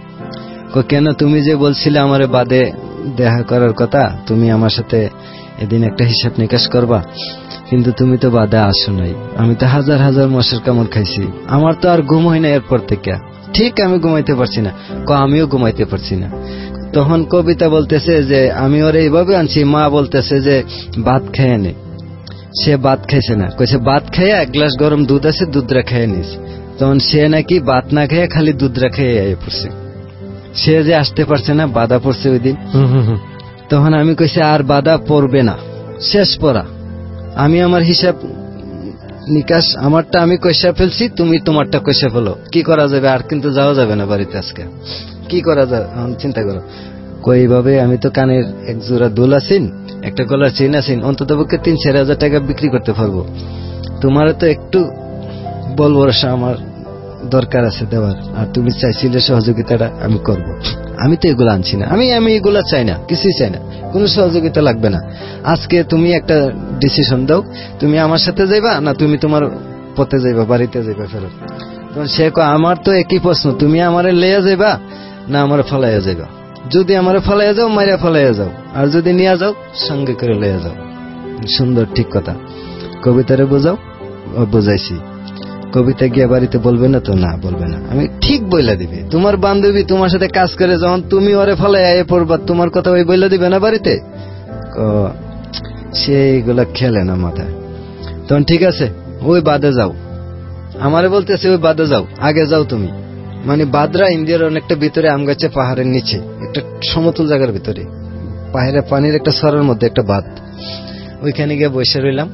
কেন তুমি যে বলছিলে আমারে বাদে দেখা করার কথা, তুমি আমার সাথে এদিন একটা হিসাব নিকাশ করবা, কিন্তু তুমি তো বাদে আসো নাই। আমি তো হাজার হাজার মশার কামড় খাইছি, আমার তো আর ঘুম হয় না এরপর থেকে। ঠিক আমি ঘুমাইতে পারছি না, ক আমিও ঘুমাইতে পারছি না। তখন কবিতা বলতেছে যে আমি ওর এইভাবে আনছি, মা বলতেছে যে ভাত খেয়ে নে। সে ভাত খাইছে না, কইছে ভাত খাইয়া এক গ্লাস গরম দুধ আছে দুধরা খেয়ে নিস। তখন সে নাকি ভাত না খেয়ে খালি দুধরা খেয়ে আয়ে পড়ছে। সে যে আসতে পারছে না, বাধা পড়ছে ওই দিন। তখন আমি কইছি আর বাধা পড়বে না, শেষ পড়া। আমি আমার হিসাব নিকাশ আমারটা আমি কইসা ফেলছি, তুমি তোমারটা কইসা ফেলো, কি করা যাবে? আর কিন্তু যাওয়া যাবে না বাড়িতে আজকে, কি করা যাবে চিন্তা করো। কইভাবে আমি তো কানের এক জোড়া দুল আছেন, একটা গলার চেন আছেন, অন্তত পক্ষে তিন চার হাজার টাকা বিক্রি করতে পারবো। তোমার তো একটু বল ভরসা আমার দরকার আছে দেওয়ার, আর তুমি চাইছিলে সহযোগিতাটা আমি করব। আমি তো এগুলো আনছি না, আমি আমি এগুলা চাই না, কিছুই চাই না, কোনো সহযোগিতা লাগবে না। আজকে তুমি একটা ডিসিশন দাও, তুমি আমার সাথে যাইবা না তুমি তোমার পথে যাইবা, বাড়িতে যাইবা ফেরত। তখন সে কয় আমার তো একই প্রশ্ন, তুমি আমারে লইয়া যাইবা না আমার ফলাইয়া যাইবা? যদি আমারে ফলাইয়া যাও মাইরা ফলাইয়া যাও, আর যদি নিয়ে যাও সঙ্গে করে লইয়া যাও। সুন্দর, ঠিক কথা। কবিতারে বোঝাও, বোঝাইছি। কবিতা গিয়া বাড়িতে বলবে না তো? না বলবে না, আমি ঠিক বইলা দিবে। তোমার বান্ধবী তোমার সাথে কাজ করে, যখন তুমি ওরে ফলাই আয়ে পড়বা তোমার কথা ওই বইলা দিবে না বাড়িতে? সেইগুলা খেলে না মাথায়। তখন ঠিক আছে ওই বাদে যাও, আমারে বলতেছে ওই বাদে যাও, আগে যাও তুমি। মানে বাদরা ইন্ডিয়ার অনেকটা ভিতরে, আম গাছে পাহাড়ের নিচে একটা সমতল জায়গার ভিতরে, পাহাড়ে পানির একটা সরার মধ্যে একটা বাদ। ওইখানে গিয়ে বসে রইলাম।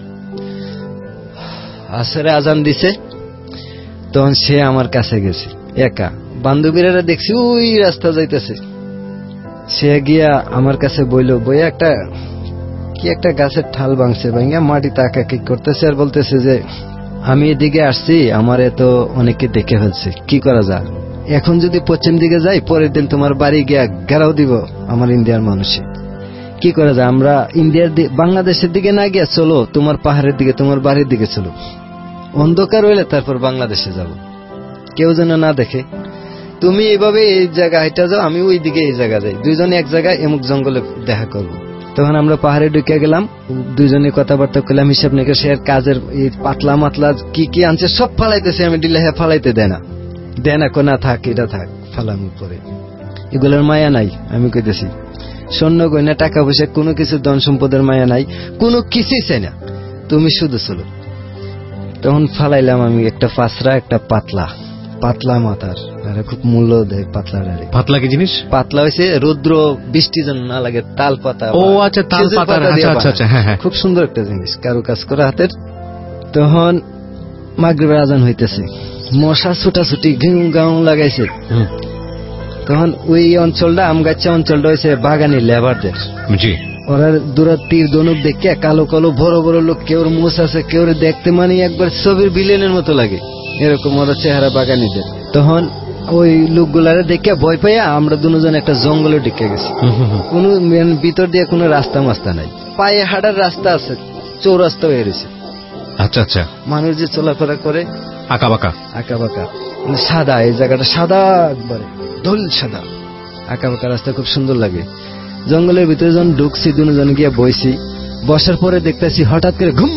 আসরে আজান দিছে, তখন সে আমার কাছে গেছে একা, বান্ধবীরা দেখছি ওই রাস্তা যাইতেছে। সে গিয়া আমার কাছে বইল, বইয়া একটা কি একটা গাছের ঠাল ভাঙছে, ভাঙিয়া মাটি তাকা কি করতেছে আর বলতেছে যে আমি এদিকে আসছি, আমারে তো অনেকে দেখে ফেলছে, কি করা যায়? এখন যদি পশ্চিম দিকে যাই, পরের দিন তোমার বাড়ি গিয়া ঘেরাও দিব আমার ইন্ডিয়ার মানুষে, কি করা যায়? আমরা ইন্ডিয়ার বাংলাদেশের দিকে না গিয়া চলো তোমার পাহাড়ের দিকে, তোমার বাড়ির দিকে চলো, অন্ধকার হইলে তারপর বাংলাদেশে যাব, কেউ যেন না দেখে। তুমি এইভাবে এই জায়গা হাইটা যাও, আমি ওই দিকে এই জায়গা যাই, দুইজনে এক জায়গায় এমুক জঙ্গলে দেখা করব। তখন আমরা পাহাড়ে ঢুকে গেলাম, দুইজনে কথাবার্তা করলাম, হিসাব নিকাশ, এর কাজের এই পাতলা মাতলা কি কি আনছে সব ফালাইতেছে। আমি দিলে হ্যাঁ ফালাইতে দেয় না, দেয় না, কোনা থাক এটা থাক ফালাম উপরে, এগুলোর মায়া নাই। আমি কইতেছি স্বর্ণ গয়না টাকা পয়সা কোনো কিছু ধন সম্পদের মায়া নাই, কোনো কিছুই চাই না, তুমি শুধু চলো। তখন ফালাইলাম আমি একটা পাঁচরা, একটা পাতলা, পাতলা মাথার, খুব মূল্য দেয় পাতলা। পাতলা কি জিনিস? পাতলা হয়েছে রৌদ্র বৃষ্টি যেন না লাগে, তাল পাতা। ও আচ্ছা, তাল পাতা, আচ্ছা, হ্যাঁ, খুব সুন্দর একটা জিনিস, কারু কাজ করা হাতের। তখন মাগরিবের আজান হইতেছে, মশা ছুটাছুটি ঘিউ গাউ লাগাইছে। তখন ওই অঞ্চলটা, আমগাছা অঞ্চলটা হয়েছে বাগানি লেবারদের। জি, ওরা দূরা তীর ধনুক দেখে কালো কালো বড় বড় লোক, কেউ মুছ আছে, কেউ দেখতে মানে একবার ছবির ভিলেনের মতো লাগে, এরকম ওরা চেহারা বাগানিদের। তখন ওই লোকগুলারে দেখে ভয় পাইয়া আমরা দুজন একটা জঙ্গলে ঢুকে গেছি। কোন ভিতর দিয়ে কোনো রাস্তা মাস্তা নাই, পায়ে হাঁটার রাস্তা আছে, চৌরাস্তা হয়ে রয়েছে। আচ্ছা আচ্ছা, মানুষ যে চলাফেরা করে আঁকা বাঁকা, আঁকা বাঁকা, সাদা, এই জায়গাটা সাদা, একবারে ধুল সাদা, আঁকা বাঁকা রাস্তা, খুব সুন্দর লাগে। জঙ্গলের ভিতরে যখন ঢুকছি, দুজন গিয়ে বইছি, বসার পরে দেখতেছি হঠাৎ করে ঘুম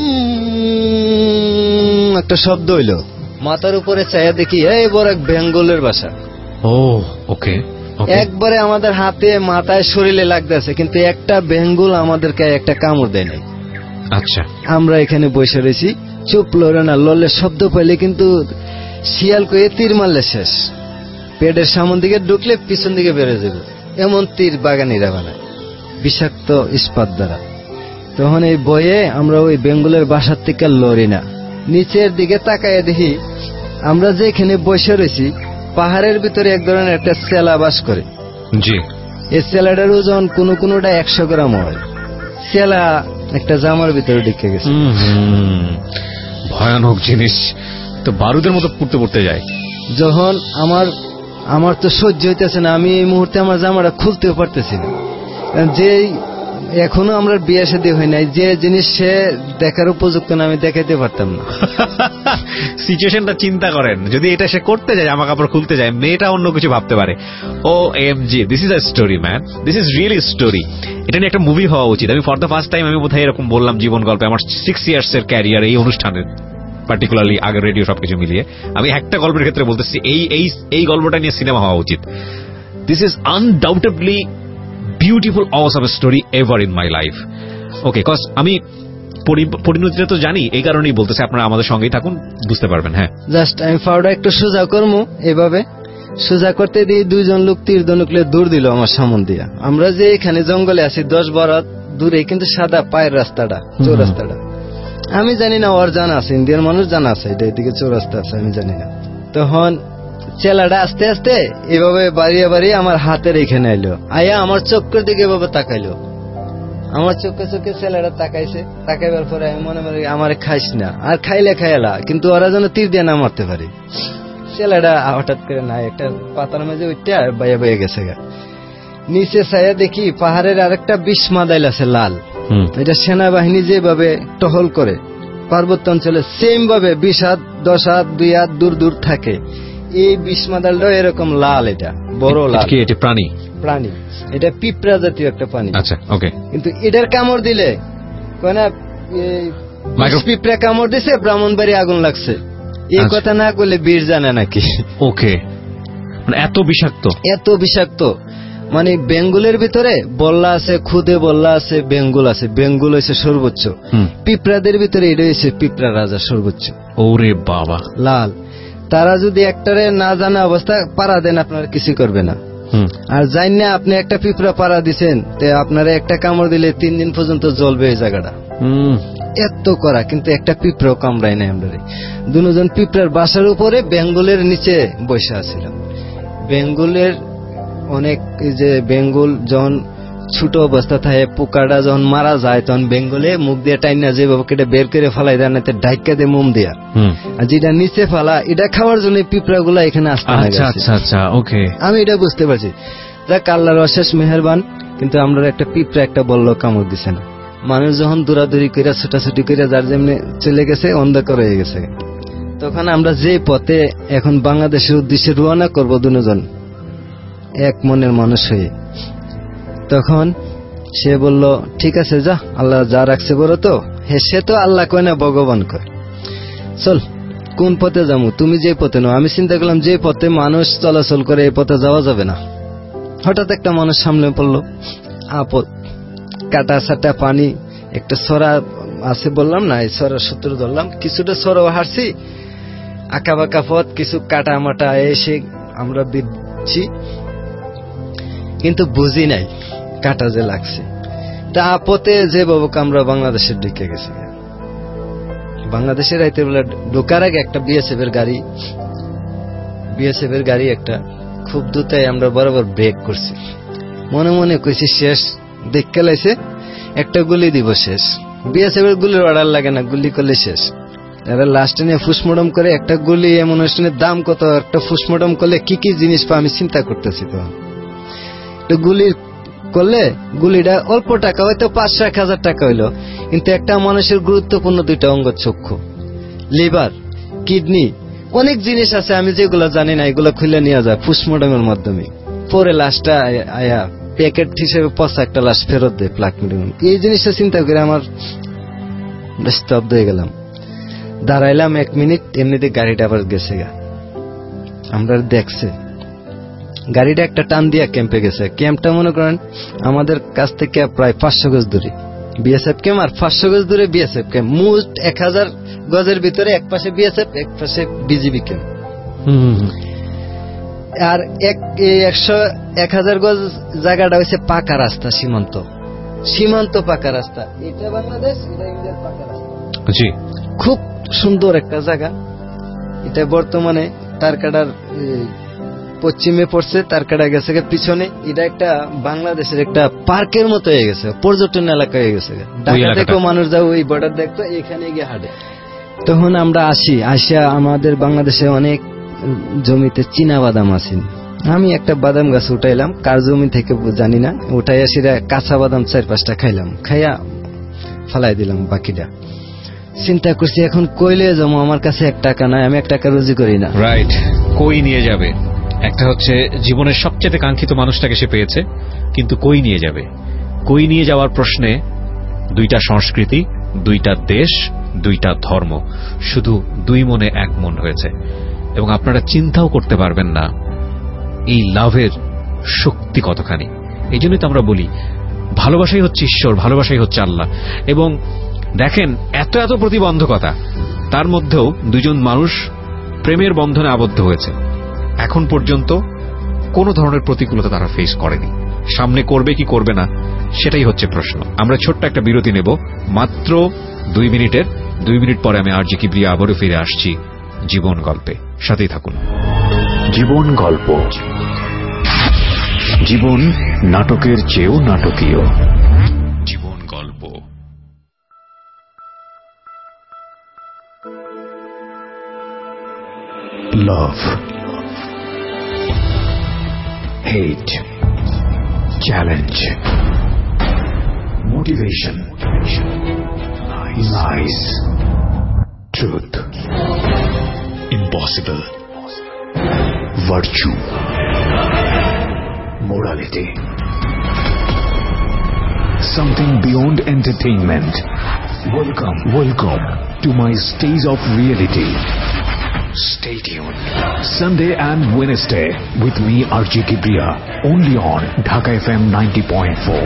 একটা শব্দ হইল, মাথার উপরে চাইয়া দেখি এই বড় এক বেঙ্গলের বাসা। ও ওকে। একবারে আমাদের হাতে মাথায় শরীরে লাগতেছে, কিন্তু একটা বেঙ্গুল আমাদেরকে একটা কামড় দেয় নাই। আচ্ছা, আমরা এখানে বসে রয়েছি, চুপ লড়ে না, লড়লে শব্দ পাইলে কিন্তু শিয়াল কয়ে তীর মারলে শেষ, পেটের সামন দিকে ঢুকলে পিছন দিকে বেড়ে যাবে, এমন তীর বাগানিরা বানায় বিষাক্ত ইস্পাত দ্বারা। তখন এই বয়ে আমরা ওই বেঙ্গুলের বাসার থেকে লড়ি না, নিচের দিকে তাকায় দেখি আমরা যেখানে বসে রয়েছি পাহাড়ের ভিতরে এক ধরনের একটা সেলা বাস করে। জি, এই সেলাটার ওজন কোন কোনটা একশো গ্রাম হয়। সেলা একটা জামার ভিতরে ঢুকে গেছে। ভয়ানক জিনিস তো, বারুদের মতো পুড়তে পুড়তে যায়। যখন আমার আমার তো সহ্য হইতেছে না, আমি এই মুহূর্তে আমার জামাটা খুলতেও পারতেছি না। যে এখনো আমরা বিয়ে শাদী হয় নাই, যে জিনিস সে দেখার উপযুক্ত না আমি দেখাইতে পারতাম না। সিচুয়েশনটা চিন্তা করেন, যদি এটা সে করতে যায়, জামা কাপড় খুলতে যায়, মেয়েটা অন্য কিছু ভাবতে পারে। O M G, this is a story man, this is really story. এটা নিয়ে একটা মুভি হওয়া উচিত। আমি ফর দ্য ফার্স্ট টাইম আমি বোধহয় এরকম বললাম জীবন গল্পে, আমার সিক্স ইয়ার্স এর ক্যারিয়ার এই অনুষ্ঠানের, পার্টিকুলারলি আগের রেডিও সবকিছু মিলিয়ে আমি একটা গল্পের ক্ষেত্রে বলতেছি, এই এই এই গল্পটা নিয়ে সিনেমা হওয়া উচিত। This is undoubtedly beautiful awesome story ever in my life. Okay, cause আমি পরিণতিটা তো জানি, এই কারণেই বলতেছি, আপনারা আমাদের সঙ্গেই থাকুন, বুঝতে পারবেন। হ্যাঁ, জাস্ট আমি ফাউডা একটু সোজা করবো, এভাবে সোজা করতে দিয়ে দুইজন লোক তীর ধনুকলে দূর দিল আমার সামন দিয়া। আমরা যে এখানে জঙ্গলে আছি দশ বারো দূরে, কিন্তু সাদা পায়ের রাস্তাটা, চৌরাস্তাটা আমি জানি না, ওর জানা আছে, ইন্ডিয়ার মানুষ জানা আছে এটা এদিকে চৌরাস্তা আছে, আমি জানি না। তখন চেলাটা আস্তে আস্তে এভাবে বাড়িয়ে বাড়িয়ে আমার হাতের এখানে এলো, আয়া আমার চোখের দিকে এভাবে তাকাইলো। আমার চোখে চোখে ছেলেটা তাকাইছে, তাকাইবার পরে আমি মনে মনে আমার খাইস না, আর খাইলে খাইলা, কিন্তু ওরা যেন তীর দিয়ে না মারতে পারে। ছেলেটা হঠাৎ করে না একটা পাতার মাঝে উঠতে বাইয়া বাইয়া গেছে গা। নিচে ছায়া দেখি পাহাড়ের আরেকটা বিষ মাদাইল আছে লাল, এটা সেনাবাহিনী যেভাবে টহল করে পার্বত্য অঞ্চলে সেম ভাবে বিশ হাত দশ হাত দুই হাত দূর দূর থাকে, এই বিষ মাদালটা এরকম লাল, এটা বড় লাল। এটা প্রাণী প্রাণী এটা পিঁপড়া জাতীয় একটা প্রাণী। আচ্ছা, ওকে। কিন্তু এটার কামড় দিলে কয় না পিঁপড়া কামড় দিছে ব্রাহ্মণবাড়ি আগুন লাগছে, এই কথা না করলে বীর জানে নাকি। ওকে, মানে এত বিষাক্ত, এত বিষাক্ত। মানে বেঙ্গুলের ভিতরে বল্লা আছে, খুদে বল্লা আছে, বেঙ্গুল আছে। বেঙ্গুল হয়েছে সর্বোচ্চ, পিঁপড়াদের ভিতরে এটা হয়েছে পিঁপড়া রাজা সর্বোচ্চ। ওরে বাবা, লাল। তারা যদি একটারে না জানা অবস্থা পাড়া দেন, আপনার কিছু করবে না। আর জান না আপনি একটা পিঁপড়া পাড়া দিচ্ছেন, আপনারা একটা কামড় দিলে তিন দিন পর্যন্ত জ্বলবে এই জায়গাটা, এত করা। কিন্তু একটা পিঁপড়াও কামড়াই নাই আমরা। দুজন পিঁপড়ার বাসার উপরে বেঙ্গুলের নিচে বসে আছিলাম। বেঙ্গুলের অনেক, যে বেঙ্গুল যখন ছোট অবস্থা থাকে, পোকাটা যখন মারা যায়, তখন বেঙ্গুলে মুখ দিয়ে টাইনা যেভাবে কেটে বের করে ফেলাই দেয়, না ঢাইকা দিয়ে মোম দেয়া, আর যেটা নিচে ফেলা, এটা খাওয়ার জন্য পিঁপড়া গুলা এখানে আসতে। আমি এটা বুঝতে পারছি, যাক আল্লাহর অশেষ মেহেরবান। কিন্তু আমরা একটা পিঁপড়া একটা বলল কামড় দিছে না। মানুষ যখন দৌড়াদৌড়ি করে ছোটাছুটি করে যার যেমনি চলে গেছে, অন্ধকার হয়ে গেছে। তখন আমরা যে পথে এখন বাংলাদেশের উদ্দেশ্যে রওনা করবো দুজন এক মনের মানুষ হয়ে, তখন সে বলল ঠিক আছে যা, আল্লাহ যা রাখছে বড় তো। হে, সে তো আল্লাহ কয় না ভগবান কয়, চল কোন পথে যাবো, তুমি যে পথে নাও। আমি চিন্তা করলাম যে পথে মানুষ চলাচল করে এই পথে যাওয়া যাবে না। হঠাৎ একটা মানুষ সামনে পড়লো, আপদ, কাটা সাটা পানি, একটা সরা আছে বললাম না, এই সরার সূত্র ধরলাম, কিছুটা সরাও হারছি, আঁকা বাঁকা পথ, কিছু কাটা মাটা এসে আমরা দিচ্ছি, কিন্তু বুঝি নাই কাটা যে লাগছে। তা আপতে যে বাবুকে আমরা বাংলাদেশের ঢুকে গেছি। বাংলাদেশের রাইতে বেলা ঢোকার আগে একটা বিএসএফ এর গাড়ি, বিএসএফ এর গাড়ি একটা খুব দ্রুতই আমরা বরাবর ব্রেক করছি। মনে মনে কইছি শেষ, দেখতে লাইছে একটা গুলি দিব শেষ। বিএসএফ এর গুলির অর্ডার লাগে না, গুলি করলে শেষ। এরা লাস্টে নিয়ে ফুসমোডম করে, একটা গুলি এমন অনুষ্ঠানের দাম কত, একটা ফুসমোডম করলে কি কি জিনিস পা আমি চিন্তা করতেছি। তো গুলি করলে গুলিটা অল্প টাকা হয়তো পাঁচশো এক হাজার টাকা হইলো, কিন্তু একটা মানুষের গুরুত্বপূর্ণ দুইটা অঙ্গ, চক্ষু, লিভার, কিডনি, অনেক জিনিস আছে আমি যেগুলো জানি না, এগুলো খুলে নিয়ে যায় ফুসমোডমের মাধ্যমে। পরে লাশটা আয়া প্যাকেট হিসেবে পচা একটা লাশ ফেরত দেয় প্লাকমিডিয়াম। এই জিনিসটা চিন্তা করে আমার স্তব্ধ হয়ে গেলাম। দাঁড়াইলাম এক মিনিট, এমনিতে গাড়িটা আবার গেছে গা। আমরা দেখছে গাড়িটা একটা টান দিয়া ক্যাম্পে গেছে। ক্যাম্পটা মনে করেন আমাদের কাছ থেকে প্রায় পাঁচশো গজ দূরে বিএসএফ ক্যাম্প, আর পাঁচশো গজ দূরে বিএসএফ ক্যাম্প। মোট এক হাজার গজের ভিতরে এক পাশে বিএসএফ, এক পাশে বিজিবি ক্যাম্প। আর এক একশো এক হাজার গজ জায়গাটা হয়েছে পাকা রাস্তা, সীমান্ত সীমান্ত পাকা রাস্তা। এটা বাংলাদেশ, এটা ইন্ডিয়ার পাকা রাস্তা। জি, খুব সুন্দর একটা জায়গা। এটা বর্তমানে তারকাটার পশ্চিমে পড়ছে, তারকাটা গেছে পিছনে। এটা একটা বাংলাদেশের একটা পার্কের মতো হয়ে গেছে, পর্যটন এলাকা হয়ে গেছে। ঢাকা থেকেও মানুষ যাও ওই বর্ডার দেখতো, এখানে গিয়ে হাঁটে। তখন আমরা আসি, আসিয়া আমাদের বাংলাদেশে অনেক জমিতে চীনা বাদাম আছে। আমি একটা বাদাম গাছ উঠাইলাম, কার জমি থেকে জানি না, উঠাই আসি কাঁচা বাদাম চার পাঁচটা খাইলাম, খাইয়া ফালাই দিলাম বাকিটা। চিন্তা করছি এখন কইলে জমা, আমার কাছে এক টাকা নাই, আমি এক টাকা রুজি করি না। রাইট, কই নিয়ে যাবে? একটা হচ্ছে জীবনের সবচেয়ে কাঙ্ক্ষিত মানুষটাকে সে পেয়েছে, কিন্তু কই নিয়ে যাবে? কই নিয়ে যাওয়ার প্রশ্নে দুইটা সংস্কৃতি, দুইটা দেশ, দুইটা ধর্ম, শুধু দুই মনে এক মন হয়েছে। এবং আপনারা চিন্তাও করতে পারবেন না এই লাভের শক্তি কতখানি। এই জন্যই তো আমরা বলি ভালোবাসাই হচ্ছে ঈশ্বর, ভালোবাসাই হচ্ছে আল্লাহ। এবং দেখেন এত এত প্রতিবন্ধকতা, তার মধ্যেও দুজন মানুষ প্রেমের বন্ধনে আবদ্ধ হয়েছে। এখন পর্যন্ত কোন ধরনের প্রতিকূলতা তারা ফেস করেনি। সামনে করবে কি করবে না সেটাই হচ্ছে প্রশ্ন। আমরা ছোট্ট একটা বিরতি নেব, মাত্র দুই মিনিটের। দুই মিনিট পরে আমি আর জি কিবরিয়া আবারও ফিরে আসছি জীবন গল্পে। সাথেই থাকুন। জীবন গল্প, জীবন নাটকের চেয়েও নাটকীয়। জীবন গল্প। Love, hate, challenge, motivation, lies, truth, impossible, virtue, morality, something beyond entertainment. Welcome, welcome to my stage of reality. Stay tuned. Sunday and Wednesday with me R J Kibriya, only on Dhaka F M ninety point four.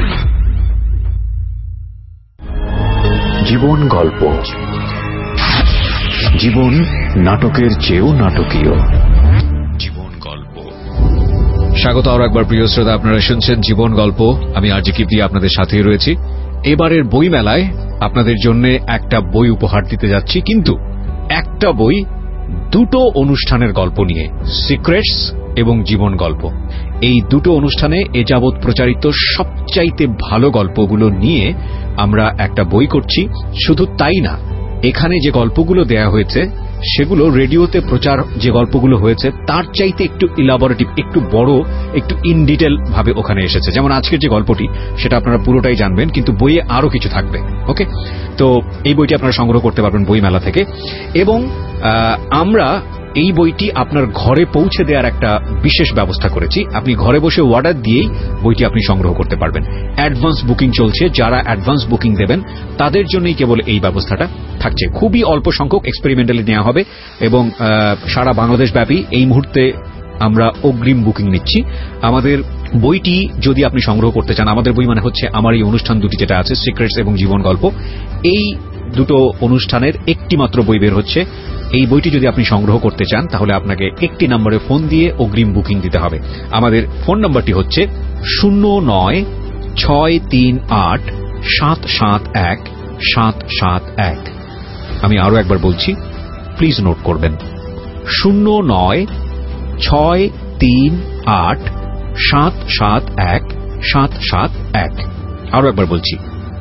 জীবন গল্প, জীবন নাটকের চেয়েও নাটকীয়। জীবন গল্প। স্বাগত আরো একবার প্রিয় শ্রোতা, আপনারা শুনছেন জীবন গল্প। আমি আর জি কিবরিয়া আপনাদের সাথেই রয়েছি। এবারের বই মেলায় আপনাদের জন্য একটা বই উপহার দিতে যাচ্ছি, কিন্তু একটা বই দুটো অনুষ্ঠানের গল্প নিয়ে, সিক্রেটস এবং জীবন গল্প। এই দুটো অনুষ্ঠানে এ যাবৎ প্রচারিত সবচাইতে ভালো গল্পগুলো নিয়ে আমরা একটা বই করছি। শুধু তাই না, এখানে যে গল্পগুলো দেয়া হয়েছে সেগুলো রেডিওতে প্রচার যে গল্পগুলো হয়েছে তার চাইতে একটু ইলাবোরেটিভ, একটু বড়, একটু ইন ডিটেল ভাবে ওখানে এসেছে। যেমন আজকের যে গল্পটি সেটা আপনারা পুরোটাই জানবেন, কিন্তু বইয়ে আরো কিছু থাকবে। ওকে, তো এই বইটি আপনারা সংগ্রহ করতে পারবেন বই মেলা থেকে। এবং আমরা এই বইটি আপনার ঘরে পৌঁছে দেওয়ার একটা বিশেষ ব্যবস্থা করেছি। আপনি ঘরে বসে অর্ডার দিয়েই বইটি আপনি সংগ্রহ করতে পারবেন। অ্যাডভান্স বুকিং চলছে, যারা অ্যাডভান্স বুকিং দেবেন তাদের জন্যই কেবল এই ব্যবস্থাটা থাকছে। খুবই অল্প সংখ্যক এক্সপেরিমেন্টালি নেওয়া হবে এবং সারা বাংলাদেশ ব্যাপী এই মুহূর্তে আমরা অগ্রিম বুকিং নিচ্ছি। আমাদের বইটি যদি আপনি সংগ্রহ করতে চান, আমাদের বই মানে হচ্ছে আমার এই অনুষ্ঠান দুটি যেটা আছে, সিক্রেটস এবং জীবন গল্প, এই দুটো অনুষ্ঠানের একটি মাত্র বই বের হচ্ছে। এই বইটি যদি আপনি সংগ্রহ করতে চান তাহলে আপনাকে একটি নম্বরে ফোন দিয়ে অগ্রিম বুকিং দিতে হবে। আমাদের ফোন নম্বরটি হচ্ছে শূন্য নয় ছয় তিন আট সাত সাত এক সাত সাত এক। আমি আরো একবার বলছি, প্লিজ নোট করবেন, শূন্য নয় ছয় তিন আট সাত সাত এক সাত সাত এক। আরো একবার বলছি,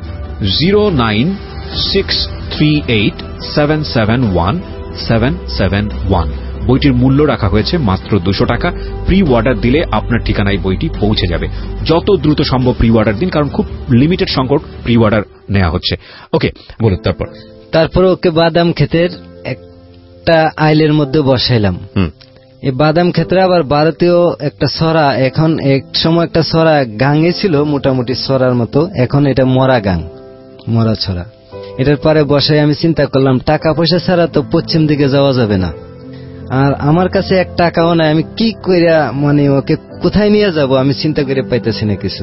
zero nine six three eight seven seven one seven seven one. বইটির মূল্য রাখা হয়েছে মাত্র দুশো টাকা। প্রি অর্ডার দিলে আপনার ঠিকানায় বইটি পৌঁছে যাবে। যত দ্রুত সম্ভব প্রি অর্ডার দিন, কারণ খুব লিমিটেড সংখ্যক প্রি অর্ডার নেওয়া হচ্ছে। ওকে, বলুন। তারপর তারপর ওকে বাদাম ক্ষেতের একটা আইলের মধ্যে বসাইলাম। এই বাদাম ক্ষেত্রে আবার ভারতীয় একটা ছড়া, এখন এক সময় একটা ছড়া গাঙে ছিল মোটামুটি ছড়ার মতো, এখন এটা মরা গাং, মরা ছড়া। এটার পরে বসাই আমি চিন্তা করলাম টাকা পয়সা ছাড়া তো পশ্চিম দিকে যাওয়া যাবে না। আর আমার কাছে এক টাকাও নাই, আমি কি কইরা মানে ওকে কোথায় নিয়ে যাব আমি চিন্তা করে পাইতেছি না কিছু।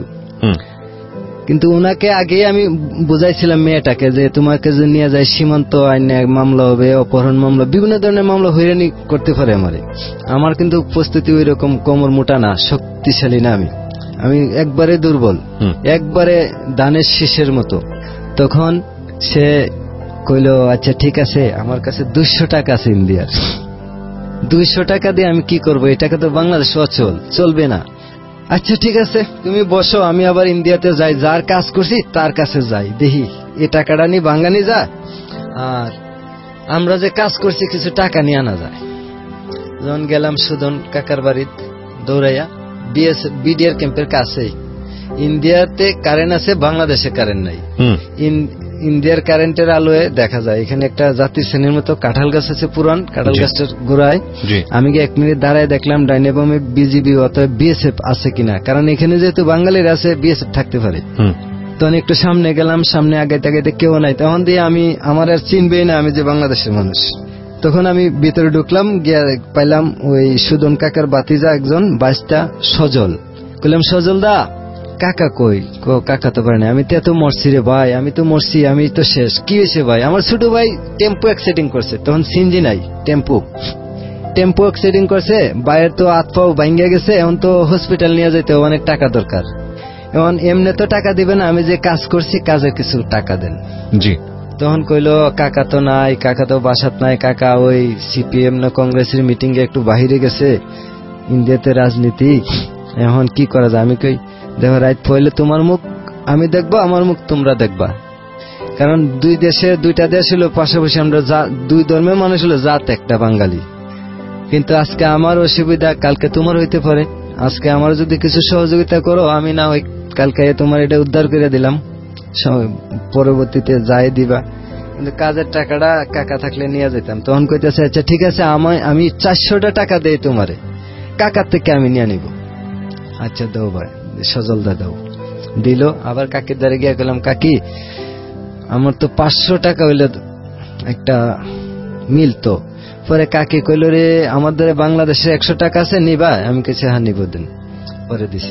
কিন্তু ওনাকে আগে আমি বুঝাইছিলাম মেয়েটাকে যে তোমাকে যে নিয়ে যায় সীমান্ত আইনে মামলা হবে, অপহরণ মামলা, বিভিন্ন ধরনের মামলা হয়রানি করতে পারে আমারে। আমার কিন্তু প্রস্তুতি ওই রকম কোমর মোটা না, শক্তিশালী না, আমি আমি একবারে দুর্বল, একবারে ধানের শীষের মতো। তখন সে কইল আচ্ছা ঠিক আছে, আমার কাছে দুইশো টাকা আছে ইন্ডিয়ার, দুইশো টাকা দিয়ে আমি কি করবো, এই টাকা তো বাংলাদেশ অচল, চলবে না। আচ্ছা ঠিক আছে তুমি বসো, আমি আবার ইন্ডিয়াতে যাই, যার কাজ করছি তার কাছে যাই, দেখি এই টাকাটা নিয়ে বাঙালি যা, আর আমরা যে কাজ করছি কিছু টাকা নিয়ে আনা যায়। যখন গেলাম সুদন কাকার বাড়িতে দৌড়াইয়া, বিএস বিডিআর ক্যাম্পের কাছেই। ইন্ডিয়াতে কারেন্ট আছে, বাংলাদেশে কারেন্ট নাই। ইন্ডিয়ার কারেন্টের আলোয় দেখা যায় এখানে একটা জাতির শ্রেণীর মতো কাঁঠাল গাছ আছে, পুরান কাঁঠাল গাছটার গোড়ায়। আমি গিয়ে এক মিনিট দাঁড়ায় দেখলাম ডাইনে বামে বিজিবি অথবা বিএসএফ আছে কিনা, কারণ এখানে যেহেতু বাঙালির আছে বিএসএফ থাকতে পারে। তখন একটু সামনে গেলাম, সামনে আগাইতে আগাইতে কেউ নাই, তখন দিয়ে আমি আমার আর চিনবেই না আমি যে বাংলাদেশের মানুষ। তখন আমি ভিতরে ঢুকলাম, গিয়ে পাইলাম ওই সুদন কাকার বাতিজা একজন বাইশটা সজল। কইলাম সজল দা কাকা কই? কাকা তো পারে না, আমি তো এত মরছি রে ভাই, আমি তো মরছি, আমি তো শেষ। কি হয়েছে ভাই? আমার ছোট ভাই টেম্পো অ্যাক্সিডেন্ট করছে, তখন সিনজি নাই, টেম্পো টেম্পো অ্যাক্সিডেন্ট করছে, বাইরের তো হাত পাও ভাঙ্গা গেছে, এখন তো হসপিটাল নিয়ে যেতে অনেক টাকা দরকার, এখন এমনি তো টাকা দিবেন, আমি যে কাজ করছি কাজে কিছু টাকা দেন। জি। তখন কইলো কাকা তো নাই, কাকা তো বাসাত নাই, কাকা ওই সিপিএম না কংগ্রেসের মিটিং এ একটু বাহিরে গেছে, ইন্ডিয়াতে রাজনীতি, এখন কি করা যায়? আমি কই দেখো রাইট পয়লে তোমার মুখ আমি দেখবো, আমার মুখ তোমরা দেখবা, কারণ দুই দেশে দুইটা দেশ হলো পাশাপাশি, আমরা দুই ধর্মের মানুষ হলো জাত একটা বাঙালি, কিন্তু আজকে আমার অসুবিধা কালকে তোমার হইতে পারে, আজকে আমার যদি কিছু সহযোগিতা করো, আমি না ওই কালকে তোমার এটা উদ্ধার করে দিলাম, পরবর্তীতে যাই দিবা, কিন্তু কাজের টাকাটা কাকা থাকলে নিয়ে যেতাম। তখন কইতেছে আচ্ছা ঠিক আছে, আমি চারশোটা টাকা দেই তোমারে, কাকার থেকে আমি নিয়ে নিব। আচ্ছা দাও ভাই, সজল দা দাও, দিল। আবার কাকির দ্বারে গিয়ে গেলাম, কাকি আমার তো পাঁচশো টাকা হইলে একটা মিলতো। পরে কাকি কইল রে আমার দ্বারা বাংলাদেশে একশো টাকা আছে, নিবা? আমি কেছি হ্যাঁ নিব, দিন। পরে দিছে।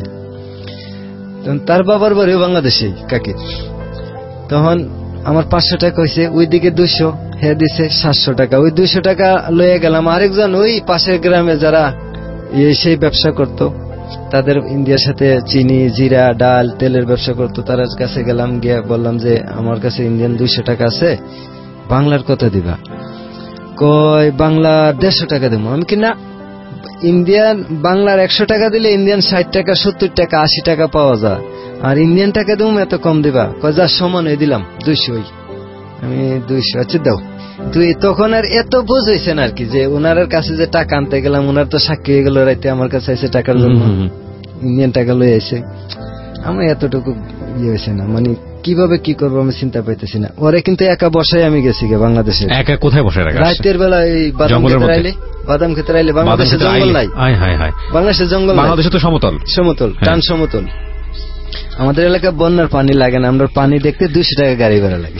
তখন তার বাবার বাড়িও বাংলাদেশে কাকির, তখন আমার পাঁচশো টাকা হয়েছে, ওই দিকে দুইশো, হে দিছে সাতশো টাকা। ওই দুইশো টাকা লয়ে গেলাম, আরেকজন ওই পাশের গ্রামে যারা সেই ব্যবসা করতো, তাদের ইন্ডিয়ার সাথে চিনি, জিরা, ডাল, তেলের ব্যবসা করতো, তার কাছে গেলাম, গিয়ে বললাম যে আমার কাছে ইন্ডিয়ান দুইশো টাকা আছে, বাংলার কত দিবা? কয় বাংলা দেড়শো টাকা দেবো। আমি কি না, ইন্ডিয়ান বাংলার একশো টাকা দিলে ইন্ডিয়ান ষাট টাকা, সত্তর টাকা, আশি টাকা পাওয়া যায়, আর ইন্ডিয়ান টাকা দেবো এত কম দিবা? কয় যা সমান হয়ে দিলাম দুইশোই। আমি দুইশো, আচ্ছা দাও। তুই তখন আর এত বোঝ হয়েছে না আর কি, যে ওনার কাছে যে টাকা আনতে গেলাম, ওনার তো সাক্ষী হয়ে গেল রাইতে আমার কাছে এসে টাকার জন্য, ইন্ডিয়ান টাকা লয়ে এসে আমার এতটুকু ইয়ে হয়েছে না, মানে কিভাবে কি করবো আমি চিন্তা পাইতেছি না। ওরে কিন্তু একা বসাই আমি গেছি গে বাংলাদেশে। একা কোথায় বসে রাখা? রাতের বেলা এই বাদাম খেতে রাইলে, বাদাম খেতে রাইলে বাংলাদেশে জঙ্গল নাই, বাংলাদেশের জঙ্গল, বাংলাদেশে তো সমতল, সমতল টান সমতল। আমাদের এলাকায় বন্যার পানি লাগে না, আমরা পানি দেখতে দুইশো টাকা গাড়ি ভাড়া লাগে।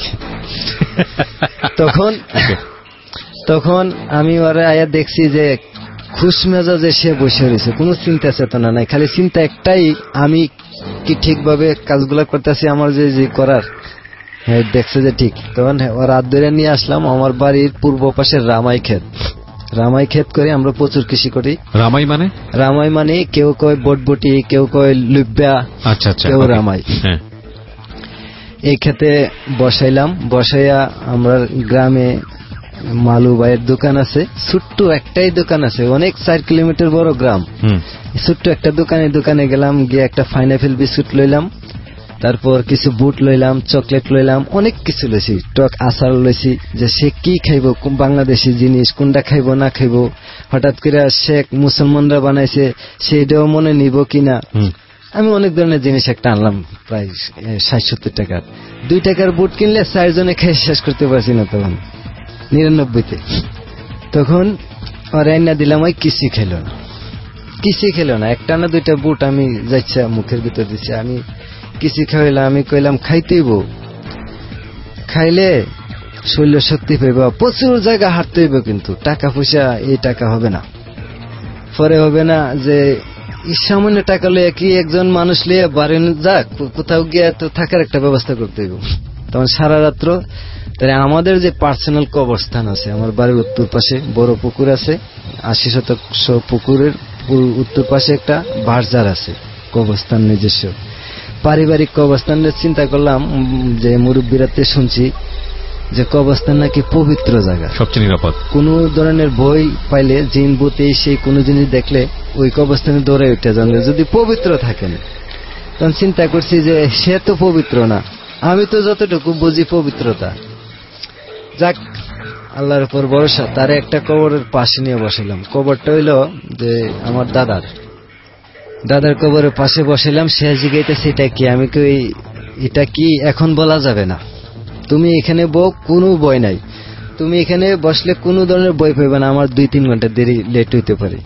তখন তখন আমি ওরা আয়া দেখছি যে খুশ মেজাজে সে বসে রয়েছে, কোন চিন্তা চেতনা নাই, খালি চিন্তা একটাই, আমি কি ঠিকভাবে কাজগুলা করতেছি, আমার যে যে করার। হ্যাঁ দেখছে যে ঠিক। তখন ওর হাত ধরে নিয়ে আসলাম আমার বাড়ির পূর্ব পাশের রামাই ক্ষেত। রামাই ক্ষেত করে আমরা প্রচুর কৃষি করি। রামাই মানে? রামাই মানে কেউ কয় বটবটি, কেউ কয় লুব্বা, আচ্ছা আচ্ছা, কেউ রামাই। এই ক্ষেতে বসাইলাম, বসাইয়া আমরা গ্রামে মালু ভাইয়ের দোকান আছে, ছোট্ট একটাই দোকান আছে, অনেক চার কিলোমিটার বড় গ্রাম, ছোট্ট একটা দোকানে দোকানে গেলাম, গিয়ে একটা পাইনাপেল বিস্কুট লইলাম, তারপর কিছু বুট লইলাম, চকলেট লইলাম, অনেক কিছু লইছি, টক আচার লইছি, যে সে কি খাইব, বাংলাদেশি জিনিস কোনটা খাইব না খাইব, হঠাৎ করে শেখ মুসলমানরা বানাইছে সেইটাও মনে নিব কিনা। আমি অনেক ধরনের জিনিস একটা আনলাম, প্রায় ষাট সত্তর টাকার। দুই টাকার বুট কিনলে চারজনে খেয়ে শেষ করতে পারছি না তখন, নিরানব্বইতে। তখন রান্না দিলাম, ওই কিছুই খেল না, কিছুই খেল না, একটা না দুইটা বুট আমি যাইছে মুখের ভিতর দিচ্ছে, আমি কিছু খাইলাম। আমি কইলাম খাইতেইব, খাইলে শরীর শক্তি পাইবা, প্রচুর জায়গা হাঁটতে হইবে, কিন্তু টাকা পয়সা এই টাকা হবে না, পরে হবে না যে সামান্য টাকা লইয়া কি একজন মানুষ লইয়া বাড়ি যাক, কোথাও গিয়ে তো থাকার একটা ব্যবস্থা করতে হইব। তখন সারা রাত্র তাহলে আমাদের যে পার্সোনাল কবরস্থান আছে, আমার বাড়ির উত্তর পাশে বড় পুকুর আছে, আশি শতাংশ পুকুরের উত্তর পাশে একটা বাজার আছে, কবরস্থান নিজস্ব পারিবারিক কবরস্থানের চিন্তা করলাম যে মুরব্বীরাতে শুনছি যে কবরস্থান নাকি পবিত্র জায়গা, সবচেয়ে নিরাপদ। কোন ধরনের বই পাইলে জিন ভূতে সেই কোন জিনিস দেখলে ওই কবরস্থানে দৌড়ে উঠে যান যদি পবিত্র থাকেন। তখন চিন্তা করছি যে সে তো পবিত্র না, আমি তো যতটুকু বুঝি পবিত্রতা, যাক আল্লাহর উপর ভরসা। তার একটা কবরের পাশে নিয়ে বসালাম, কবরটা হইল যে আমার দাদার দাদার কবরের পাশে বসালাম। সে জিগাইতেছে এটা কি, আমি কই এটা কি এখন বলা যাবে না, তুমি এখানে বউ, কোনো বই নাই, তুমি এখানে বসলে কোনো ধরনের বই পাইবে না, আমার দুই তিন ঘন্টা দেরি লেট হইতে পারে।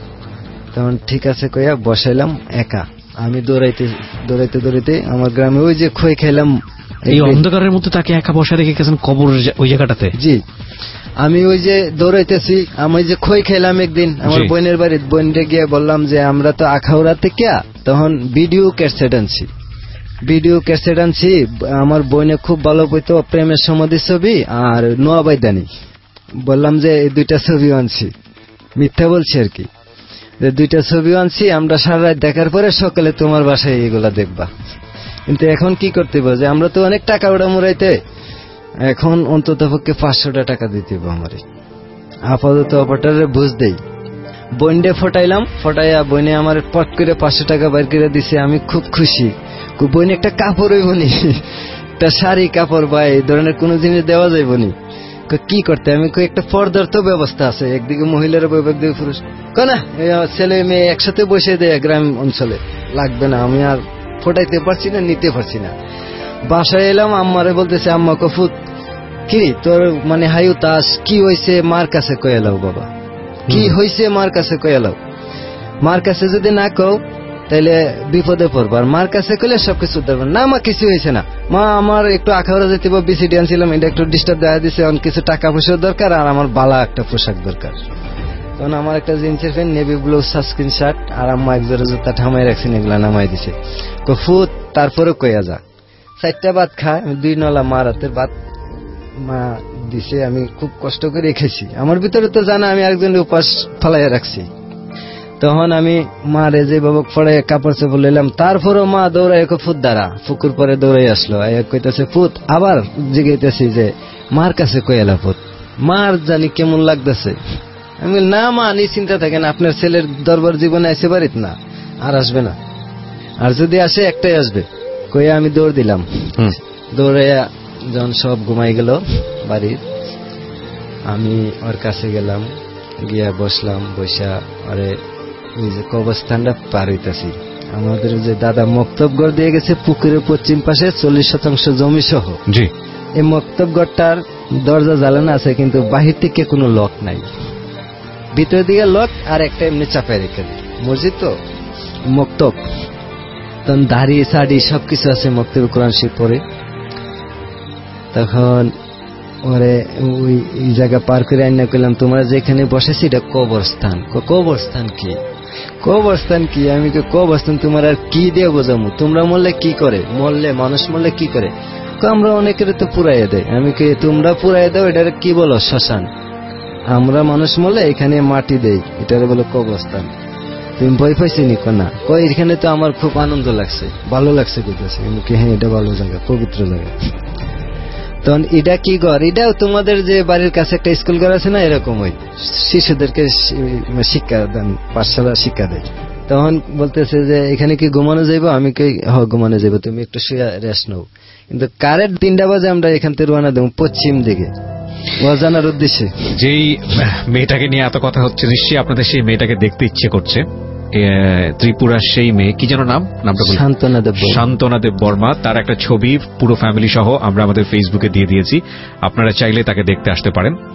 তখন ঠিক আছে কইয়া বসাইলাম একা। আমি দৌড়াইতে দৌড়াইতে দৌড়াইতে আমার গ্রামে ওই যে খই খাইলাম, এই অন্ধকারের মধ্যে তাকে একা বসা রেখে গেছেন কবর ওই জায়গাটাতে। জি, আমি ওই যে দৌড়াইতেছি, আমি যে খই খাইলাম একদিন আমার বোনের বাড়িতে, বোনরে গিয়ে বললাম যে আমরা তো আখাউড়া থেকে, তখন ভিডিও ক্যাসেট আনছি ভিডিও ক্যাসেট আনছি আমার বোনে খুব ভালো বইতো, প্রেমের সমাধি ছবি আর নোয়াবাইদানি, বললাম যে এই দুইটা ছবি আনছি, মিথ্যা বলছি আর কি, দুইটা ছবি আনছি, আমরা সারা রাত দেখার পরে সকালে তোমার বাসায় এগুলা দেখবা। কিন্তু এখন কি করতে হবে যে আমরা তো অনেক টাকা ওটা মুড়াইতে, এখন অন্তত পক্ষে পাঁচশোটা টাকা দিতে হবে আমারে, আপাতত অপারেটরে বুঝ দেই। বইনডে ফটাইলাম, ফটাইয়া বইনে আমার পট করে পাঁচশো টাকা বাইর করে দিছে, আমি খুব খুশি। বইনে একটা কাপড় হইবনি, একটা শাড়ি কাপড় বা এই ধরনের কোন জিনিস দেওয়া যাইবনি, কি করতে, আমি একটা পর্দার তো ব্যবস্থা আছে, একদিকে মহিলারা বইব একদিকে পুরুষ, না ছেলে মেয়ে একসাথে বসে দেয় গ্রাম অঞ্চলে, লাগবে না, আমি আর ফোটাইতে পারছি না, নিতে পারছি না। বাসায় এলাম, আম্মারে বলতেছে আম্মা কফুত কি তোর মানে হাই উতাস কি হয়েছে, মার কাছে কয়ে লাও বাবা, কি হয়েছে মার কাছে কয়ে লাও, মার কাছে যদি না কও তাহলে বিপদে পড়বো, আর মার কাছে কইলে সবকিছু ধরবেন না। মা কিছু হয়েছে না, মা আমার একটু আখাউড়া যেতে বিসিডি আনছিলাম, এটা একটু ডিস্টার্ব দেখা দিচ্ছে, কিছু টাকা পয়সার দরকার আর আমার বালা একটা পোশাক দরকার। তখন আমার একটা জিন্সের pant, navy blue sunscreen shirt আর আম্মা এক জোড়া জুতা ঠামাই রাখছেন, এগুলা নামাই দিছে। ফুট তারপরে কইয়া যা, চারটা ভাত খায়, দুই নলা মা রাতের ভাত মা দিছে, আমি খুব কষ্ট করে রেখেছি, আমার ভিতরে তো জানা আমি আরেকজনের উপাস ফালাইয়া রাখছি। তখন আমি মা রে যে বাবক পড়ে কাপড় চোপড় লইলাম, তারপরও মা দৌড়াই ফুট দ্বারা পুকুর পরে দৌড়াই আসলো, কইতেছে ফুট, আবার জিগাইতেছি যে মার কাছে কইলা ফুট, মার জানি কেমন লাগতেছে। আমি না মা নিশ্চিন্তা থাকেন, আপনার ছেলের দরবার জীবনে আসে পারিত না, আর আসবে না, আর যদি আসে একটাই আসবে কইয়া আমি দৌড় দিলাম। দৌড়াইয়া যখন সব ঘুমাই গেল বাড়ির, আমি ওর কাছে গেলাম, গিয়া বসলাম, বসা আরে ওই যে কবরস্থানটা পার হইতেছি। আমাদের যে দাদা মক্তবঘর দিয়ে গেছে পুকুরের পশ্চিম পাশে চল্লিশ শতাংশ জমি সহ, জি এই মক্তবঘরটার দরজা জ্বালানো আছে, কিন্তু বাহির থেকে কোনো লক নাই, ভিতরের দিকে লক আর একটা এমনি চাপাই রেখে দিই, মসজিদ তো মক্তব, তখন দাড়ি শাড়ি সবকিছু আছে, মক্তবে কোরআন শরীফ পড়ে। তখন ওরে ওই জায়গা পার করে আইনা করলাম, তোমরা যেখানে বসেছি এটা কবরস্থান। কবরস্থান কি, কবরস্থান কি, আমি কবরস্থান তোমার আর কি দিয়ে বোঝামু, তোমরা মরলে কি করে, মরলে মানুষ মরলে কি করে, আমরা অনেকের তো পুরাইয়া দেয়, আমি কে তোমরা পুরাইয়া দাও, এটার কি বলো শ্মশান, আমরা মানুষ মরলে এখানে মাটি দেই, এটার বলো কবরস্থান। তুমি ভয় পাইছি নিকো না, কই এখানে তো আমার খুব আনন্দ লাগছে, ভালো লাগছে, বুঝতেছি আমি কি হ্যাঁ এটা ভালো জায়গা, পবিত্র জায়গা। তখন এটা কি ঘর, এটাও তোমাদের যে বাড়ির কাছে একটা স্কুল ঘর আছে না, এরকম ওই শিশুদেরকে শিক্ষা দান, পাঠশালা শিক্ষা দেয়। তখন বলতেছে যে এখানে কি ঘুমানো যাইব, আমি কি হ ঘুমানো যাইব, তুমি একটু শুয়ে রেস্ট নাও। কিন্তু কারেন্ট তিনটা বাজে আমরা এখান থেকে রওনা দেব পশ্চিম দিকে জানার উদ্দেশ্যে। যেই মেয়েটাকে নিয়ে এত কথা হচ্ছে, নিশ্চয়ই আপনাদের সেই মেয়েটাকে দেখতে ইচ্ছে করছে। ত্রিপুরার সেই মেয়ে, কি যেন নাম, নামটা শান্তনা দেব, শান্তনা দেব বর্মা। তার একটা ছবি পুরো ফ্যামিলি সহ আমরা আমাদের ফেসবুকে দিয়ে দিয়েছি, আপনারা চাইলে তাকে দেখতে আসতে পারেন।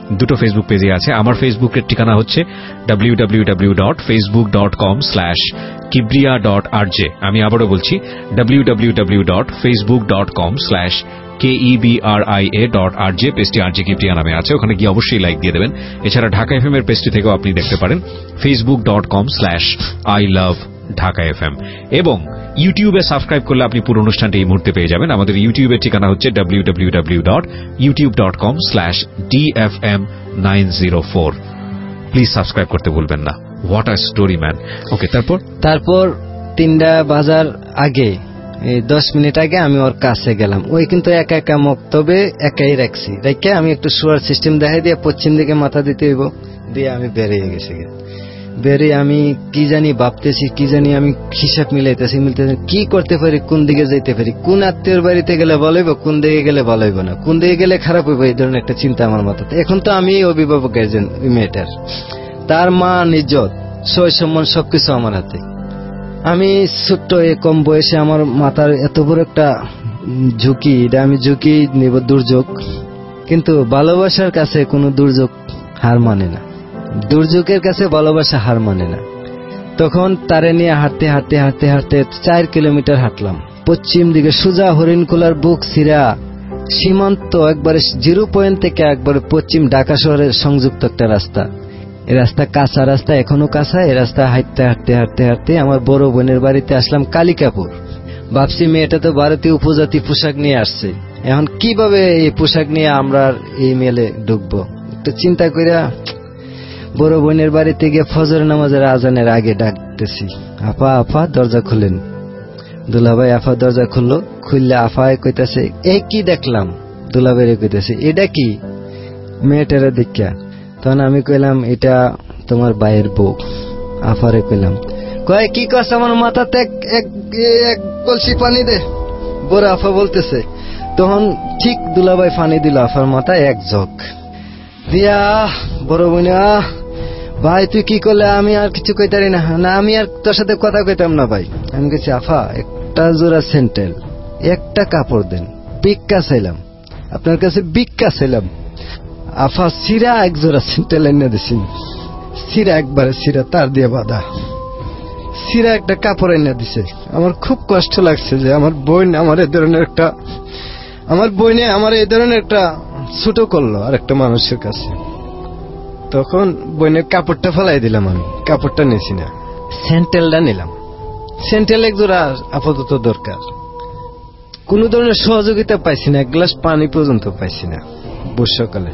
দুটো ফেসবুক পেজে আছে। আমার ফেসবুকের ঠিকানা হচ্ছে W W W dot Facebook dot com slash Kibria dot RJ. আমি আবারও বলছি W W W dot Facebook dot com slash K E B R I A dot RJ. পেজটি আরজে কিবরিয়া নামে আছে, ওখানে গিয়ে অবশ্যই লাইক দিয়ে দেবেন। এছাড়া ঢাকা এফএম এর পেজটি থেকেও আপনি দেখতে পারেন Facebook dot com slash I love Dhaka FM. এবং ইউটিউবে সাবস্ক্রাইব করলে আপনি পুরো অনুষ্ঠানটি এই মুহূর্তে পেয়ে যাবেন। আমাদের ইউটিউবের ঠিকানা হচ্ছে W W W dot YouTube dot com slash D F M nine zero four. Please subscribe করতে ভুলবেন না। What a story man. Okay, তারপর তারপর তিনটা বাজার আগে, এই দশ মিনিট আগে আমি ওর কাছে গেলাম। ওই কিন্তু একা একা মক্তবে একাই রাখছি, রেখে আমি একটু শোয়ার সিস্টেম দেখাই দিয়ে পশ্চিম দিকে মাথা দিতে হইব, দিয়ে আমি বেরিয়ে গেছি। বেরিয়ে আমি কি জানি ভাবতেছি, কি জানি আমি হিসাব মিলাইতেছি মিলতেছি কি করতে পারি, কোন দিকে যাইতে পারি, কোন আত্মীয়র বাড়িতে গেলে ভালো হইব, কোন দিকে গেলে ভালো হইব না, কোন দিকে গেলে খারাপ হইব, এই ধরনের একটা চিন্তা আমার মাথাতে। এখন তো আমি অভিভাবক একজন, ওই মেয়েটার, তার মা নিজ্জত সই সম্মান সবকিছু আমার হাতে। আমি ছোট্ট কম বয়সে আমার মাথার এত বড় একটা ঝুঁকি, এটা আমি ঝুঁকি নেব, দুর্যোগ। কিন্তু ভালোবাসার কাছে কোনো দুর্যোগ হার মানে না, দুর্যোগের কাছে ভালোবাসা হার মানে না। তখন তারে নিয়ে হাঁটতে হাঁটতে হাঁটতে হাঁটতে চার কিলোমিটার হাঁটলাম পশ্চিম দিকে, সোজা হরিণখোলার বুক ছিঁড়া সীমান্ত, একবারে জিরো পয়েন্ট থেকে একবারে পশ্চিম ঢাকা শহরের সংযুক্ত একটা রাস্তা। এই রাস্তা কাঁচা রাস্তা, এখনো কাঁচা। এই রাস্তা হাঁটতে হাঁটতে হাঁটতে হাঁটতে আমার বড় বোনের বাড়িতে আসলাম, কালিকাপুর। ভাবছি মেয়েটা তো ভারতীয় উপজাতি পোশাক নিয়ে আসছে, এখন কিভাবে এই পোশাক নিয়ে আমরা এই মেলে ঢুকবো, একটু চিন্তা কইরা বড় বোনের বাড়িতে গিয়ে ফজর নামাজের আজানের আগে ডাকতেছি, আপা আপা দরজা খুলেন। দুলাভাই আফা দরজা খুললো, খুললে আফায় কইতাছে এই কি দেখলাম। দুলাভাইরে কইতাছে এটা কি, মেয়েটারে দেখা। তখন আমি কইলাম এটা তোমার ভাইয়ের বউ। আফারে কইলাম, কয় কি কস, আমার মাথাতে এক কলসি পানি দে। বড় আফা বলতেছে। তখন ঠিক দুলাভাই পানি দিল আফার মাথায় এক জগ দিয়া। বড় বোন, আহ ভাই তুই কি করলে, আমি আর কিছু কইতারি না, না আমি আর তোর সাথে কথা কইতাম না ভাই। আমি কইছি আফা একটা জোড়া সেন্টেল, একটা কাপড় দেন, ভিক্ষা চাইলাম আপনার কাছে, ভিক্ষা চাইলাম। আফা সিরা এক জোড়া সেন্টেল এনে দিছি, সিরা একবারে সিরা তার দিয়ে বাঁধা, সিরা একটা কাপড় এনে দিছে। আমার খুব কষ্ট লাগছে যে আমার বোন আমার এই ধরনের একটা, আমার বোনে আমার এই ধরনের একটা ছোট করলো আর একটা মানুষের কাছে। তখন বোনের কাপড়টা ফেলাই দিলাম, আমি কাপড়টা নিয়েছি না, স্যান্ডেলটা নিলাম। স্যান্ডেল এক জোড়া আপাতত দরকার। কোন ধরনের সহযোগিতা পাইছি না, এক গ্লাস পানি পর্যন্ত পাইছি না বর্ষাকালে।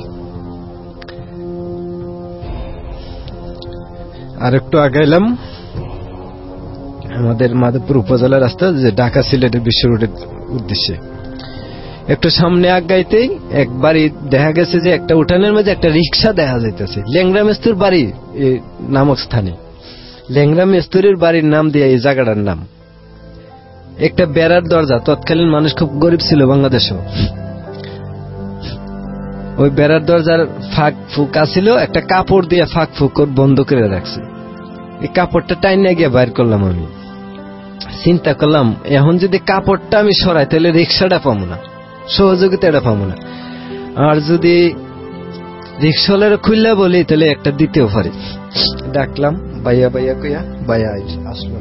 আর একটু আগাইলাম আমাদের মাধবপুর উপজেলা রাস্তা, যে ঢাকা সিলেটের বিশ্ব রোডের উদ্দেশ্যে। একটু সামনে আগাইতেই এক বাড়ি দেখা গেছে যে একটা উঠানের মধ্যে একটা রিক্সা দেখা যাইতেছে। ল্যাংড়া মেস্তুর বাড়ি নামক স্থানে, ল্যাংড়া মেস্তুরের বাড়ির নাম দিয়ে এই জায়গাটার নাম। একটা বেড়ার দরজা, তৎকালীন মানুষ খুব গরিব ছিল বাংলাদেশও, ওই বেড়ার দরজার ফাঁক ফুক আছিল, একটা কাপড় দিয়ে ফাঁক ফুক বন্ধ করে রাখছে। এই কাপড়টা টাইনে গিয়ে বাইর করলাম। আমি চিন্তা করলাম এখন যদি কাপড়টা আমি সরাই তাহলে রিক্সাটা পাবো না, সহযোগিতাটা পাবো না। আর যদি রিক্সাওয়ালার খুললা বলি তাহলে একটা দিতেও পারি। ডাকলাম ভাইয়া ভাইয়া কইয়া, ভাইয়া আসলো।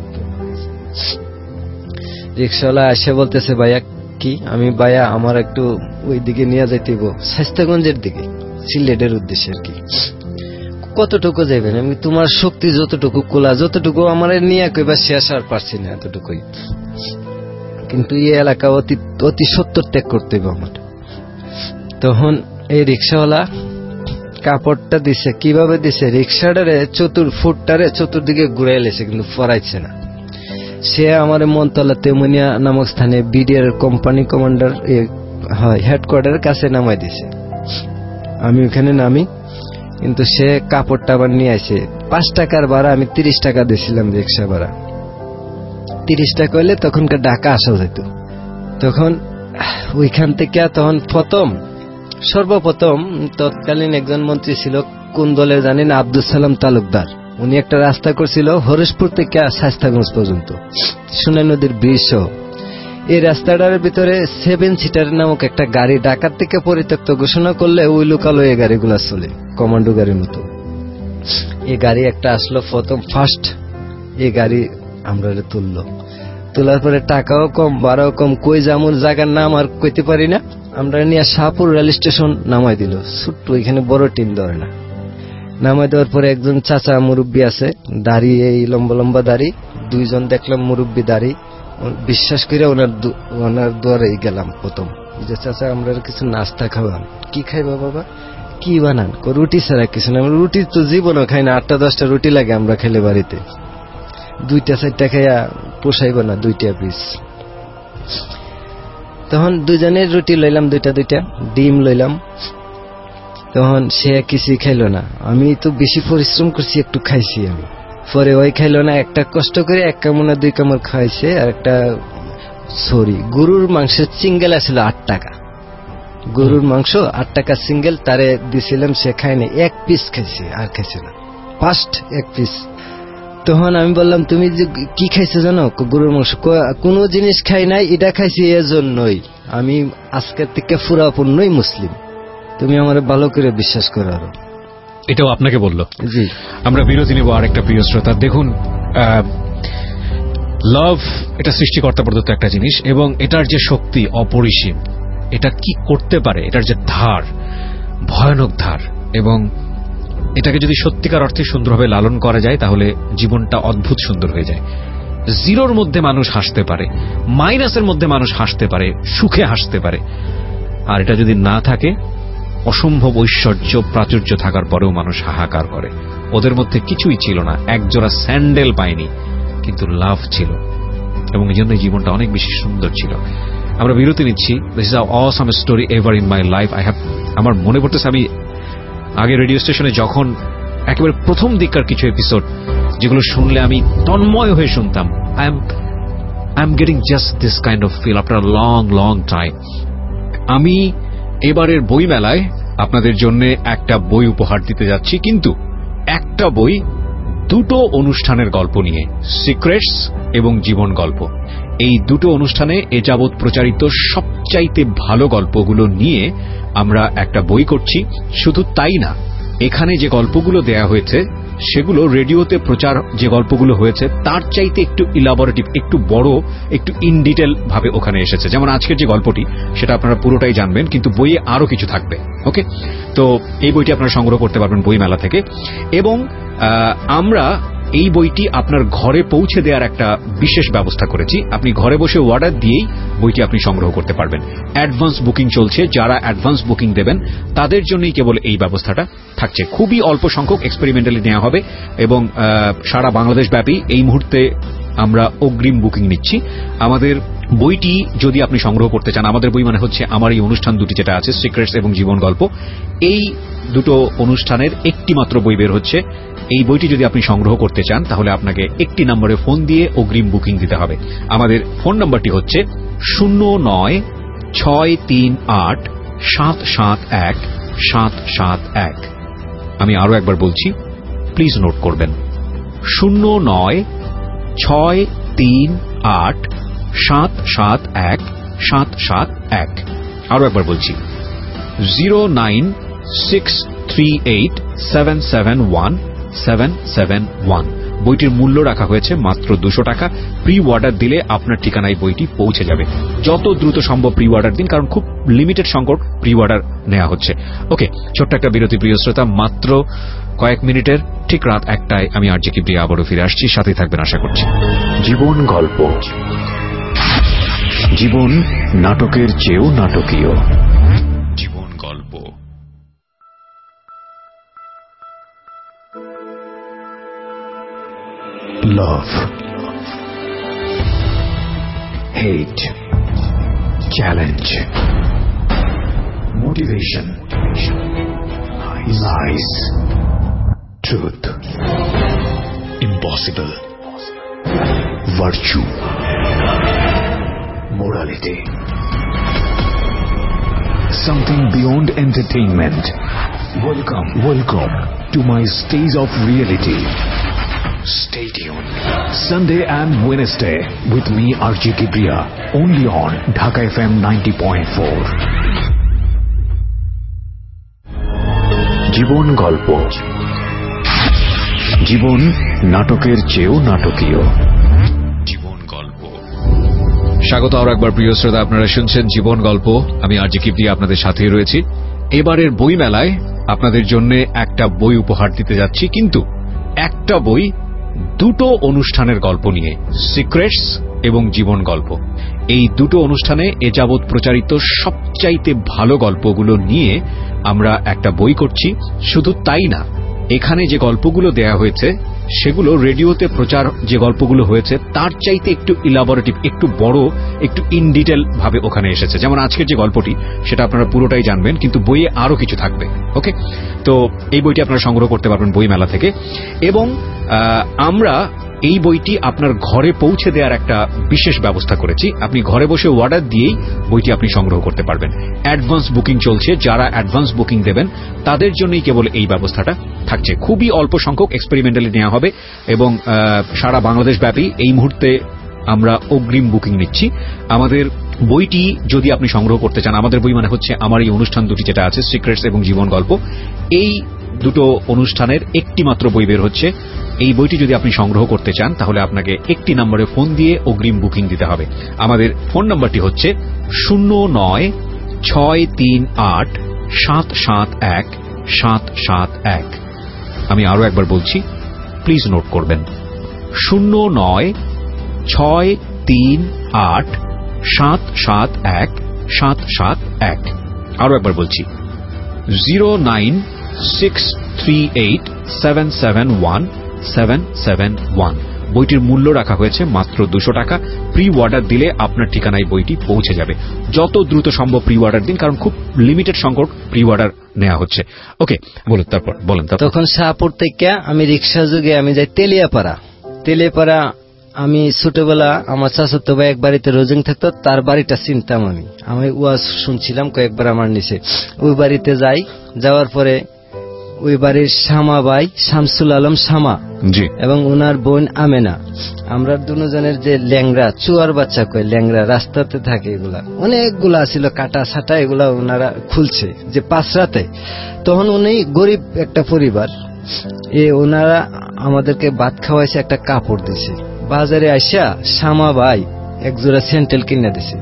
রিক্সাওয়ালা এসে বলতেছে ভাইয়া কি, আমি ভাইয়া আমার একটু ওই দিকে নিয়ে যাইতেব, স্বাস্থ্যগঞ্জের দিকে, সিলেটের উদ্দেশ্যে আর কি। কতটুকু যাইবেন? আমি তোমার শক্তি যতটুকু কোলা, যতটুকু আমার নিয়ে কইবা শেষ আর পারছি না, এতটুকুই। কিন্তু এই এলাকা অতি অতি সত্তর ত্যাগ করতে হবে আমার। তখন এই রিক্সাওয়ালা কাপড়টা দিছে, কিভাবে দিছে, রিক্সাটারে চতুর ফুটটারে চতুর্দিকে ঘুরাই লেছে, কিন্তু ফরাইছে না। সে আমার মনতলা তেমনিয়া নামক স্থানে বিডিআর কোম্পানি কমান্ডার হেডকোয়ার্টারের কাছে নামাই দিছে। আমি ওখানে নামি, কিন্তু সে কাপড়টা আবার নিয়ে আসে। পাঁচ টাকার ভাড়া, আমি তিরিশ টাকা দিয়েছিলাম রিক্সা ভাড়া। তিরিশ টাকা হইলে তখনকার ঢাকা আসা যেত। তখন ওইখান থেকে তখন প্রথম সর্বপ্রথম তৎকালীন একজন মন্ত্রী ছিল, কোন দলের জানেন, আব্দুল সালাম তালুকদার। উনি একটা রাস্তা করছিল হরিশপুর থেকে স্বাস্থ্যগঞ্জ পর্যন্ত, সোনাই নদীর ব্রিজ সহ। এই রাস্তাটার ভিতরে সেভেন সিটার নামক একটা গাড়ি ঢাকার থেকে পরিত্যক্ত ঘোষণা করলে ওই লোকাল এই গাড়িগুলা চলে। কমান্ডো গাড়ির মতো। এই গাড়ি একটা আসলো প্রথম ফার্স্ট, এই গাড়ি আমরা তুললো, তোলার পরে টাকাও কম ভাড়াও কম, কই যেমন জায়গার নাম আর কইতে পারি না, আমরা নিয়ে শাহপুর রেল স্টেশন নামাই দিল। ছোট্ট ওইখানে বড় টিন ধরে না, নামাই দেওয়ার পরে একজন চাচা মুরব্বী আছে, দাড়ি এই লম্বা লম্বা দাড়ি, দুইজন দেখলাম মুরব্বী দাড়ি, বিশ্বাস করে ওনার ওনার দুয়ারে গেলাম প্রথম, যে চাচা আমরা কিছু নাস্তা খাওয়ান। কি খাইবা বাবা? কি বানান? রুটি ছাড়া কিছু না। রুটি তো জীবনও খাই না, আটটা দশটা রুটি লাগে আমরা খেলে বাড়িতে, দুইটা চারটা খাইয়া পোষাইব না, দুইটা পিস। তখন দুজনের রুটি লইলাম, দুইটা দুইটা ডিম লইলাম। তখন সে কিছুই খাইলো না, আমি তো বেশি পরিশ্রম করছি, একটু খাইছি আমি, পরে ওই খাইলো না, একটা কষ্ট করে এক কামড় দুই কামড় খাইছে। আর একটা সরি গরুর মাংসের সিঙ্গেল আসলে আট টাকা, গরুর মাংস আট টাকা সিঙ্গেল, তারে দিছিলাম, সে খায়নি, এক পিস খাইছে, আর খাইছে না, ফার্স্ট এক পিস। তখন আমি বললাম তুমি যে কি খাইছো জানো? গরুর মাংস। কোন জিনিস খাই নাই, এটা খাইছি এজন্যই, আমি আজকের থেকে পুরাপূর্ণই মুসলিম, তুমি আমার ভালো করে বিশ্বাস করো। আরো এটাও আপনাকে বললো? জি। আমরা বিরতি নেব। আর একটা প্রিয় শ্রোতা, দেখুন লাভ এটা সৃষ্টিকর্তা প্রদত্ত একটা জিনিস, এবং এটার যে শক্তি অপরিসীম, এটা কি করতে পারে, এটার যে ধার, ভয়ানক ধার, এবং এটাকে যদি সত্যিকার অর্থে সুন্দরভাবে লালন করা যায় তাহলে জীবনটা অদ্ভুত সুন্দর হয়ে যায়। জিরোর মধ্যে মানুষ হাসতে পারে, মাইনাসের মধ্যে মানুষ হাসতে পারে, সুখে হাসতে পারে। আর এটা যদি না থাকে, অসম্ভব ঐশ্বর্য প্রাচুর্য থাকার পরেও মানুষ হাহাকার করে। ওদের মধ্যে কিছুই ছিল না, একজোড়া স্যান্ডেল পায়নি, কিন্তু লাভ ছিল, এবং এই জন্য জীবনটা অনেক বেশি সুন্দর ছিল। আমরা বিরতি নিচ্ছি। This is a awesome story ever in my life. I have আমার মনে পড়তেছে, আমি আগে রেডিও স্টেশনে যখন একেবারে প্রথম দিককার কিছু এপিসোড যেগুলো শুনলে আমি তন্ময় হয়ে শুনতাম, I am I am getting just this kind of feel after long long time. আমি এবারের বই মেলায় আপনাদের জন্য একটা বই উপহার দিতে যাচ্ছি, কিন্তু একটা বই দুটো অনুষ্ঠানের গল্প নিয়ে, সিক্রেটস এবং জীবন গল্প। এই দুটো অনুষ্ঠানে এ যাবৎ প্রচারিত সবচাইতে ভালো গল্পগুলো নিয়ে আমরা একটা বই করছি। শুধু তাই না, এখানে যে গল্পগুলো দেয়া হয়েছে সেগুলো রেডিওতে প্রচার যে গল্পগুলো হয়েছে তার চাইতে একটু ইলাবোরেটিভ, একটু বড়, একটু ইন ডিটেল ভাবে ওখানে এসেছে। যেমন আজকের যে গল্পটি সেটা আপনারা পুরোটাই জানবেন, কিন্তু বইয়ে আরো কিছু থাকবে। ওকে, তো এই বইটি আপনারা সংগ্রহ করতে পারবেন বই মেলা থেকে, এবং আমরা এই বইটি আপনার ঘরে পৌঁছে দেওয়ার একটা বিশেষ ব্যবস্থা করেছি। আপনি ঘরে বসে অর্ডার দিয়েই বইটি আপনি সংগ্রহ করতে পারবেন। অ্যাডভান্স বুকিং চলছে, যারা অ্যাডভান্স বুকিং দেবেন তাদের জন্যই কেবল এই ব্যবস্থাটা থাকছে। খুবই অল্প সংখ্যক এক্সপেরিমেন্টালি নেওয়া হবে, এবং সারা বাংলাদেশ ব্যাপী এই মুহূর্তে আমরা অগ্রিম বুকিং নিচ্ছি। আমাদের বইটি যদি আপনি সংগ্রহ করতে চান, আমাদের বই মানে হচ্ছে আমার এই অনুষ্ঠান দুটি যেটা আছে, সিক্রেটস এবং জীবন গল্প, এই দুটো অনুষ্ঠানের একটি মাত্র বই বের হচ্ছে। এই বইটি যদি আপনি সংগ্রহ করতে চান তাহলে আপনাকে একটি নম্বরে ফোন দিয়ে অগ্রিম বুকিং দিতে হবে। আমাদের ফোন নম্বরটি হচ্ছে শূন্য নয় ছয় তিন আট সাত সাত এক সাত সাত এক। আমি আরো একবার বলছি, প্লিজ নোট করবেন, শূন্য নয় ছয় তিন আট সাত সাত এক সাত সাত এক। আরো একবার বলছি, zero nine six three eight seven seven one seven seven one. বইটির মূল্য রাখা হয়েছে মাত্র দুশো টাকা। প্রি অর্ডার দিলে আপনার ঠিকানায় বইটি পৌঁছে যাবে। যত দ্রুত সম্ভব প্রি অর্ডার দিন, কারণ খুব লিমিটেড সংখ্যক প্রি অর্ডার নেওয়া হচ্ছে। ওকে, ছোট্ট একটা বিরতি প্রিয় শ্রোতা, মাত্র কয়েক মিনিটের। ঠিক রাত একটায় আমি আর জি কিবরিয়া আবারও ফিরে আসছি, সাথে থাকবেন আশা করছি। জীবন গল্প, জীবন নাটকের চেয়েও নাটকীয়। জীবন গল্প। Love, hate, challenge, motivation, lies, truth, impossible, virtue, morality, something beyond entertainment. Welcome, welcome to my stage of reality. Stay tuned. Sunday and Wednesday with me R J Kibriya, only on Dhaka F M ninety point four. জীবন গল্প, জীবন নাটকের চেয়েও নাটকীয়। জীবন গল্প। স্বাগত আরো একবার প্রিয় শ্রোতা, আপনারা শুনছেন জীবন গল্প। আমি আরজি কিবরিয়া আপনাদের সাথেই রয়েছি। এবারের বই মেলায় আপনাদের জন্য একটা বই উপহার দিতে যাচ্ছি, কিন্তু একটা বই দুটো অনুষ্ঠানের গল্প নিয়ে, সিক্রেটস এবং জীবন গল্প। এই দুটো অনুষ্ঠানে এ যাবৎ প্রচারিত সবচাইতে ভালো গল্পগুলো নিয়ে আমরা একটা বই করছি। শুধু তাই না, এখানে যে গল্পগুলো দেয়া হয়েছে সেগুলো রেডিওতে প্রচার যে গল্পগুলো হয়েছে তার চাইতে একটু ইলাবোরেটিভ, একটু বড়, একটু ইন ডিটেল ভাবে ওখানে এসেছে। যেমন আজকের যে গল্পটি সেটা আপনারা পুরোটাই জানবেন, কিন্তু বইয়ে আরো কিছু থাকবে। ওকে, তো এই বইটি আপনারা সংগ্রহ করতে পারবেন বই মেলা থেকে। এবং আমরা এই বইটি আপনার ঘরে পৌঁছে দেওয়ার একটা বিশেষ ব্যবস্থা করেছি। আপনি ঘরে বসে অর্ডার দিয়েই বইটি আপনি সংগ্রহ করতে পারবেন। অ্যাডভান্স বুকিং চলছে, যারা অ্যাডভান্স বুকিং দেবেন তাদের জন্যই কেবল এই ব্যবস্থাটা থাকছে। খুবই অল্প সংখ্যক এক্সপেরিমেন্টালি নেওয়া হবে এবং সারা বাংলাদেশ ব্যাপী এই মুহূর্তে আমরা অগ্রিম বুকিং নিচ্ছি। আমাদের বইটি যদি আপনি সংগ্রহ করতে চান, আমাদের বই মানে হচ্ছে আমার এই অনুষ্ঠান দুটি যেটা আছে, সিক্রেটস এবং জীবন গল্প, এই দুটো অনুষ্ঠানের একটি মাত্র বই বের হচ্ছে। এই বইটি যদি আপনি সংগ্রহ করতে চান তাহলে আপনাকে একটি নম্বরে ফোন দিয়ে অগ্রিম বুকিং দিতে হবে। আমাদের ফোন নম্বরটি হচ্ছে শূন্য নয় ছয় তিন আট সাত সাত এক সাত সাত এক। আমি আরো একবার বলছি, প্লিজ নোট করবেন, শূন্য নয় ছয় তিন আট সাত সাত এক সাত সাত এক। আরো একবার বলছি, zero nine six three eight seven seven one seven seven one. বইটির মূল্য রাখা হয়েছে মাত্র দুশো টাকা। প্রি অর্ডার দিলে আপনার ঠিকানায় বইটি পৌঁছে যাবে। যত দ্রুত সম্ভব প্রি অর্ডার দিন, কারণ খুব লিমিটেড সংখ্যক প্রি অর্ডার নেওয়া হচ্ছে। ওকে, বলুন তারপর বলেন। তখন শাহপুর থেকে আমি রিক্সা যুগে আমি যাই তেলিয়াপাড়া। তেলিয়াপাড়া আমি ছোটবেলা আমার চাচাতো ভাই এক বাড়িতে রোজিং থাকতো, তার বাড়িটা চিনতাম আমি। আমি ওয়াজ শুনছিলাম কয়েকবার আমার নিচে। ওই বাড়িতে যাই, যাওয়ার পরে ওই বাড়ির শামা ভাই শামসুল আলম শামা এবং ওনার বোন আমেনা, আমরা দুজনের যে ল্যাংরা চুয়ার বাচ্চা কয় ল্যাংরা রাস্তাতে থাকে, এগুলা অনেকগুলা ছিল কাটা ছাটা, এগুলা ওনারা খুলছে যে পাঁচ রাতে। তখন উনি গরিব একটা পরিবার, এ ওনারা আমাদেরকে ভাত খাওয়াইছে, একটা কাপড় দিছে। বাজারে আসা শামা ভাই এক জোড়া স্যান্ডেল কিনে দিছে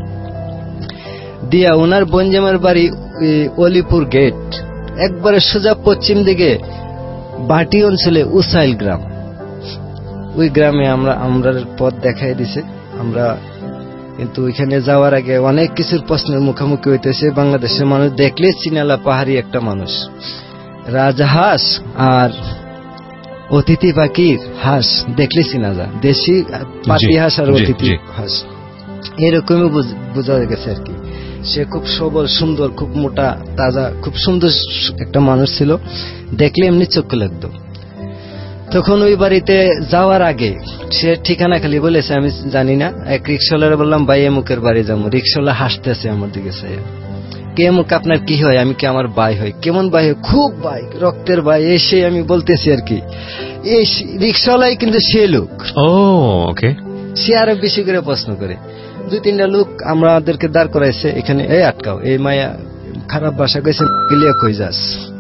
দিয়া। ওনার বনজামার বাড়ি অলিপুর গেট, একবারে সোজা পশ্চিম দিকে বাটি অঞ্চলে উসাইল গ্রাম। ওই গ্রামে আমরা আমরা পথ দেখাই দিছে। আমরা কিন্তু ওইখানে যাওয়ার আগে অনেক কিছুর প্রশ্নের মুখোমুখি হইতেছে। বাংলাদেশের মানুষ দেখলে চিনালা পাহাড়ি একটা মানুষ, রাজহাঁস আর অতিথি পাখির হাঁস দেখলে চিনা যা, দেশি পাতি হাঁস আর অতিথি হাঁস এরকমই বোঝা গেছে আর কি। সে খুব সবল, সুন্দর, খুব মোটা, তাজা, খুব সুন্দর একটা মানুষ ছিল, দেখলে এমনি চক্ষু লাগতো। তখন ওই বাড়িতে যাওয়ার আগে সে ঠিকানা খালি বলেছে, আমি জানি না। এক রিক্সাওয়ালার বললাম, ভাই এমুকের বাড়ি যাবো। রিক্সাওয়ালা হাসতেছে আমার দিকে, কে এমুক আপনার কি হয়? আমি কি আমার ভাই হয়? কেমন ভাই হয়? খুব ভাই, রক্তের ভাই। এসে আমি বলতেছি আর কি, এই রিক্সাওয়ালাই কিন্তু সে লোক। ও ওকে। সে আরো বেশি করে প্রশ্ন করে। দুই তিনটা লোক আমাদেরকে দাঁড় করাইছে এখানে, এই আটকাও, এই মায়া খারাপ ভাষা কইছে, গিলিয়া কই যাস।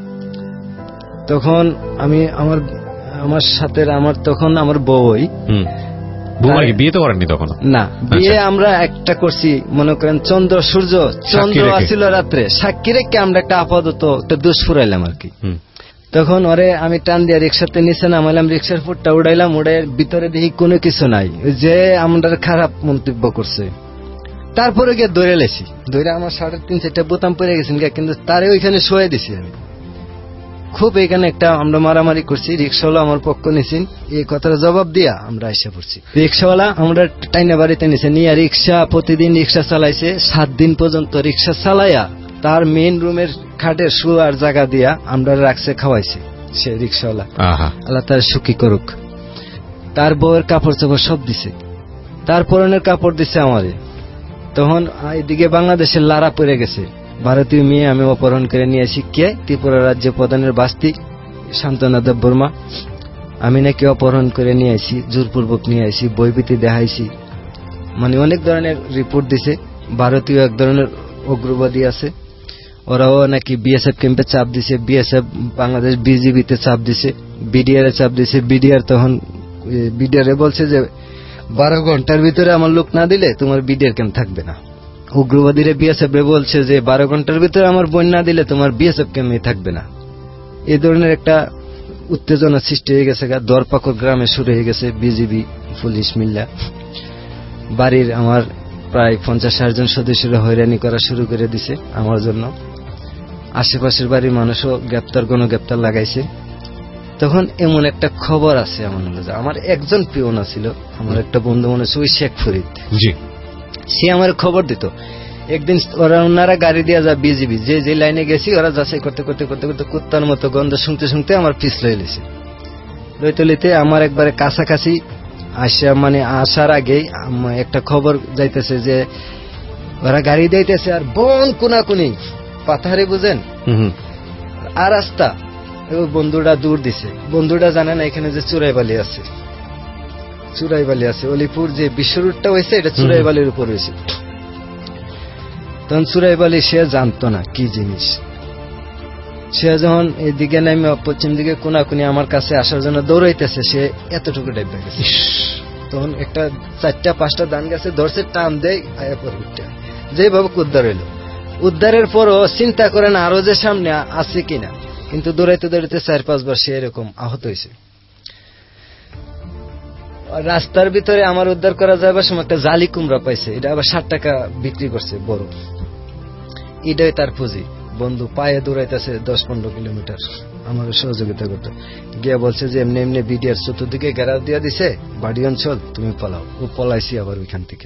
তখন আমি আমার আমার সাথে আমার তখন আমার বউই বিয়ে তো করেননি তখন? না, বিয়ে আমরা একটা করছি, মনে করেন চন্দ্র সূর্য চন্দ্র আসছিল রাত্রে, সাক্ষী রেখে আমরা একটা আপাতত একটা দোষ ফুরাইলাম আর কি। তখন ওরে আমি টান দিয়ে রিক্সাতে নিচে নামাইলাম, রিক্সার ফুটটা উড়াইলাম, উড়ে ভিতরে দেখি কোনো কিছু নাই, যে আমরা খারাপ মন্তব্য করছে। তারপরে গিয়ে দৌড়ে লেছি, দৌড়ে আমার সাড়ে তিন চারটা বোতাম পরে গেছেন, কিন্তু তারে ওইখানে শোয়ে দিছি আমি। খুব এখানে একটা আমরা মারামারি করছি, রিক্সাওয়ালা আমার পক্ষ নিছেন, এই কথার জবাব দিয়া আমরা এসে পড়ছি। রিক্সাওয়ালা আমরা টাইনা বাড়িতে নিছে নিয়ে রিক্সা প্রতিদিন রিক্সা চালাইছে সাত দিন পর্যন্ত। রিক্সা চালাইয়া তার মেইন রুমের খাটের শুয়ার জায়গা দিয়া আমরা রাখছে, খাওয়াইছে সে রিক্সাওয়ালা, আল্লাহ তার সুখী করুক। তার বউয়ের কাপড় চোপড় সব দিছে, তার পরনের কাপড় দিছে আমারে। তখন এদিকে বাংলাদেশের লারা পড়ে গেছে, ভারতীয় মেয়ে আমি অপহরণ করে নিয়ে আসি। কে? ত্রিপুরা রাজ্য প্রধানের বাস্তি শান্তনা দেববর্মা। আমি নাকি অপহরণ করে নিয়ে আসি, জোরপূর্বক নিয়ে আসি, বইবিতি দেখাইছি, মানে অনেক ধরনের রিপোর্ট দিছে। ভারতীয় এক ধরনের উগ্রবাদী আছে, ওরাও নাকি বিএসএফ ক্যাম্পে চাপ দিছে, বিএসএফ বাংলাদেশ বিজিবিতে চাপ দিছে, বিডিআর এ চাপ দিছে। বিডিআর তখন বিডিআর এ বলছে যে বারো ঘন্টার ভিতরে আমার লোক না দিলে তোমার বিডিআর ক্যাম্প থাকবে না। উগ্রবাদীরা বিএসএফ রে বলছে যে বারো ঘন্টার ভিতরে আমার বোন না দিলে তোমার বিএসএফ ক্যাম্পে থাকবে না। এই ধরনের একটা উত্তেজনা সৃষ্টি হয়ে গেছে। দরপাকড় গ্রামে শুরু হয়ে গেছে বিজিবি পুলিশ মিল্লা। বাড়ির আমার প্রায় পঞ্চাশ ষাট জন সদস্যরা হয়রানি করা শুরু করে দিছে আমার জন্য। আশেপাশের বাড়ির মানুষও গ্রেপ্তার গণগ্রেপ্তার লাগাইছে। তখন এমন একটা খবর আছে আমার মনে হয়, আমার একজন পিওন ছিল, আমার একটা বন্ধু মনে হচ্ছে ওই শেখ ফরিদ, সে আমার খবর দিত। একদিন ওরা ওনারা গাড়ি দিয়ে যা বিজিবি যে যে লাইনে গেছি ওরা যাচাই করতে করতে করতে করতে কুত্তার মতো গন্ধ শুনতে শুনতে আমার পিছ লয়ে লেছে। লইতে লইতে আমার একবারে কাছাকাছি আসা, মানে আসার আগেই একটা খবর যাইতেছে যে ওরা গাড়ি দিতেছে আর বন কোনাকুনি পাথারে, বুঝেন, আর রাস্তা। বন্ধুরা দূর দিছে, বন্ধুরা জানে না এখানে যে চুরাইবালি আছে, চুরাইবালি আছে অলিপুর যে বিশ্ব রুটটা হয়েছে এটা চুরাইবালির উপর হয়েছে। তখন চুরাইবালি সে জানতো না কি জিনিস। সে যখন এদিকে নামে পশ্চিম দিকে কোনাকুনি আমার কাছে আসার জন্য দৌড়াইতেছে, সে এতটুকু ডাইবা গেছে। তখন একটা চারটা পাঁচটা ধান গাছে ধরছে, টান দেয় আয়া পর উঠটা যেভাবে উদ্ধার হইল। উদ্ধারের পরও চিন্তা করেন আরো যে সামনে আছে কিনা, কিন্তু দৌড়াইতে দৌড়াইতে চার পাঁচবার সে এরকম আহত হয়েছে। রাস্তার ভিতরে আমার উদ্ধার করা যাবার সময় একটা জালি কুমড়া পাইছে, এটা আবার ষাট টাকা বিক্রি করছে বড়। এটাই তার পুঁজি। বন্ধু পায়ে দৌড়াইতেছে দশ পনেরো কিলোমিটার আমার সহযোগিতা করতে গিয়া বলছে যে এমনি এমনি বিডিআর চতুর্দিকে ঘেরাও দিয়া দিছে, বাড়ি অঞ্চল, তুমি পলাও। ও পলাইছি আবার ওইখান থেকে।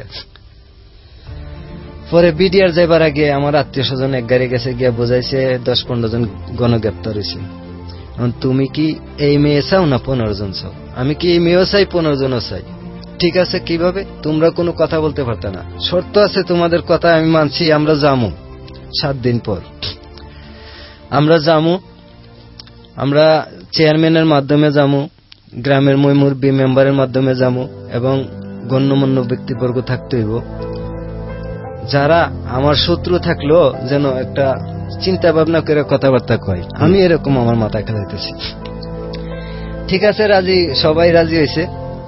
পরে বিডিআর যাইবার আগে আমার আত্মীয় স্বজন এক গাড়ি গেছে, গিয়া বোঝাইছে দশ পনেরো জন গণগ্রেপ্তার হয়েছে। তুমি কি এই মেয়ে চাও না পনেরো জন চাও? আমি কি এই মেয়েও চাই, পনেরো জনও চাই। ঠিক আছে, কিভাবে? তোমরা কোনো কথা বলতে পারত না, শর্ত আছে, তোমাদের কথা আমি মানছি, আমরা যামু। সাত দিন পর আমরা যামু, আমরা চেয়ারম্যানের মাধ্যমে যামু, গ্রামের মুরব্বী মেম্বারের মাধ্যমে যামু, এবং গণ্যমান্য ব্যক্তিবর্গ থাকতে হইব। যারা আমার শত্রু থাকলো যেন একটা চিন্তা ভাবনা করে কথাবার্তা কয়। আমি এরকম আমার মাথায় খেলাইতেছি। ঠিক আছে, রাজি, সবাই রাজি হয়েছে।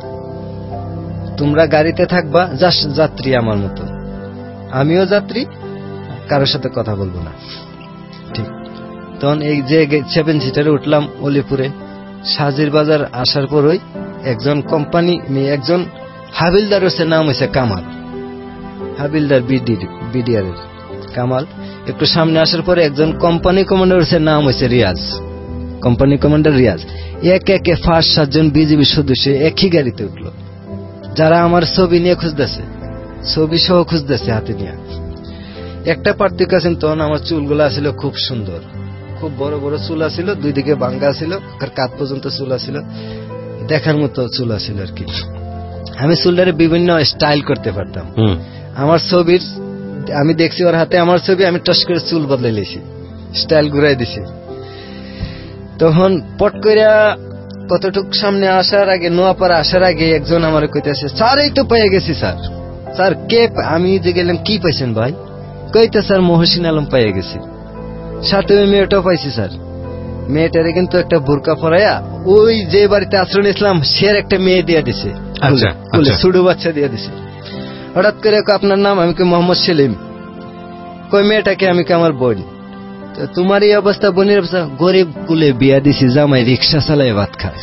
তোমরা গাড়িতে থাকবা, যাত্রী আমার মতো, আমিও যাত্রী, কারোর সাথে কথা বলবো না। ঠিক তখন এই যে সেভেন সিটারে উঠলাম অলিপুরে, সাজির বাজার আসার পরই একজন কোম্পানি, একজন হাবিলদার হচ্ছে, নাম হয়েছে কামাল, হাবিলদার বিডিআর এর কামাল। একটু সামনে আসার পরে একজন কোম্পানি কমান্ডার হচ্ছে, নাম হয়েছে রিয়াজ, কোম্পানি কমান্ডার রিয়াজ। একে একে ফার্স্ট সাতজন বিজিবি সদস্য একই গাড়িতে উঠলো, যারা আমার ছবি নিয়ে খুঁজতেছে, ছবি সহ খুঁজতেছে হাতে নিয়ে। একটা পার্থক্য আছেন, তখন আমার চুলগুলা ছিল খুব সুন্দর, খুব বড় বড় চুল ছিল, দুই দিকে বাঙ্গা ছিল, আর কাঁধ পর্যন্ত চুল ছিল, দেখার মতো চুল ছিল আর কি। আমি চুলটারে বিভিন্ন স্টাইল করতে পারতাম। আমার ছবির আমি দেখছি ওর হাতে আমার ছবি, আমি টস করে চুল বদলে লেছি, স্টাইল ঘুরাই দিছি। তখন পট করে কতটুক সামনে আসার আগে, নোয়াপাড়া আসার আগে একজন আমার কইতেছে, স্যার এই তো পেয়ে গেছি স্যার। স্যার কে? আমি যে গেলাম, কি পাইছেন ভাই? কইতে স্যার মহসিন আলম পেয়ে গেছি, সাথে ওই মেয়েটাও পাইছি স্যার। মেয়েটারে কিন্তু একটা বোরকা পরাইয়া ওই যে বাড়িতে আশ্রয় নিয়েছিলাম সে একটা মেয়ে দিয়ে দিছে, ছোট বাচ্চা দিয়ে দিছে। হঠাৎ করে আপনার নাম? আমি কই মোহাম্মদ সেলিম। কই মেয়েটাকে? আমি কি আমার বোন। তোমার এই অবস্থা, বোনের অবস্থা? গরিব কুলে বিয়া দিছি, জামাই রিক্সা চালায় ভাত খায়।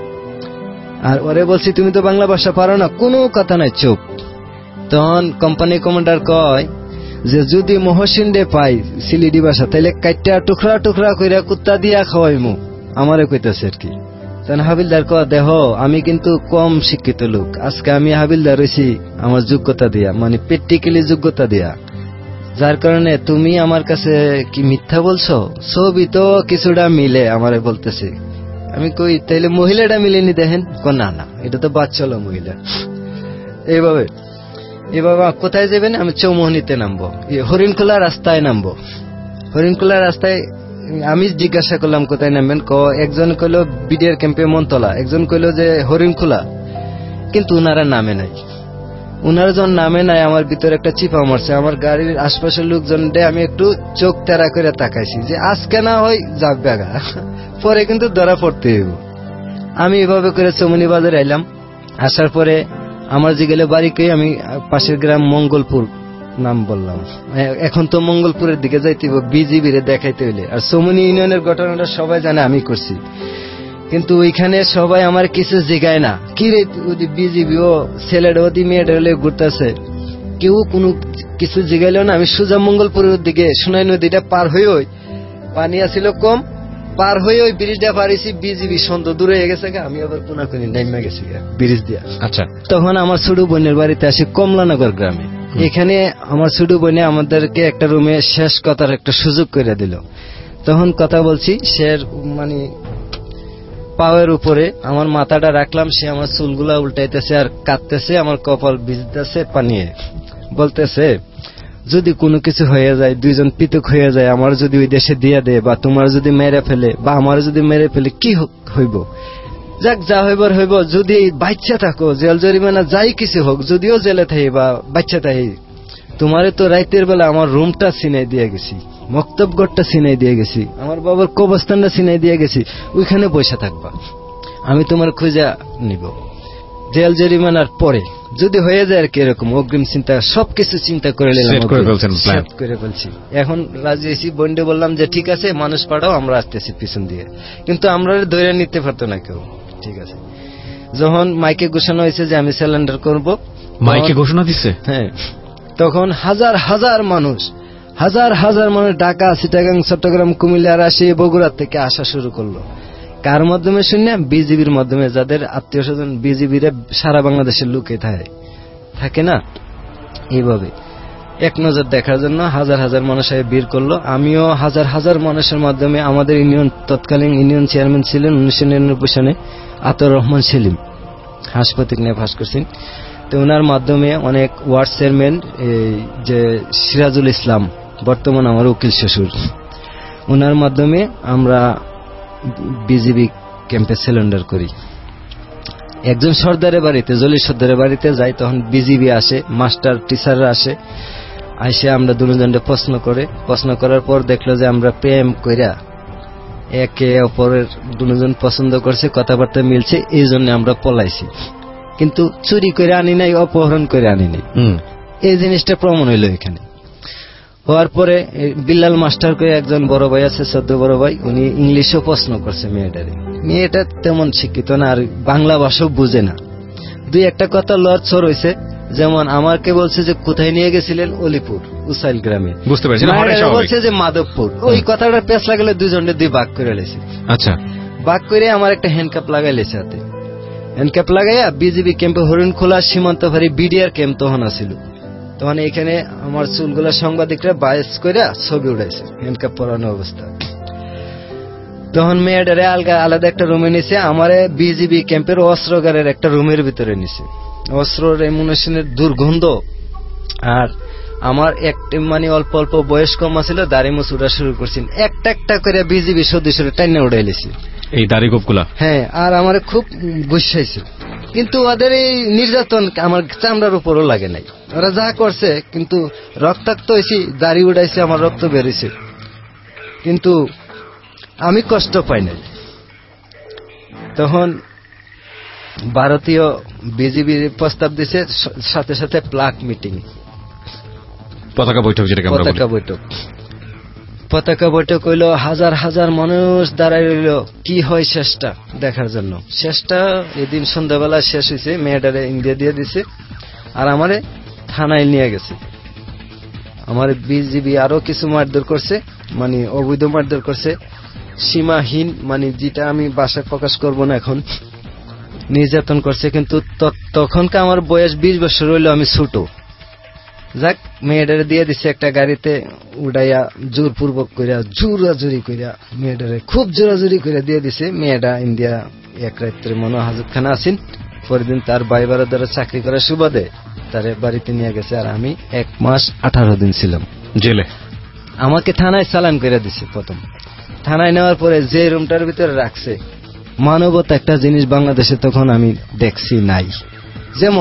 আর ওরে বলছি তুমি তো বাংলা ভাষা পারো না, কোনো কথা নাই, চুপ। তখন কোম্পানি কমান্ডার কয় যে যদি মহসিন রে পাই সিলিডি ভাষা, তাইলে কাইটা টুকরা টুকরা কইরা কুত্তা দিয়া খাওয়াইমু, আমারে কইতাছে আর কি। তখন হাবিলদার কয়, দেহ আমি কিন্তু কম শিক্ষিত লোক, আজকে আমি হাবিলদার হইছি আমার যোগ্যতা দিয়া, মানে প্র্যাকটিক্যালি যোগ্যতা দিয়া, যার কারণে তুমি আমার কাছে কি মিথ্যা বলছো? ছবি তো কিছুটা মিলে আমারে বলতেছে। আমি কই তাইলে মহিলাটা মিলেনি দেখেন? না না, এটা তো বাচ্চালো মহিলা। এইভাবে এভাবে কোথায় যাবেন? আমি চৌমোহনীতে নামবো, হরিণখোলা রাস্তায় নামবো। হরিণখোলা রাস্তায় আমি জিজ্ঞাসা করলাম কোথায় নামবেন, ক একজন কইলো বিডিআর ক্যাম্পে মনতলা, একজন কইলো যে হরিণখোলা, কিন্তু উনারা নামে নাই। উনার জন নামে নাই আমার ভিতরে একটা চিপা মারছে। আমার গাড়ির আশপাশের লোকজনকে আমি একটু চোখ তেরা করে তাকাইছি যে আজকে না হয় যাক বেগা, পরে কিন্তু ধরা পড়তে হইব। আমি এভাবে করে চমনি বাজারে আইলাম। আসার পরে আমার যে গেলে বাড়িকে আমি পাশের গ্রাম মঙ্গলপুর নাম বললাম। এখন তো মঙ্গলপুরের দিকে যাইতে বিজিবিরে দেখাইতে হইলে, আর চমনি ইউনিয়নের ঘটনাটা সবাই জানে আমি করছি, কিন্তু ওইখানে সবাই আমার কিছু জিগায় না। কি রে বিজিবি ও ছেলেটা ওদি মেয়েটা হলে ঘুরতেছে, কেউ কোনো কিছু জিগাইল না। আমি সোজা মঙ্গলপুরের দিকে সোনাই নদীটা পার হয়ে ওই পানি আসিল কম, পার হয়ে ওই ব্রিজটা পারিছি, বিজিবি সন্ধ্যা দূরে হয়ে গেছে, আমি আবার কোনাকুনি নাইমা গেছি ব্রিজ দিয়া। আচ্ছা, তখন আমার ছোট বোনের বাড়িতে আসি কমলানগর গ্রামে। এখানে আমার ছোট বোনে আমাদেরকে একটা রুমে শেষ কথার একটা সুযোগ করে দিল। তখন কথা বলছি, সে মানে পাওয়ের উপরে আমার মাথাটা রাখলাম, সে আমার চুলগুলা উল্টাইতেছে আর কাঁদতেছে, আমার কপাল ভিজতেছে পানিয়ে, বলতেছে যদি কোনো কিছু হয়ে যায়, দুইজন পৃথক হয়ে যায়, আমার যদি ওই দেশে দিয়ে দেয় বা তোমার যদি মেরে ফেলে বা আমার যদি মেরে ফেলে কি হইব? যাক, যা হইবার হইব, যদি বাচ্চা থাকো জেল জরিমানা যাই কিছু হোক, যদিও জেলে থাকি বা বাচ্চা থাকি, তোমারে তো রাইতের বেলা আমার রুমটা চিনাই দিয়ে গেছি, মক্তবগড়টা চিনাই দিয়ে গেছি, আমার বাবার কবরস্থানটা চিনাই দিয়ে গেছি, ওইখানে বসে থাকবা, আমি তোমার খুঁজা নিব। জেল জরিমানার পরে যদি হয়ে যায় আর কি, এরকম অগ্রিম চিন্তা সবকিছু চিন্তা করে নিলাম, করে ফেলছি। এখন রাজি হয়েছি, বন্ডে বললাম যে ঠিক আছে মানুষ পাঠাও, আমরা আসতেছি পিছন দিয়ে, কিন্তু আমরা ধরে নিতে পারতো না কেউ। ঠিক আছে, যখন মাইকে ঘোষণা হয়েছে যে আমি স্যালেন্ডার করব, মাইকে ঘোষণা দিচ্ছে, হ্যাঁ, তখন হাজার হাজার মানুষ হাজার হাজার মানুষ ঢাকা, চিটাগাং, চট্টগ্রাম, কুমিল্লা, রাজশাহী, বগুড়া থেকে আসা শুরু করলো। কার মাধ্যমে শুনে? বিজিবির মাধ্যমে, যাদের আত্মীয় স্বজন বিজিবির সারা বাংলাদেশের লোকে থাকে থাকে না, এইভাবে এক নজর দেখার জন্য হাজার হাজার মানুষ ভিড় করলো। আমিও হাজার হাজার মানুষের মাধ্যমে, আমাদের ইউনিয়ন তৎকালীন ইউনিয়ন চেয়ারম্যান ছিলেন উনিশশো নিরানব্বই সালে আতর রহমান সেলিম, হাসপাতাল নিয়ে ফাঁস করছেন, তো ওনার মাধ্যমে অনেক ওয়ার্ড চেয়ারম্যান, যে সিরাজুল ইসলাম বর্তমান আমার উকিল শ্বশুর, ওনার মাধ্যমে আমরা বিজিবি ক্যাম্পে সিলিন্ডার করি। একজন সর্দারের বাড়িতে, জলি সর্দারের বাড়িতে যাই, তখন বিজিবি আসে, মাস্টার টিচাররা আসে, আইসে আমরা দুজনকে প্রশ্ন করে, প্রশ্ন করার পর দেখলো যে আমরা প্রেম কইরা একে অপরের দুজন পছন্দ করছে, কথাবার্তা মিলছে, এই জন্য আমরা পলাইছি, কিন্তু চুরি করে আনি নাই, অপহরণ করে আনি নাই। এই জিনিসটা প্রমাণ হইল এখানে। হওয়ার পরে বিল্লাল মাস্টার করে একজন বড় ভাই আছে, সদ্য বড় ভাই, উনি ইংলিশও প্রশ্ন করছে মেয়েটারে। মেয়েটা তেমন শিক্ষিত না, আর বাংলা ভাষাও বুঝে না, দুই একটা কথা লড়ছড় হয়েছে। যেমন আমাকে বলছে যে কোথায় নিয়ে গেছিলেন, অলিপুর উসাইল গ্রামে, বুঝতে পারছি, বলছে যে মাধবপুর। ওই কথাটা পেছ লাগালে দুজনে দুই ভাগ করে লেছে। আচ্ছা, ভাগ করে আমার একটা হ্যান্ডকাপ লাগাই লেছে হাতে, হ্যান্ডকাপ লাগাইয়া বিজিবি ক্যাম্পে হরিণ খোলা সীমান্ত ভারী বিডিআর ক্যাম্প তখন আসিল। তখন এখানে আমার চুলগুলা সাংবাদিকরা বাইস করে ছবি উঠাইছে হ্যান্ডকাপ পরানো অবস্থা। তখন মেয়েটারে আলগা আলাদা একটা রুমে নিছে, আমারে বিজিবি ক্যাম্পের অস্ত্রগারের একটা রুমের ভিতরে নিছে। অস্ত্রের এমুনেশনের দুর্গন্ধ, আর আমার একটা মানে অল্প অল্প বয়স কম আছিল, দাড়ি মুছ উঠা শুরু করছেন, একটা একটা করে বিজিবি সদস্যরা টাইনে উঠাইলেছি এই দাড়ি গোপগুলা। হ্যাঁ, আর আমার খুব গুছাইছে, কিন্তু ওদের এই নির্যাতন আমার চামড়ার উপরও লাগে নাই। ওরা যা করছে, কিন্তু রক্তাক্ত হয়েছি, দাড়ি উঠাইছে, আমার রক্ত বেরিয়েছে, কিন্তু আমি কষ্ট পাই নাই। তখন ভারতীয় বিজিবির প্রস্তাব দিছে, সাথে সাথে প্লাগ মিটিং, পতাকা বৈঠক, যেটা পতাকা বৈঠক পতাকা বৈঠক হইল। হাজার হাজার মানুষ দাঁড়ায় রইল কি হয় শেষটা দেখার জন্য। শেষটা এদিন সন্ধ্যাবেলা শেষ হয়েছে, মেয়েটারে ইন্ডিয়া দিয়ে দিছে, আর আমারে থানায় নিয়ে গেছে। আমার বিজিবি আরো কিছু মারধর করছে, মানে অবৈধ মারধর করছে, সীমাহীন, মানে যেটা আমি ভাষায় প্রকাশ করব না এখন, নির্যাতন করছে। কিন্তু তখনকার আমার বয়স বিশ বছর হইল, আমি ছোট। যাক, মেয়েটারে দিয়ে দিছে একটা গাড়িতে উড়াইয়া, জোরপূর্বক করিয়া, জোরাজুরি করিয়া মেয়েটারে খুব জোরাজুরি করিয়া দিয়ে দিছে। মেয়েটা ইন্ডিয়া এক রাত্রে মনে হাজতখানা আছেন, পরের দিন তার ভাই বারো দ্বারা চাকরি করার সুবাদে তার বাড়িতে নিয়ে গেছে, আর আমি এক মাস আঠারো দিন ছিলাম জেলে। আমাকে থানায় চালান করে দিছে। প্রথম থানায় নেওয়ার পরে যে রুমটার ভিতরে রাখছে, মানবতা একটা জিনিস বাংলাদেশে তখন আমি দেখছি নাই। যেমন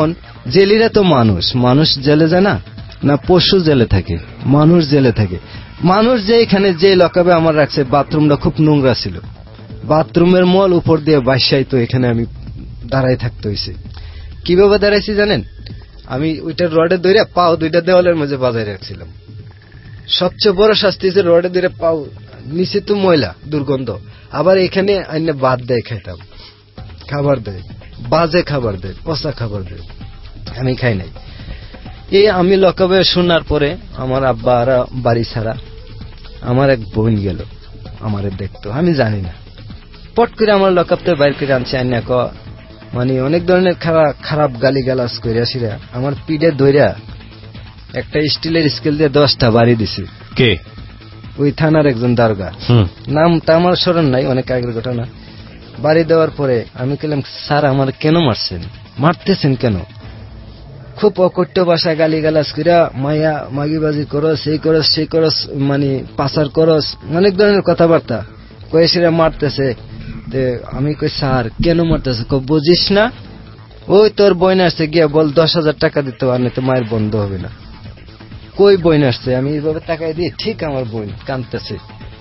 জেলিরা তো মানুষ, মানুষ জেলে যায় না, না পশু জেলে থাকে, মানুষ জেলে থাকে। মানুষ যে এখানে যে লকাবে আমার রাখছে, বাথরুমটা খুব নোংরা ছিল, বাথরুমের মল উপর দিয়ে বাসাই, তো এখানে আমি দাঁড়াই থাকতে হয়েছে। কিভাবে দাঁড়াইছি জানেন? আমি ওইটার রডে ধরে পাও দুইটা দেওয়ালের মাঝে বাজায় রাখছিলাম। সবচেয়ে বড় শাস্তি হচ্ছে রডে ধরে পাও, নিচে তো ময়লা দুর্গন্ধ, আবার এখানে আইনে বাদ দেয়, খাইতাম খাবার দেয়, বাজে খাবার দেয়, পচা খাবার দেয়, আমি খাই নাই। এই আমি লকাবে শোনার পরে আমার আব্বা আর বাড়ি ছাড়া, আমার এক বোন গেল আমারে দেখতো, আমি জানি না, পট করে আমার লকাপতে বাইর করে আনছে, আইনা ক মানে অনেক ধরনের খারাপ খারাপ গালি গালাজ কইরা সিরা আমার পিঠে ধইরা একটা স্টিলের স্কেল দিয়ে দশটা বাড়ি দিছে। কে? ওই থানার একজন দারোগা, নামটা আমার স্মরণ নাই, অনেক আগের ঘটনা। বাড়ি দেওয়ার পরে আমি বললাম, স্যার আমার কেন মারছেন, মারতেছেন কেন? খুব অকট্য ভাষায় গালি গালাজ কইরা মায়া মাগিবাজি করস, এই করস সেই করস, মানে পাচার করস, অনেক ধরনের কথাবার্তা কয়ে সেরা মারতেছে। আমি কই, স্যার কেন মারতেছে? বুঝিস না, ওই তোর বইন আসছে, গিয়া বল দশ হাজার টাকা দিতে, আর তো মায়ের বন্ধ হবে না। কই বইন আসছে? আমি এইভাবে টাকাই দিই, ঠিক আমার বইন কাঁদতেছে,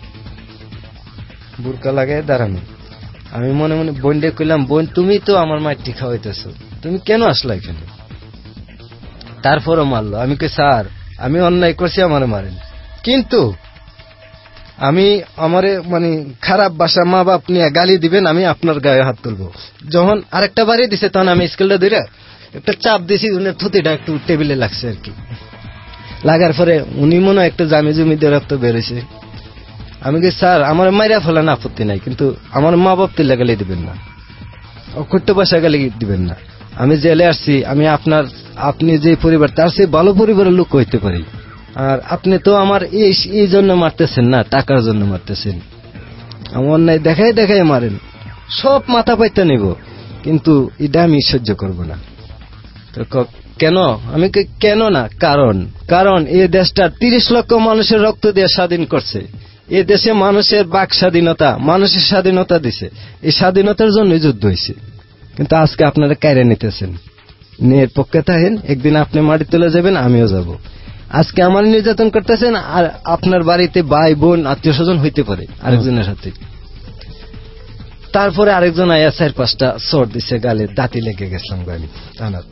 বুরকা লাগাই দাঁড়ানো। আমি মনে মনে বোনডে কইলাম, বোন তুমি তো আমার মায়ের টিকা হইতেছো, তুমি কেন আসলা এখানে? তারপরও মারলো। আমি কই, স্যার আমি অন্যায় করছি, আমার মারেন, কিন্তু আমি আমারে মানে খারাপ ভাষা মা বাপ নিয়ে গালি দিবেন, আমি আপনার গায়ে হাত তুলবো। যখন আরেকটা বাড়ি দিছে, তখন আমি স্কেলটা ধরে একটা চাপ দিছি, উনার থুতিটা একটু টেবিলে লাগছে আর কি। লাগার পরে উনি মনে হয় একটু জামি জমি দিয়ে রক্ত বেরোইছে। আমি কি, স্যার আমার মাইরা ফেলান আপত্তি নাই, কিন্তু আমার মা বাপ তিল্লা গালি দিবেন না, অকট্য ভাষা গালি দিবেন না। আমি জেলে আসছি, আমি আপনার আপনি যে পরিবার, তার চেয়ে ভালো পরিবারের লোক হইতে পারি, আর আপনি তো আমার এই জন্য মারতেছেন না, টাকার জন্য মারতেছেন। আমার অন্যায় দেখাই দেখাই মারেন, সব মাথা পাইতে নিব, কিন্তু এটা আমি সহ্য করব না। তো কেন? আমি কেন না, কারণ কারণ এই দেশটা তিরিশ লক্ষ মানুষের রক্ত দিয়ে স্বাধীন করছে। এ দেশে মানুষের বাক স্বাধীনতা, মানুষের স্বাধীনতা দিছে, এই স্বাধীনতার জন্যই যুদ্ধ হয়েছে। কিন্তু আজকে আপনারা কায়রা নিতেছেন, নিয়ে পক্ষে থাকেন, একদিন আপনি মাটি তুলে যাবেন, আমিও যাব। আজকে আমার নির্যাতন করতেছেন, আর আপনার বাড়িতে ভাই বোন আত্মীয় স্বজন হইতে পারে আরেকজনের সাথে। তারপরে আরেকজন আয়া চার পাঁচটা চোট দিছে গালে, দাঁতি লেগে গেছিলাম আমি থানার।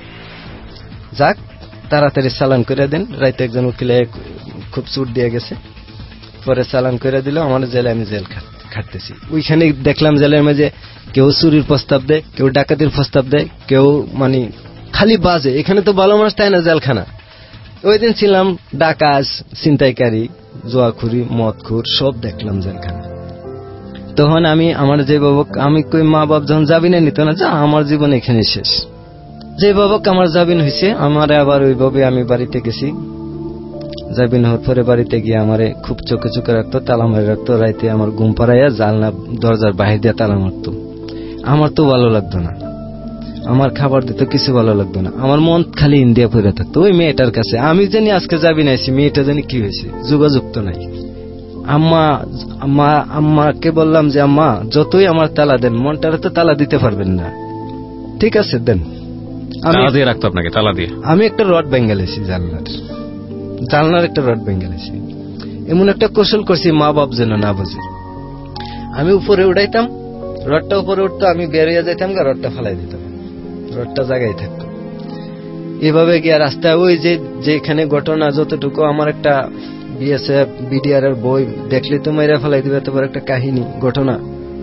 যাক, তাড়াতাড়ি চালান করে দেন। রাইতে একজন উকিলে খুব চুট দিয়ে গেছে, পরে চালান করে দিল আমার জেলে। আমি জেল খাটতেছি। ওইখানে দেখলাম জেলের মাঝে কেউ চুরির প্রস্তাব দেয়, কেউ ডাকাতির প্রস্তাব দেয়, কেউ মানে খালি বাজে। এখানে তো ভালো মানুষ তাই না, জেলখানা। ওই দিন ছিলাম ডাকাত, ছিনতাইকারী, জুয়াখুরি, মদখুর, সব দেখলাম জেলখানা। তখন আমি আমার যে বাবক, আমি কই মা বাপ যখন জামিনে নিত না, যা আমার জীবন এখানে শেষ। যে বাবক আমার জামিন হয়েছে, আমার আবার ওইভাবে আমি বাড়িতে গেছি। জামিন হওয়ার পরে বাড়িতে গিয়ে আমারে খুব চোখে চোখে রাখতো, তালা মারে রাখতো। রাইতে আমার ঘুম পাড়াইয়া জানলা দরজার বাহির দিয়ে তালা মারতো। আমার তো ভালো লাগতো না, আমার খাবার দিত, কিছু ভালো লাগতো না। আমার মন খালি ইন্ডিয়া পড়ে থাকতো ওই মেয়েটার কাছে। আমি জানি আজকে যাবি নাইছি, মেয়েটা জানি কি হয়েছে, যোগাযোগ তো নাই। আম্মা আম্মা আম্মাকে বললাম যে আম্মা যতই আমার তালা দেন, মনটারে তো তালা দিতে পারবেন না। ঠিক আছে দেন, তালা দিয়ে রাখতো আপনাকে, তালা দিয়ে। আমি একটা রড বেঙ্গালেছি, জানলার জানলার একটা রড বেঙ্গালেছি। এমন একটা কৌশল করছি মা বাপ যেন না বুঝে। আমি উপরে উঠাইতাম, রডটা উপরে উঠতো, আমি বেরিয়ে যাইতাম, রডটা ফালাই দিতাম, রডটা জায়গায় থাকতো। এভাবে গিয়া রাস্তায় ওই যে যেখানে ঘটনা, যতটুকু আমার একটা বিএসএফ বিডিআর এর বই দেখলে তো মেরে ফেলাই দিবে, এত বড় একটা কাহিনী ঘটনা।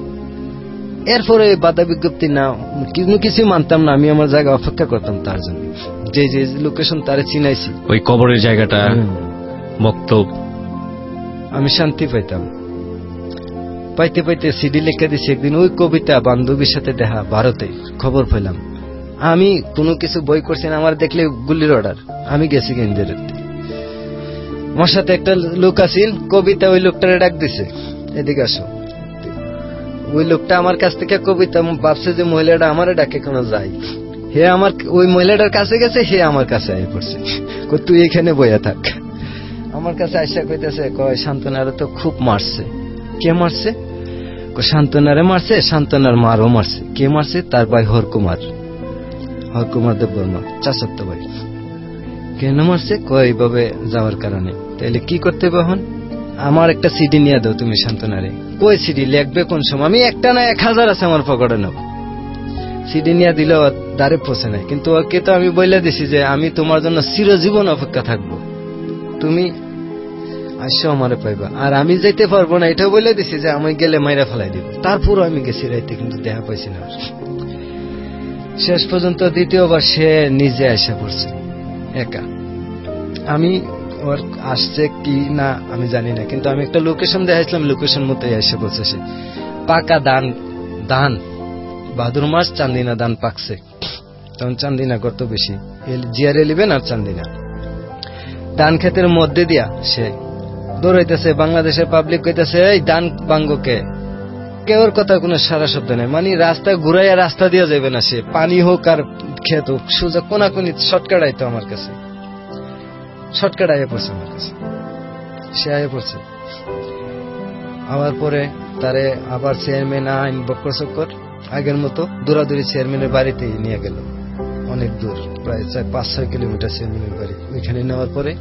এরপরে বাধা বিজ্ঞপ্তি না, কিন্তু কিছু মানতাম না। আমি আমার জায়গা অপেক্ষা করতাম তার জন্য, যে যে লোকেশন তারে চিনাইছি, ওই কবরের জায়গাটা, মক্তব, আমি শান্তি পাইতাম। পাইতে পাইতে সিডি লিখে দিছি। একদিন ওই কবিতা বান্ধবীর সাথে দেখা, ভারতে খবর পেলাম। আমি কোনো কিছু বই করছি না, আমার দেখলে গুলির অর্ডার। আমি গেছি কেন্দ্রের, আমার সাথে একটা লোক আছেন, কবিতা ওই লোকটারে ডাক দিছে, এদিকে আসো। ওই লোকটা আমার কাছ থেকে কবিতা ভাবছে যে মহিলাটা আমারে ডাকে কেন যায়। হে আমার ওই মহিলাটার কাছে গেছে, হে আমার কাছে আয় পড়ছে, তুই এখানে বইয়া থাক। আমার কাছে আইসা কইতেছে, কয় শান্তনারে তো খুব মারছে। কে মারছে? শান্তনারে মারছে, শান্তনার মারও মারছে। কে মারছে? তার ভাই হরকুমার। হকুমার দেব বর্মা চাচাতো ভাই। কেন মারছে? কয় এইভাবে যাওয়ার কারণে। তাইলে কি করতে হবে এখন? আমার একটা সিডি নিয়ে দাও তুমি সান্ত্বনারে। কই সিডি লিখবে কোন সময়? আমি একটা না এক হাজার আছে আমার পকেটে নেব। সিডি নিয়ে দিলেও দ্বারে পৌঁছে নাই। কিন্তু ওকে তো আমি বলে দিছি যে আমি তোমার জন্য চিরজীবন অপেক্ষা থাকবো, তুমি আসো আমারে পাইবা। আর আমি যাইতে পারবো না এটাও বলে দিছি যে আমি গেলে মাইরা ফেলাই দিব। তারপরও আমি গেছি রাইতে, কিন্তু দেখা পাইছি না। শেষ পর্যন্ত দ্বিতীয়বার সে নিজে এসে পড়ছে একা। আমি ওর আসছে কি না আমি জানি না, কিন্তু আমি একটা লোকেশন দেখাইছিলাম, লোকেশন মতোই এসে পড়ছে সে। পাকা ধান ধান ভাদুর মাস চান্দিনা ধান পাকছে, তখন চান্দিনা কত বেশি, জিআর এলিভেন আর চান্দিনা। ধান ক্ষেতের মধ্যে দিয়া সে দৌড়াইতেছে। বাংলাদেশের পাবলিক কইতেছে এই ধান বাঙ্গকে, কেউর কথা কোনো সারা শব্দ নেই। মানে রাস্তা ঘুরাইয়া রাস্তা দিয়ে যাবে না সে, পানি হোক আর ক্ষেত হোক, সোজা কোনাকুনি শর্টকাট আইতো আমার কাছে, শর্টকাট আইয়া পড়ছে আমার কাছে। সে আইয়া পড়ছে আবার পরে তারে আবার চেয়ারম্যান আইন বক্কর চক্কর আগের মতো দৌড়াদৌড়ি চেয়ারম্যানের বাড়িতেই নিয়ে গেল, অনেক দূর, প্রায় চার পাঁচ ছয় কিলোমিটার চেয়ারম্যানের বাড়ি। ওইখানে নেওয়ার পরে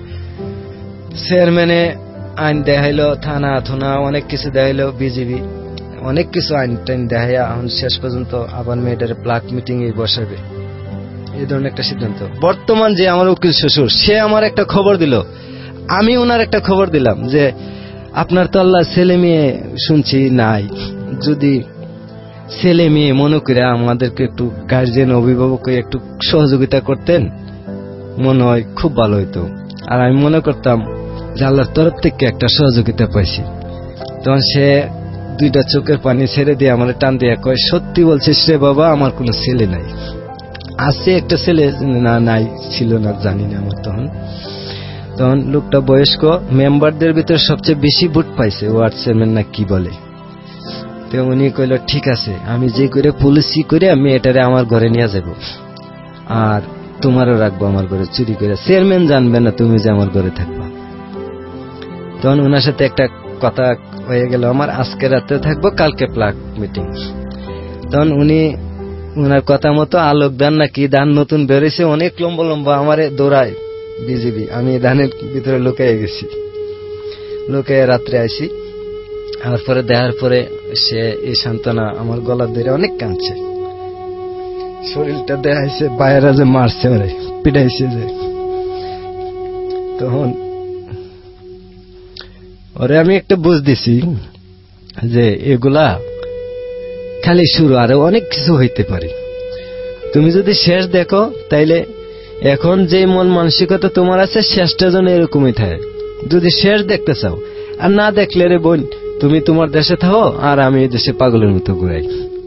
চেয়ারম্যানে আইন দেখাইলো, থানা থানা অনেক কিছু দেখাইলো, বিজিবি অনেক কিছু আইন টাইন দেখাইয়া এখন শেষ পর্যন্ত আবার মেয়েটারে প্লাক মিটিং এ বসাবে, এই ধরনের একটা সিদ্ধান্ত। বর্তমান যে আমার উকিল শ্বশুর, সে আমার একটা খবর দিল, আমি ওনার একটা খবর দিলাম যে আপনার তো আল্লাহ ছেলে মেয়ে শুনছি নাই, যদি ছেলে মেয়ে মনে করে আমাদেরকে একটু গার্জিয়ান অভিভাবক একটু সহযোগিতা করতেন মনে হয় খুব ভালো হইতো। আর আমি মনে করতাম যে আল্লাহর তরফ থেকে একটা সহযোগিতা পাইছি। তখন সে দুইটা চোখের পানি ছেড়ে দিয়ে আমার টান দিয়ে কয়, সত্যি বলছিস রে বাবা, আমার কোনো ছেলে নাই। আছে একটা ছেলে, না নাই ছিল না জানি না আমার। তখন তখন লোকটা বয়স্ক, মেম্বারদের ভিতরে সবচেয়ে বেশি ভোট পাইছে, ওয়ার্ড চেয়ারম্যান না কি বলে। তো উনি কইল ঠিক আছে, আমি যে করে পুলিশি করে আমি এটারে আমার ঘরে নিয়ে যাব, আর তোমারও রাখবো আমার ঘরে চুরি করে, চেয়ারম্যান জানবে না তুমি যে আমার ঘরে থাকবা। তখন ওনার সাথে একটা কথা হয়ে গেল, আমার আজকে রাতে থাকবো, কালকে প্লাক মিটিং। তখন উনি ওনার কথা মতো আলোক দান নাকি দান নতুন বেরোইছে, অনেক লম্বা লম্বা, আমারে দৌড়ায় বিজিবি। আমি ধানের ভিতরে লুকাই গেছি, লুকাই রাত্রে আইসি। আর পরে দেখার পরে সে এই সান্ত্বনা আমার গলার ধরে অনেক কাঁদছে, শরীরটা দেখাইছে, বাইরে যে মারছে ওরে পিটাইছে যে। তখন ওরে আমি একটা বুঝ দিছি যে এগুলা খালি শুরু, আরো অনেক কিছু হইতে পারে। তুমি যদি শেষ দেখো তাইলে এখন যে মন মানসিকতা তোমার আছে, শেষটা যেন এরকমই থাকে। যদি শেষ দেখতে চাও, আর না দেখলে রে বোন তুমি তোমার দেশে থাকো, আর আমি এই দেশে পাগলের মতো ঘুরাই,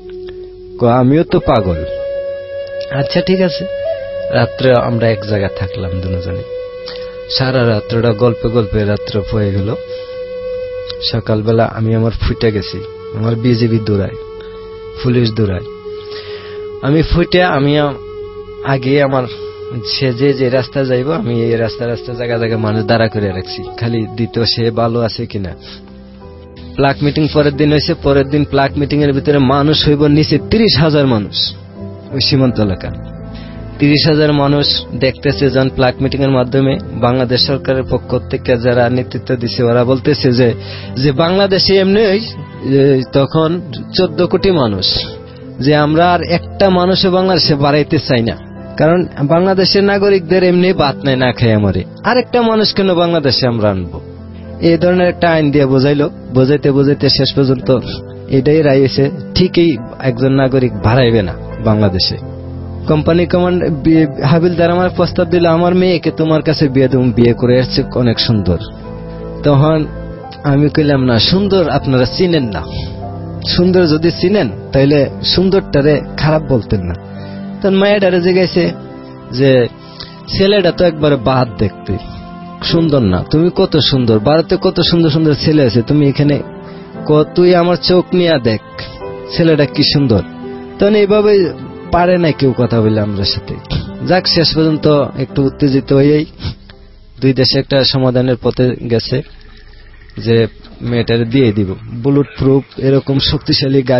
আমিও তো পাগল। আচ্ছা ঠিক আছে। রাত্রে আমরা এক জায়গায় থাকলাম দুজনে, সারা রাত্রটা গল্পে গল্পে রাত্র হয়ে গেল। সকালবেলা আমি আমার ফুটে গেছি, আমার বিজেপি দৌড়ায়, পুলিশ দৌড়ায়। আমি ফুটে আমি আগে আমার সে যে যে রাস্তা যাইব, আমি এই রাস্তা রাস্তা জায়গা জায়গায় মানুষ দাঁড়া করে রাখছি, খালি দ্বিতীয় সে ভালো আছে কিনা। প্লাক মিটিং পরের দিন হয়েছে, পরের দিন প্লাক মিটিং এর ভিতরে মানুষ হইব নিচে তিরিশ হাজার মানুষ, ওই সীমান্ত এলাকা তিরিশ হাজার মানুষ দেখতেছে। যখন প্লাক মিটিং এর মাধ্যমে বাংলাদেশ সরকারের পক্ষ থেকে যারা নেতৃত্ব দিচ্ছে, ওরা বলতেছে যে যে বাংলাদেশে এমনি তখন চোদ্দ কোটি মানুষ, যে আমরা আর একটা মানুষও বাংলাদেশে বাড়াইতে চাই না, কারণ বাংলাদেশের নাগরিকদের এমনি বাত নাই, না খাই আমারে, আরেকটা মানুষ কেন বাংলাদেশে আমরা আনবো। এই ধরনের একটা আইন দিয়ে বোঝাইলো, বোঝাইতে বোঝাইতে শেষ পর্যন্ত এটাই রায় হয়েছে, ঠিকই একজন নাগরিক বাড়াইবে না বাংলাদেশে। কোম্পানি কমান্ড হাবিলদার আমার প্রস্তাব দিল, আমার মেয়েকে তোমার কাছে বিয়ে দেব, বিয়ে করে আসছে অনেক সুন্দর। তখন আমি কইলাম না, সুন্দর আপনারা চিনেন না, সুন্দর যদি চিনেন তাইলে সুন্দরটারে খারাপ বলতেন না। তখন মায়েরারে জিজ্ঞাসে যে ছেলেটা তো একবারে বাদ দেখতে সুন্দর না, তুমি কত সুন্দর, ভারতে কত সুন্দর সুন্দর ছেলে আছে, তুমি এখানে তুই আমার চোখ নিয়ে দেখ ছেলেটা কি সুন্দর। তখন এইভাবে পারে না কেউ কথা বলে আমরা সাথে। যাক, শেষ পর্যন্ত একটু উত্তেজিত হয়েই দুই দেশে একটা সমাধানের পথে গেছে যে মেয়েটারে দিয়ে দিব, বুলেট প্রুফ এরকম শক্তিশালী গাড়ি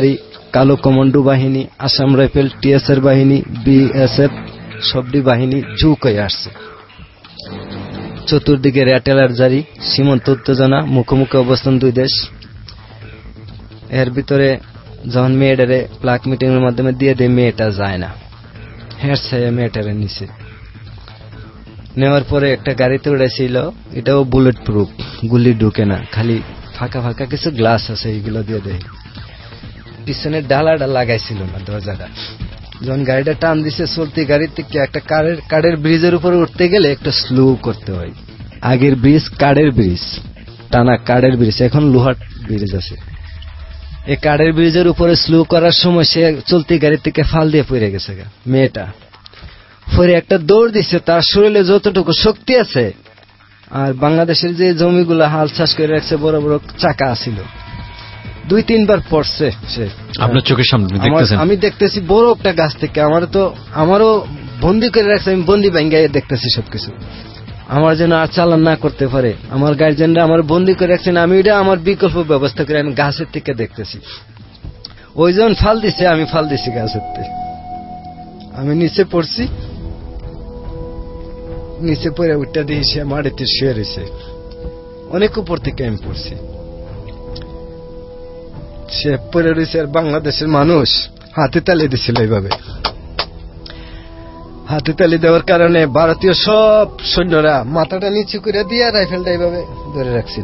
কালো কমান্ডো বাহিনী, আসাম রাইফেল, টিএসআর বাহিনী, বিএসএফ সবটি বাহিনী ঝুঁক হয়ে আসছে। চতুর্দিকে র্যাটেলার জারি, সীমান্ত উত্তেজনা, মুখোমুখি অবস্থান দুই দেশ। এর ভিতরে যখন মেয়েটারে প্লাক মিটিং এর মাধ্যমে দিয়ে দেয়, মেয়েটা যায় না, হেঁটছে মেয়েটারে নিচে নেওয়ার পরে একটা গাড়িতে উড়েছিল, এটাও বুলেট প্রুফ, গুলি ঢুকে না, খালি ফাঁকা ফাঁকা কিছু গ্লাস আছে, এইগুলো দিয়ে দেয়। পিছনে ডালাটা লাগাইছিল না দরজাটা। যখন গাড়িটা টান দিছে, চলতি গাড়ির থেকে একটা কারের কাঠের ব্রিজের উপরে উঠতে গেলে একটা স্লো করতে হয়। আগের ব্রিজ কাঠের ব্রিজ, টানা কাঠের ব্রিজ, এখন লোহার ব্রিজ আছে। এই কাঠের ব্রিজের উপরে স্লো করার সময় সে চলতি গাড়ির থেকে ফাল দিয়ে পড়ে গেছে মেয়েটা। পরে একটা দৌড় দিছে, তার শরীরে যতটুকু শক্তি আছে, আর বাংলাদেশের যে জমিগুলো হাল চাষ করে রাখছে, বড় বড় চাকা ছিল, দুই তিনবার পড়ছে সে। আপনার চোখের সামনে দেখতেছেন? আমি দেখতেছি বড় একটা গাছ থেকে, আমার তো আমারও বন্দি করে রাখছে, আমি বন্দি ভাঙ্গাই দেখতেছি সবকিছু। আমার যেন আর চালান না করতে পারে, আমার গার্জেনরা আমার বন্দি করে রাখছেন, আমি এটা আমার বিকল্প ব্যবস্থা করে আমি গাছের থেকে দেখতেছি। ওই যখন ফাল দিছে, আমি ফাল দিছি গাছের থেকে, আমি নিচে পড়ছি, নিচে পড়ে উঠটা দিয়ে সে মাটিতে শুয়ে রয়েছে, অনেক উপর থেকে আমি পড়ছি, সে পড়ে রয়েছে। আর বাংলাদেশের মানুষ হাতে তালি দিছিল, এইভাবে হাতে তালি দেওয়ার কারণে ভারতীয় সব সৈন্যরা মাথাটা নিচু করে দিয়ে রাইফেলটা এইভাবে ধরে রাখছিল।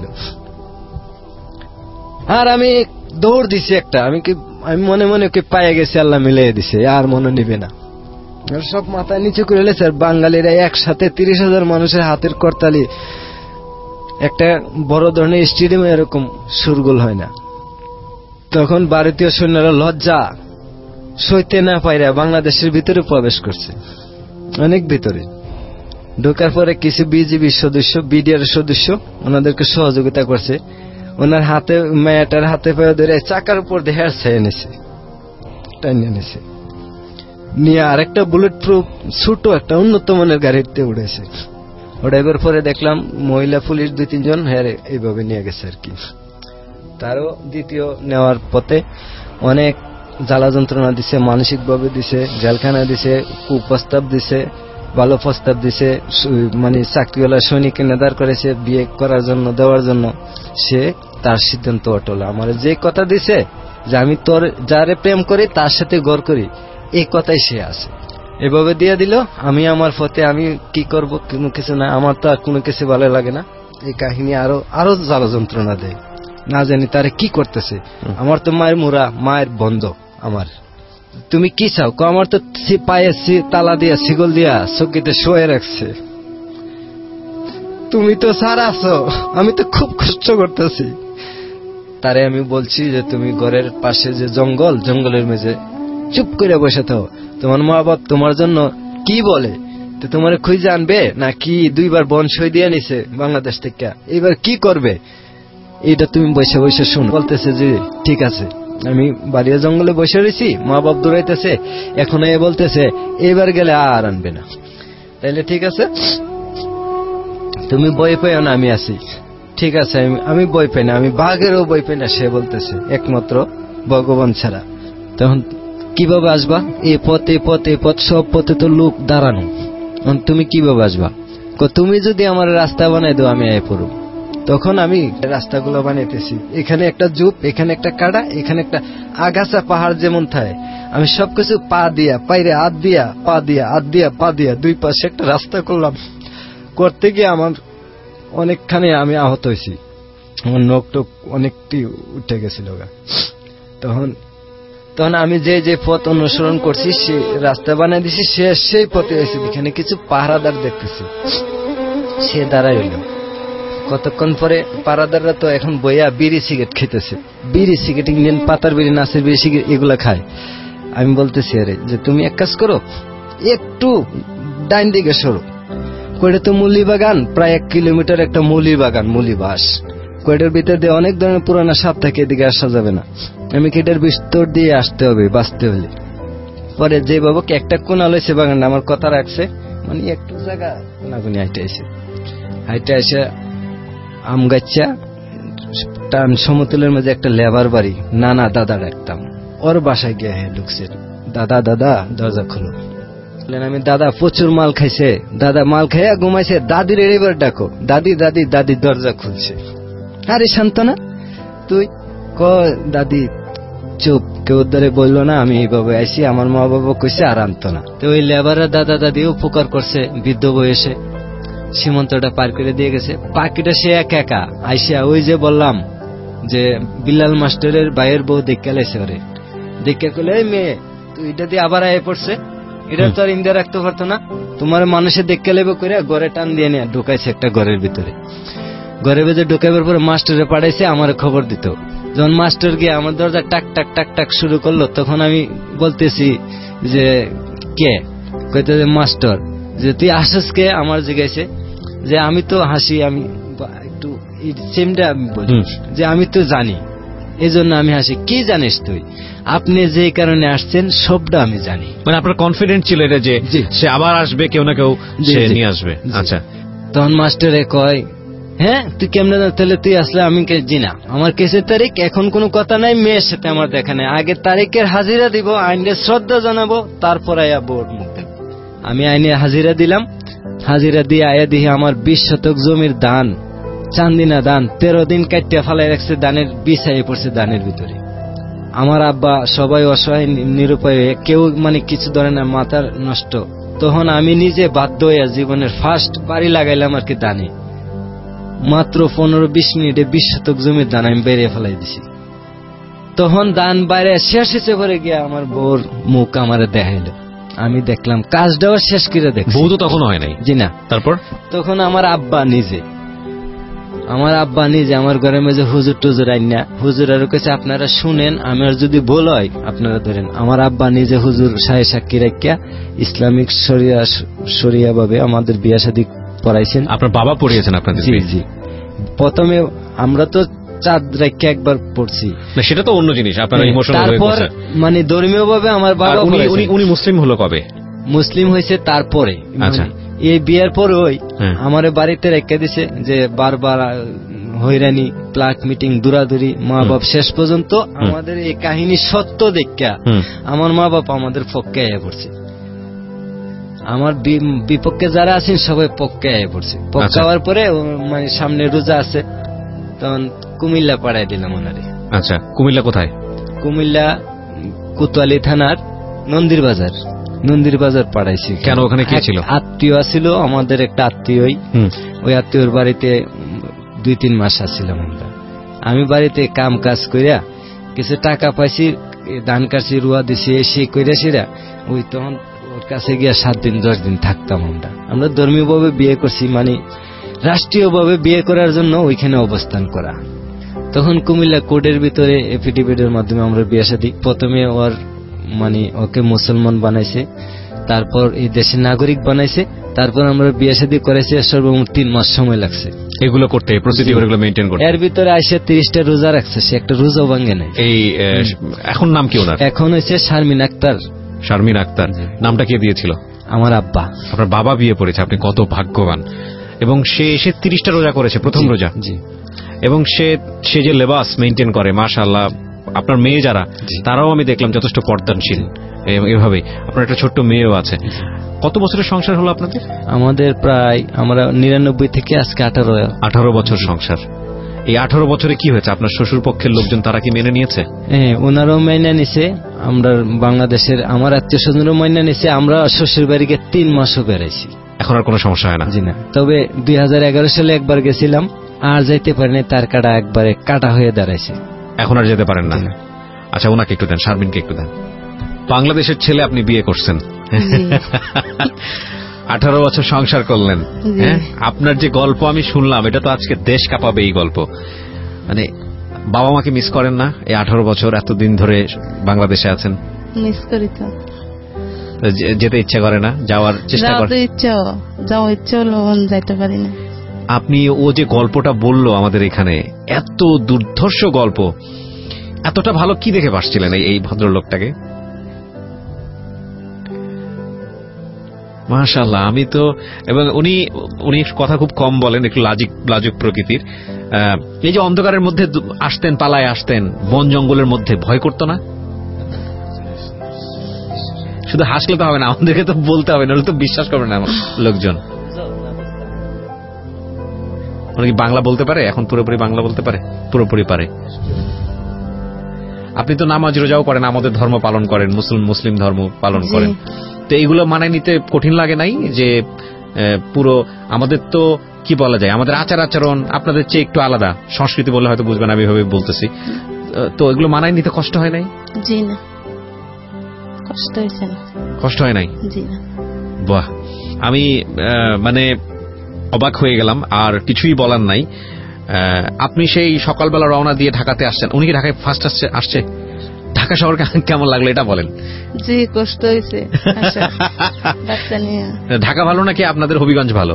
আর আমি দৌড় দিছি একটা, আমি কি আমি মনে মনে কি পায়ে গেছি, আল্লাহ মিলিয়ে দিছে, আর মনে নিবে না, সব মাথা নিচু করে লেছে। আর বাঙালিরা একসাথে তিরিশ হাজার মানুষের হাতের করতালি, একটা বড় ধরনের স্টেডিয়ামে এরকম সুরগোল হয় না। তখন ভারতীয় সৈন্যরা লজ্জা সইতে না পাইরা বাংলাদেশের ভিতরে প্রবেশ করছে, অনেক ভিতরে ঢোকার পরে কিছু বিজিবির সদস্য, বিডিআর সদস্য ওনাদেরকে সহযোগিতা করছে। ওনার হাতে, মেয়েটার হাতে পায়ে ধরে চাকার উপর দিয়ে হেঁটছে এনেছে, টানিয়ে এনেছে, নিয়ে আরেকটা বুলেট প্রুফ ছোট একটা উন্নত মানের গাড়িতে উঠেছে। ওটাইবার পরে দেখলাম মহিলা পুলিশ দুই তিনজন হ্যাঁ এইভাবে নিয়ে গেছে আর কি। তারও দ্বিতীয় নেওয়ার পথে অনেক জ্বালা যন্ত্রণা দিছে, মানসিক ভাবে দিছে, জেলখানা দিছে, কুপ্রস্তাব দিছে, ভালো প্রস্তাব দিছে, মানে চাকরিওয়ালা সৈনিক নেদার করেছে বিয়ে করার জন্য, দেওয়ার জন্য। সে তার সিদ্ধান্ত অটল, আমার যে কথা দিছে যে আমি তোর যারে প্রেম করি তার সাথে গড় করি, এই কথাই সে আছে, এভাবে দিয়ে দিল। আমি আমার পথে, আমি কি করব, কোনো কিছু না, আমার তো আর কোনো কিছু ভালো লাগে না। এই কাহিনী আরো আরো জ্বালা যন্ত্রণা দেয়, না জানি তারে কি করতেছে। আমার তো মায়ের মোরা, মায়ের বন্ধ, আমার তুমি কি চাও? আমার তো পায়ে তালা দিয়া, শিকল দিয়া চকিতে শোয়ে রাখছে, তুমি তো সারা আছো, আমি তো খুব কষ্ট করতেছি। তারে আমি বলছি যে তুমি ঘরের পাশে যে জঙ্গল, জঙ্গলের মেঝে চুপ করে বসে থাও, তোমার মা বাপ তোমার জন্য কি বলে, তো তোমার খুঁজে আনবে না কি? দুইবার বন সই দিয়ে নিছে বাংলাদেশ থেকে, এবার কি করবে? এটা তুমি বসে বসে শুন। বলতেছে যে ঠিক আছে, আমি বাড়িয়া জঙ্গলে বসে রয়েছি, মা বাপ দৌড়াইতেছে, এখন এ বলতেছে এবার গেলে আর আনবে না, তাইলে ঠিক আছে তুমি বই পেও না, আমি আছি। ঠিক আছে, আমি বই পাই না, আমি বাঘেরও বই পাই না। সে বলতেছে একমাত্র ভগবান ছাড়া। তখন কিভাবে আসবা? এই পথ, এই পথ, এই পথ, সব পথে তো লোক দাঁড়ানো, তুমি কিভাবে আসবা? তুমি যদি আমার রাস্তা বানাই দাও, আমি আয় পড়ব। তখন আমি রাস্তাগুলো বানাইতেছি, এখানে একটা জুপ, এখানে একটা কাটা, এখানে একটা আগাছা পাহাড় যেমন থাকে, আমি সবকিছু পা দিয়া, পাইরে হাত দিয়া, পা দিয়া, হাত দিয়া, পা দিয়া, দুই পাশে একটা রাস্তা করলাম। করতে গিয়ে আমার অনেকখানি আমি আহত হয়েছি, আমার নখ টক অনেকটি উঠে গেছিল। তখন তখন আমি যে যে পথ অনুসরণ করছি, সে রাস্তা বানাই দিছি, সে সেই পথে হয়েছে। এখানে কিছু পাহারাদার দেখতেছি, সে দাঁড়াই হইল। কতক্ষণ পরে পাহারাদাররা তো এখন বইয়া বিড়ি সিগারেট খেতেছে, বিড়ি সিগারেট, ইন্ডিয়ান পাতার বিড়ি, নাচের বিড়ি, সিগারেট এগুলা খায়। আমি বলতেছি আরে যে তুমি এক কাজ করো, একটু ডাইন দিকে সরো। কয়টা তো মুলি বাগান, প্রায় এক কিলোমিটার একটা মুলি বাগান, মুলি বাস। কয়টার ভিতর দিয়ে অনেক ধরনের পুরানা সাপ থাকে, এদিকে আসা যাবে না, আমি কেটার ভিতর দিয়ে আসতে হবে বাঁচতে হলে। পরে যে বাবুকে একটা কোনা লইছে বাগানটা, আমার কথা রাখছে, মানে একটু জায়গা কোনাগুনি হাইটে আসে, হাইটে আসে আম গাছা টান সমতলের মাঝে একটা লেবার বাড়ি, নানা দাদা ডাকতাম, ওর বাসায় গিয়ে হ্যাঁ ঢুকছে, দাদা দাদা দরজা খুলো। আমি দাদা প্রচুর মাল খাইছে, দাদা মাল খাইয়া ঘুমাইছে, দাদির এবার ডাকো, দাদি দাদি দাদি দরজা খুলছে। আরে শান্তনা তুই ক দাদি চুপ, কেউ ধরে বললো না আমি এইভাবে আইসি, আমার মা বাবা কইছে আর আনতো না। তো ওই লেবারের দাদা দাদি উপকার করছে, বৃদ্ধ বয়সে সীমন্তটা পার করে দিয়ে গেছে। বাকিটা সে একা একা আইসা ওই যে বললাম যে বিল্লাল মাস্টারের ভাইয়ের বউ দেখে লাইছে, ওরে দেখে কইলে এই মেয়ে তুই এটা দিয়ে আবার আয়ে পড়ছে, এটা তো আর ইন্ডিয়া রাখতে পারতো না, তোমার মানুষের দেখে লেবে করে ঘরে টান দিয়ে নিয়ে ঢুকাইছে একটা ঘরের ভিতরে। ঘরের ভিতরে ঢুকাইবার পরে মাস্টারে পাঠাইছে আমার খবর দিত। যখন মাস্টার গিয়ে আমার দরজা টাক টাক টাক টাক শুরু করলো, তখন আমি বলতেছি যে কে, কইতে মাস্টার, যে তুই আসিস কে, আমার জিজ্ঞাসে যে আমি তো হাসি, আমি একটু সেমটা আমি বলি যে আমি তো জানি, এই জন্য আমি হাসি। কি জানিস তুই? আপনি যে কারণে আসছেন সবটা আমি জানি। মানে আপনার কনফিডেন্ট ছিল এটা যে সে আবার আসবে, কেউ না কেউ সে নিয়ে আসবে। আচ্ছা, তখন মাস্টারে কয় হ্যাঁ তুই কেমনে, তাহলে তুই আসলে আমি জি না, আমার কেসের তারিখ এখন কোনো কথা নাই, মেয়ের সাথে আমার দেখা নেই, আগে তারিখের হাজিরা দিব, আইনের শ্রদ্ধা জানাবো, তারপর আয়া বোর্ড মুখ দেব। আমি আইনের হাজিরা দিলাম, হাজিরা দিয়ে আয়া দিহি আমার বিশ শতক জমির দান, চান্দিনা দান তেরো দিন কাটিয়া ফালাই রাখছে, দানের বিছাইয়ে পড়ছে দানের ভিতরে। আমার আব্বা সবাই অসহায় নিরুপায়, কেউ মানে কিছু ধরে না, মাথার নষ্ট। তখন আমি নিজে বাধ্য হইয়া জীবনের ফার্স্ট বাড়ি লাগাইলাম আর কি দানে, মাত্র পনেরো বিশ মিনিটে বিশ শতক জমির দান আমি বেরিয়ে ফেলাই দিছি। তখন দান বাইরে শেষ হয়েছে পরে গিয়া আমার বউর মুখ আমার দেখাইল, আমি দেখলাম কাজটাও শেষ করে দেখ। বউ তো তখন হয় নাই? জি না। তারপর তখন আমার আব্বা নিজে আমার আব্বা নিজে আমার ঘরের মাঝে হুজুর টুজুর আইনা, হুজুর আর কাছে আপনারা শুনেন, আমার যদি ভুল হয় আপনারা ধরেন। আমার আব্বা নিজে হুজুর সাহে সাক্ষী রাখিয়া ইসলামিক শরিয়া শরিয়া ভাবে আমাদের বিয়া শাদী পড়াইছেন। আপনার বাবা পড়িয়েছেন আপনাদের? জি জি। প্রথমে আমরা তো চাঁদ রাখিয়া একবার পড়ছি, সেটা তো অন্য জিনিস, আপনারা ইমোশনাল হয়ে পড়ছে। তারপর মানে ধর্মীয় ভাবে আমার বাবা, উনি উনি মুসলিম হলো কবে? মুসলিম হয়েছে তারপরে। আচ্ছা, এই বিয়ের পরে ওই আমার বাড়িতে রেখে দিছে যে বারবার হয়রানি, প্লাক মিটিং, দূরাদূরি, মা বাপ শেষ পর্যন্ত আমাদের এই কাহিনী সত্য দেখা আমার মা বাপ আমাদের পক্ষে আয়া পড়ছে। আমার বিপক্ষে যারা আছেন সবাই পক্ষে আয়া পড়ছে। পক্ষে হওয়ার পরে মানে সামনে রোজা আছে, তখন কুমিল্লা পাঠাই দিলাম ওনারে। আচ্ছা, কুমিল্লা কোথায়? কুমিল্লা কোতোয়ালি থানার নন্দির বাজার, নন্দির বাজার পাঠাইছি। কেন, ওখানে কি ছিল? আত্মীয় ছিল আমাদের, একটা আত্মীয়, ওই আত্মীয়র বাড়িতে দুই তিন মাস আসছিলাম আমরা। আমি বাড়িতে কাম কাজ করিয়া কিছু টাকা পাইছি, ধান কাটছি, রুয়া দিছি, সেই করিয়াছিরা ওই তখন ওর কাছে গিয়া সাত দিন দশ দিন থাকতাম আমরা। আমরা ধর্মীয় ভাবে বিয়ে করছি, মানে রাষ্ট্রীয় ভাবে বিয়ে করার জন্য ওইখানে অবস্থান করা। তখন কুমিল্লা কোর্টের ভিতরে এফিডেভিটের মাধ্যমে আমরা বিয়ে শাদী, প্রথমে ওর মানে ওকে মুসলমান বানাইছে, তারপর এই দেশের নাগরিক বানাইছে, তারপর আমরা বিয়ে শাদী করেছি। সর্বমোট তিন মাস সময় লাগছে এগুলো করতে, প্রসিডিউর এগুলো মেইনটেইন করতে। এর ভিতরে আইসা তিরিশটা রোজা রাখছে, সে একটা রোজা ভাঙে নাই। এই এখন নাম কি ওনার? এখন হয়েছে শারমিন আক্তার। শারমিন আক্তার নামটা কে দিয়েছিল? আমার আব্বা। আপনার বাবা বিয়ে পড়েছে, আপনি কত ভাগ্যবান। এবং সে এসে তিরিশটা রোজা করেছে, প্রথম রোজা। জি। এবং সে সে যে লেবাস মেইনটেইন করে, মাশাআল্লাহ। আপনার মেয়ে যারা, তারাও আমি দেখলাম যথেষ্ট পর্দানশীল। এভাবে আপনার একটা ছোট্ট মেয়েও আছে। কত বছরের সংসার হলো আপনাদের? আমাদের প্রায় আমরা নিরানব্বই থেকে আজকে আঠারো আঠারো বছর সংসার। এই আঠারো বছরে কি হয়েছে? আপনার শ্বশুর পক্ষের লোকজন তারা কি মেনে নিয়েছে? হ্যাঁ, ওনারাও মেনে নিছে। আমরা বাংলাদেশের আমার আত্মীয় স্বজনও মেনে নিছে। আমরা শ্বশুর বাড়িকে তিন মাসও বেড়াইছি, এখন আর কোনো সমস্যা হয় না? জি না। তবে দুই হাজার এগারো সালে একবার গেছিলাম, আর যাইতে পারিনি, তার কাটা একবারে কাটা হয়ে দাঁড়াইছে। এখন আর যেতে পারেন না? আচ্ছা, ওনাকে একটু দেন, শারমিনকে একটু দেন। বাংলাদেশের ছেলে আপনি বিয়ে করছেন, আঠারো বছর সংসার করলেন। হ্যাঁ, আপনার যে গল্প আমি শুনলাম, এটা তো আজকে দেশ কাঁপাবে এই গল্প। মানে বাবা মাকে মিস করেন না? এই আঠারো বছর এতদিন ধরে বাংলাদেশে আছেন। মিস করি তো। যেতে ইচ্ছা করে না? যাওয়ার চেষ্টা করেন? ইচ্ছা যাওয়ার ইচ্ছা হলো, যাইতে পারি না। আপনি ও যে গল্পটা বললো আমাদের এখানে, এত দুর্ধর্ষ গল্প, এতটা ভালো কি দেখে বাসছিলেন এই ভদ্রলোকটাকে? মাশাআল্লাহ। আমি তো, এবং উনি উনি কথা খুব কম বলেন, একটু লাজুক লাজুক প্রকৃতির। এই যে অন্ধকারের মধ্যে আসতেন, পালায় আসতেন, বন জঙ্গলের মধ্যে, ভয় করতো না? শুধু হাসলে তো হবে না, আমাদেরকে তো বলতে হবে, নাহলে তো বিশ্বাস করবে না লোকজন। উনি কি বাংলা বলতে পারে এখন? পুরোপুরি বাংলা বলতে পারে? পুরোপুরি পারে। আপনি তো নামাজ রোজাও করেন, আমাদের ধর্ম পালন করেন, মুসলিম মুসলিম ধর্ম পালন করেন, তো এইগুলো মানায় নিতে কঠিন লাগে নাই? যে পুরো আমাদের তো কি বলা যায়, আমাদের আচার আচরণ আপনাদের চেয়ে একটু আলাদা, সংস্কৃতি বললে হয়তো বুঝবেন, আমি এভাবে বলতেছি, তো এগুলো মানায় নিতে কষ্ট হয় নাই? জি না, কষ্ট হয়েছে না। কষ্ট হয় নাই? জি না। বাহ, আমি মানে অবাক হয়ে গেলাম, আর কিছুই বলার নাই। আপনি সেই সকালবেলা রওনা দিয়ে ঢাকাতে আসছেন, উনি কি ঢাকায় ফার্স্ট আসছে আসছে ঢাকা শহর কেমন লাগলো এটা বলেন? জি কষ্ট হয়েছে। ঢাকা ভালো নাকি আপনাদের হবিগঞ্জ ভালো?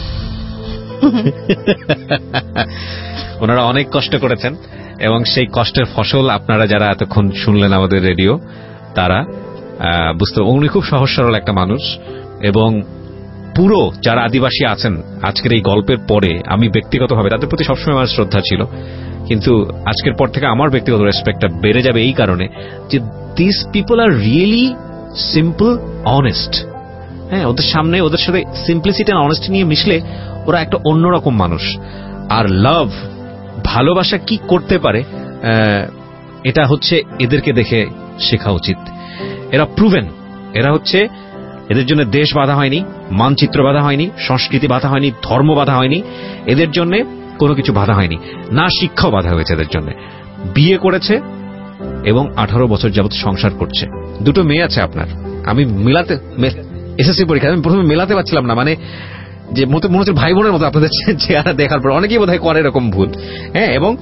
ওনারা অনেক কষ্ট করেছেন এবং সেই কষ্টের ফসল আপনারা যারা এতক্ষণ শুনলেন আমাদের রেডিও, তারা বুঝতে, উনি খুব সহজ সরল একটা মানুষ। এবং পুরো যারা আদিবাসী আছেন আজকের এই গল্পের পরে, আমি ব্যক্তিগতভাবে তাদের প্রতি সবসময় আমার শ্রদ্ধা ছিল, কিন্তু আজকের পর থেকে আমার ব্যক্তিগত রেসপেক্টটা বেড়ে যাবে এই কারণে যে this people are really simple, honest. হ্যাঁ, ওদের সামনে ওদের সাথে সিম্পলিসিটি আর অনেস্টি নিয়ে মিশলে ওরা একটা অন্যরকম মানুষ। আর লাভ, ভালোবাসা কি করতে পারে, এটা হচ্ছে এদেরকে দেখে শেখা উচিত। এরা প্রুভেন, এরা হচ্ছে, এদের জন্য দেশ বাধা হয়নি, মানচিত্র বাধা হয়নি, সংস্কৃতি বাধা হয়নি, ধর্ম বাধা হয়নি, এদের জন্য কোনো কিছু বাধা হয়নি, না শিক্ষাও বাধা হয়েছে এদের জন্য। বিয়ে করেছে এবং আঠারো বছর যাবত সংসার করছে, দুটো মেয়ে আছে আপনার। আমি মিলাতে, এসএসসি পরীক্ষা আমি প্রথমে মেলাতে পারছিলাম না, মানে যে মনে হচ্ছে ভাই বোনের মতো আপনাদের চেহারা দেখার পর, অনেকেই বোধহয় করে এরকম ভুল। হ্যাঁ, এবং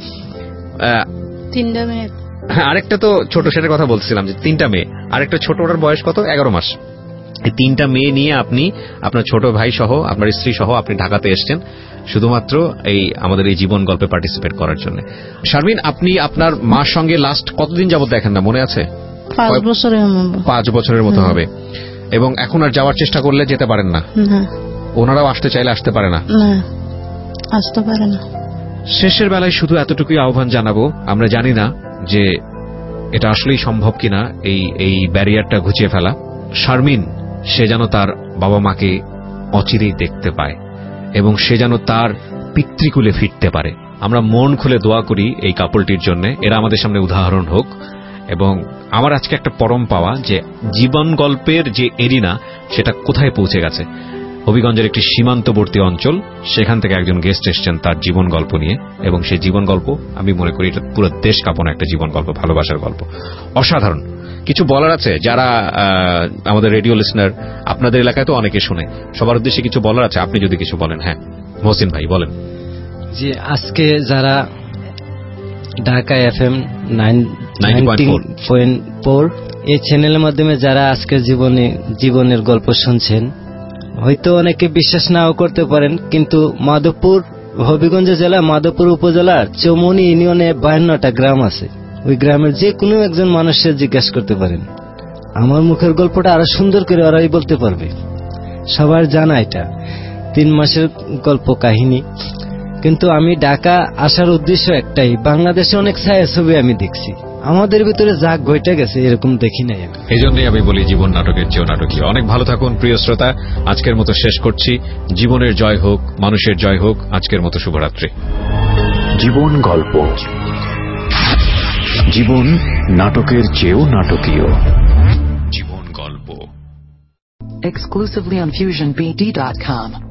তিনটা মেয়ে, আরেকটা তো ছোট, সেটার কথা বলছিলাম যে তিনটা মেয়ে, আরেকটা ছোট, ওটার বয়স কত, এগারো মাস। এই তিনটা মেয়ে নিয়ে আপনি আপনার ছোট ভাই সহ, আপনার স্ত্রী সহ আপনি ঢাকাতে এসছেন শুধুমাত্র এই আমাদের এই জীবন গল্পে পার্টিসিপেট করার জন্য। শারমিন, আপনি আপনার মার সঙ্গে লাস্ট কতদিন যাবত দেখেন না, মনে আছে? পাঁচ বছরের মতো। পাঁচ বছরের মতো হবে। এবং এখন আর যাওয়ার চেষ্টা করলে যেতে পারেন না? ওনারাও আসতে চাইলে আসতে পারে না? আসতে পারে না। শেষের বেলায় শুধু এতটুকুই আহ্বান জানাবো, আমরা জানি না যে এটা আসলেই সম্ভব কিনা এই এই ব্যারিয়ারটা ঘুচিয়ে ফেলা। শারমিন, সে যেন তার বাবা মাকে অচিরেই দেখতে পায় এবং সে যেন তার পিতৃকুলে ফিরতে পারে। আমরা মন খুলে দোয়া করি এই কাপলটির জন্য, এরা আমাদের সামনে উদাহরণ হোক। এবং আমার আজকে একটা পরম পাওয়া যে জীবন গল্পের যে এরিনা, সেটা কোথায় পৌঁছে গেছে। হবিগঞ্জের একটি সীমান্তবর্তী অঞ্চল, সেখান থেকে একজন গেস্ট এসছেন তার জীবন গল্প নিয়ে, এবং সেই জীবন গল্প আমি মনে করি এটা পুরো দেশ কাঁপানো একটা জীবন গল্প, ভালোবাসার গল্প, অসাধারণ। কিছু বলার আছে যারা আমাদের রেডিও লিসনার, আপনাদের এলাকায় তো অনেকে শুনে, সবার উদ্দেশ্যে কিছু বলার আছে, আপনি যদি কিছু বলেন। হ্যাঁ, মহসিন ভাই বলেন। জি, আজকে যারা Dhaka FM ninety point four এই চ্যানেলের মাধ্যমে যারা আজকের জীবনে জীবনের গল্প শুনছেন, হয়তো অনেকে বিশ্বাস নাও করতে পারেন, কিন্তু মাধবপুর, হবিগঞ্জ জেলা মাধবপুর উপজেলার চৌমনি ইউনিয়নে বায়ান্নটা গ্রাম আছে। ওই গ্রামের যে কোনো একজন মানুষের জিজ্ঞাসা করতে পারেন, আমার মুখের গল্পটা আরো সুন্দর করে ওরাই বলতে পারবে। সবার জানা এটা তিন মাসের গল্প কাহিনী। কিন্তু আমি ঢাকা আসার উদ্দেশ্য একটাই, বাংলাদেশে অনেক ছায়াছবি আমি দেখছি, আমাদের ভিতরে যা ঘটে গেছে এরকম দেখি নাই আমি। এই জন্যই আমি বলি জীবন নাটকের চেয়েও নাটকীয়। অনেক ভালো থাকুন প্রিয় শ্রোতা, আজকের মতো শেষ করছি। জীবনের জয় হোক, মানুষের জয় হোক। আজকের মতো শুভরাত্রি। জীবন গল্প, জীবন নাটকের চেয়েও নাটকীয়। জীবন গল্প exclusively on fusion b d dot com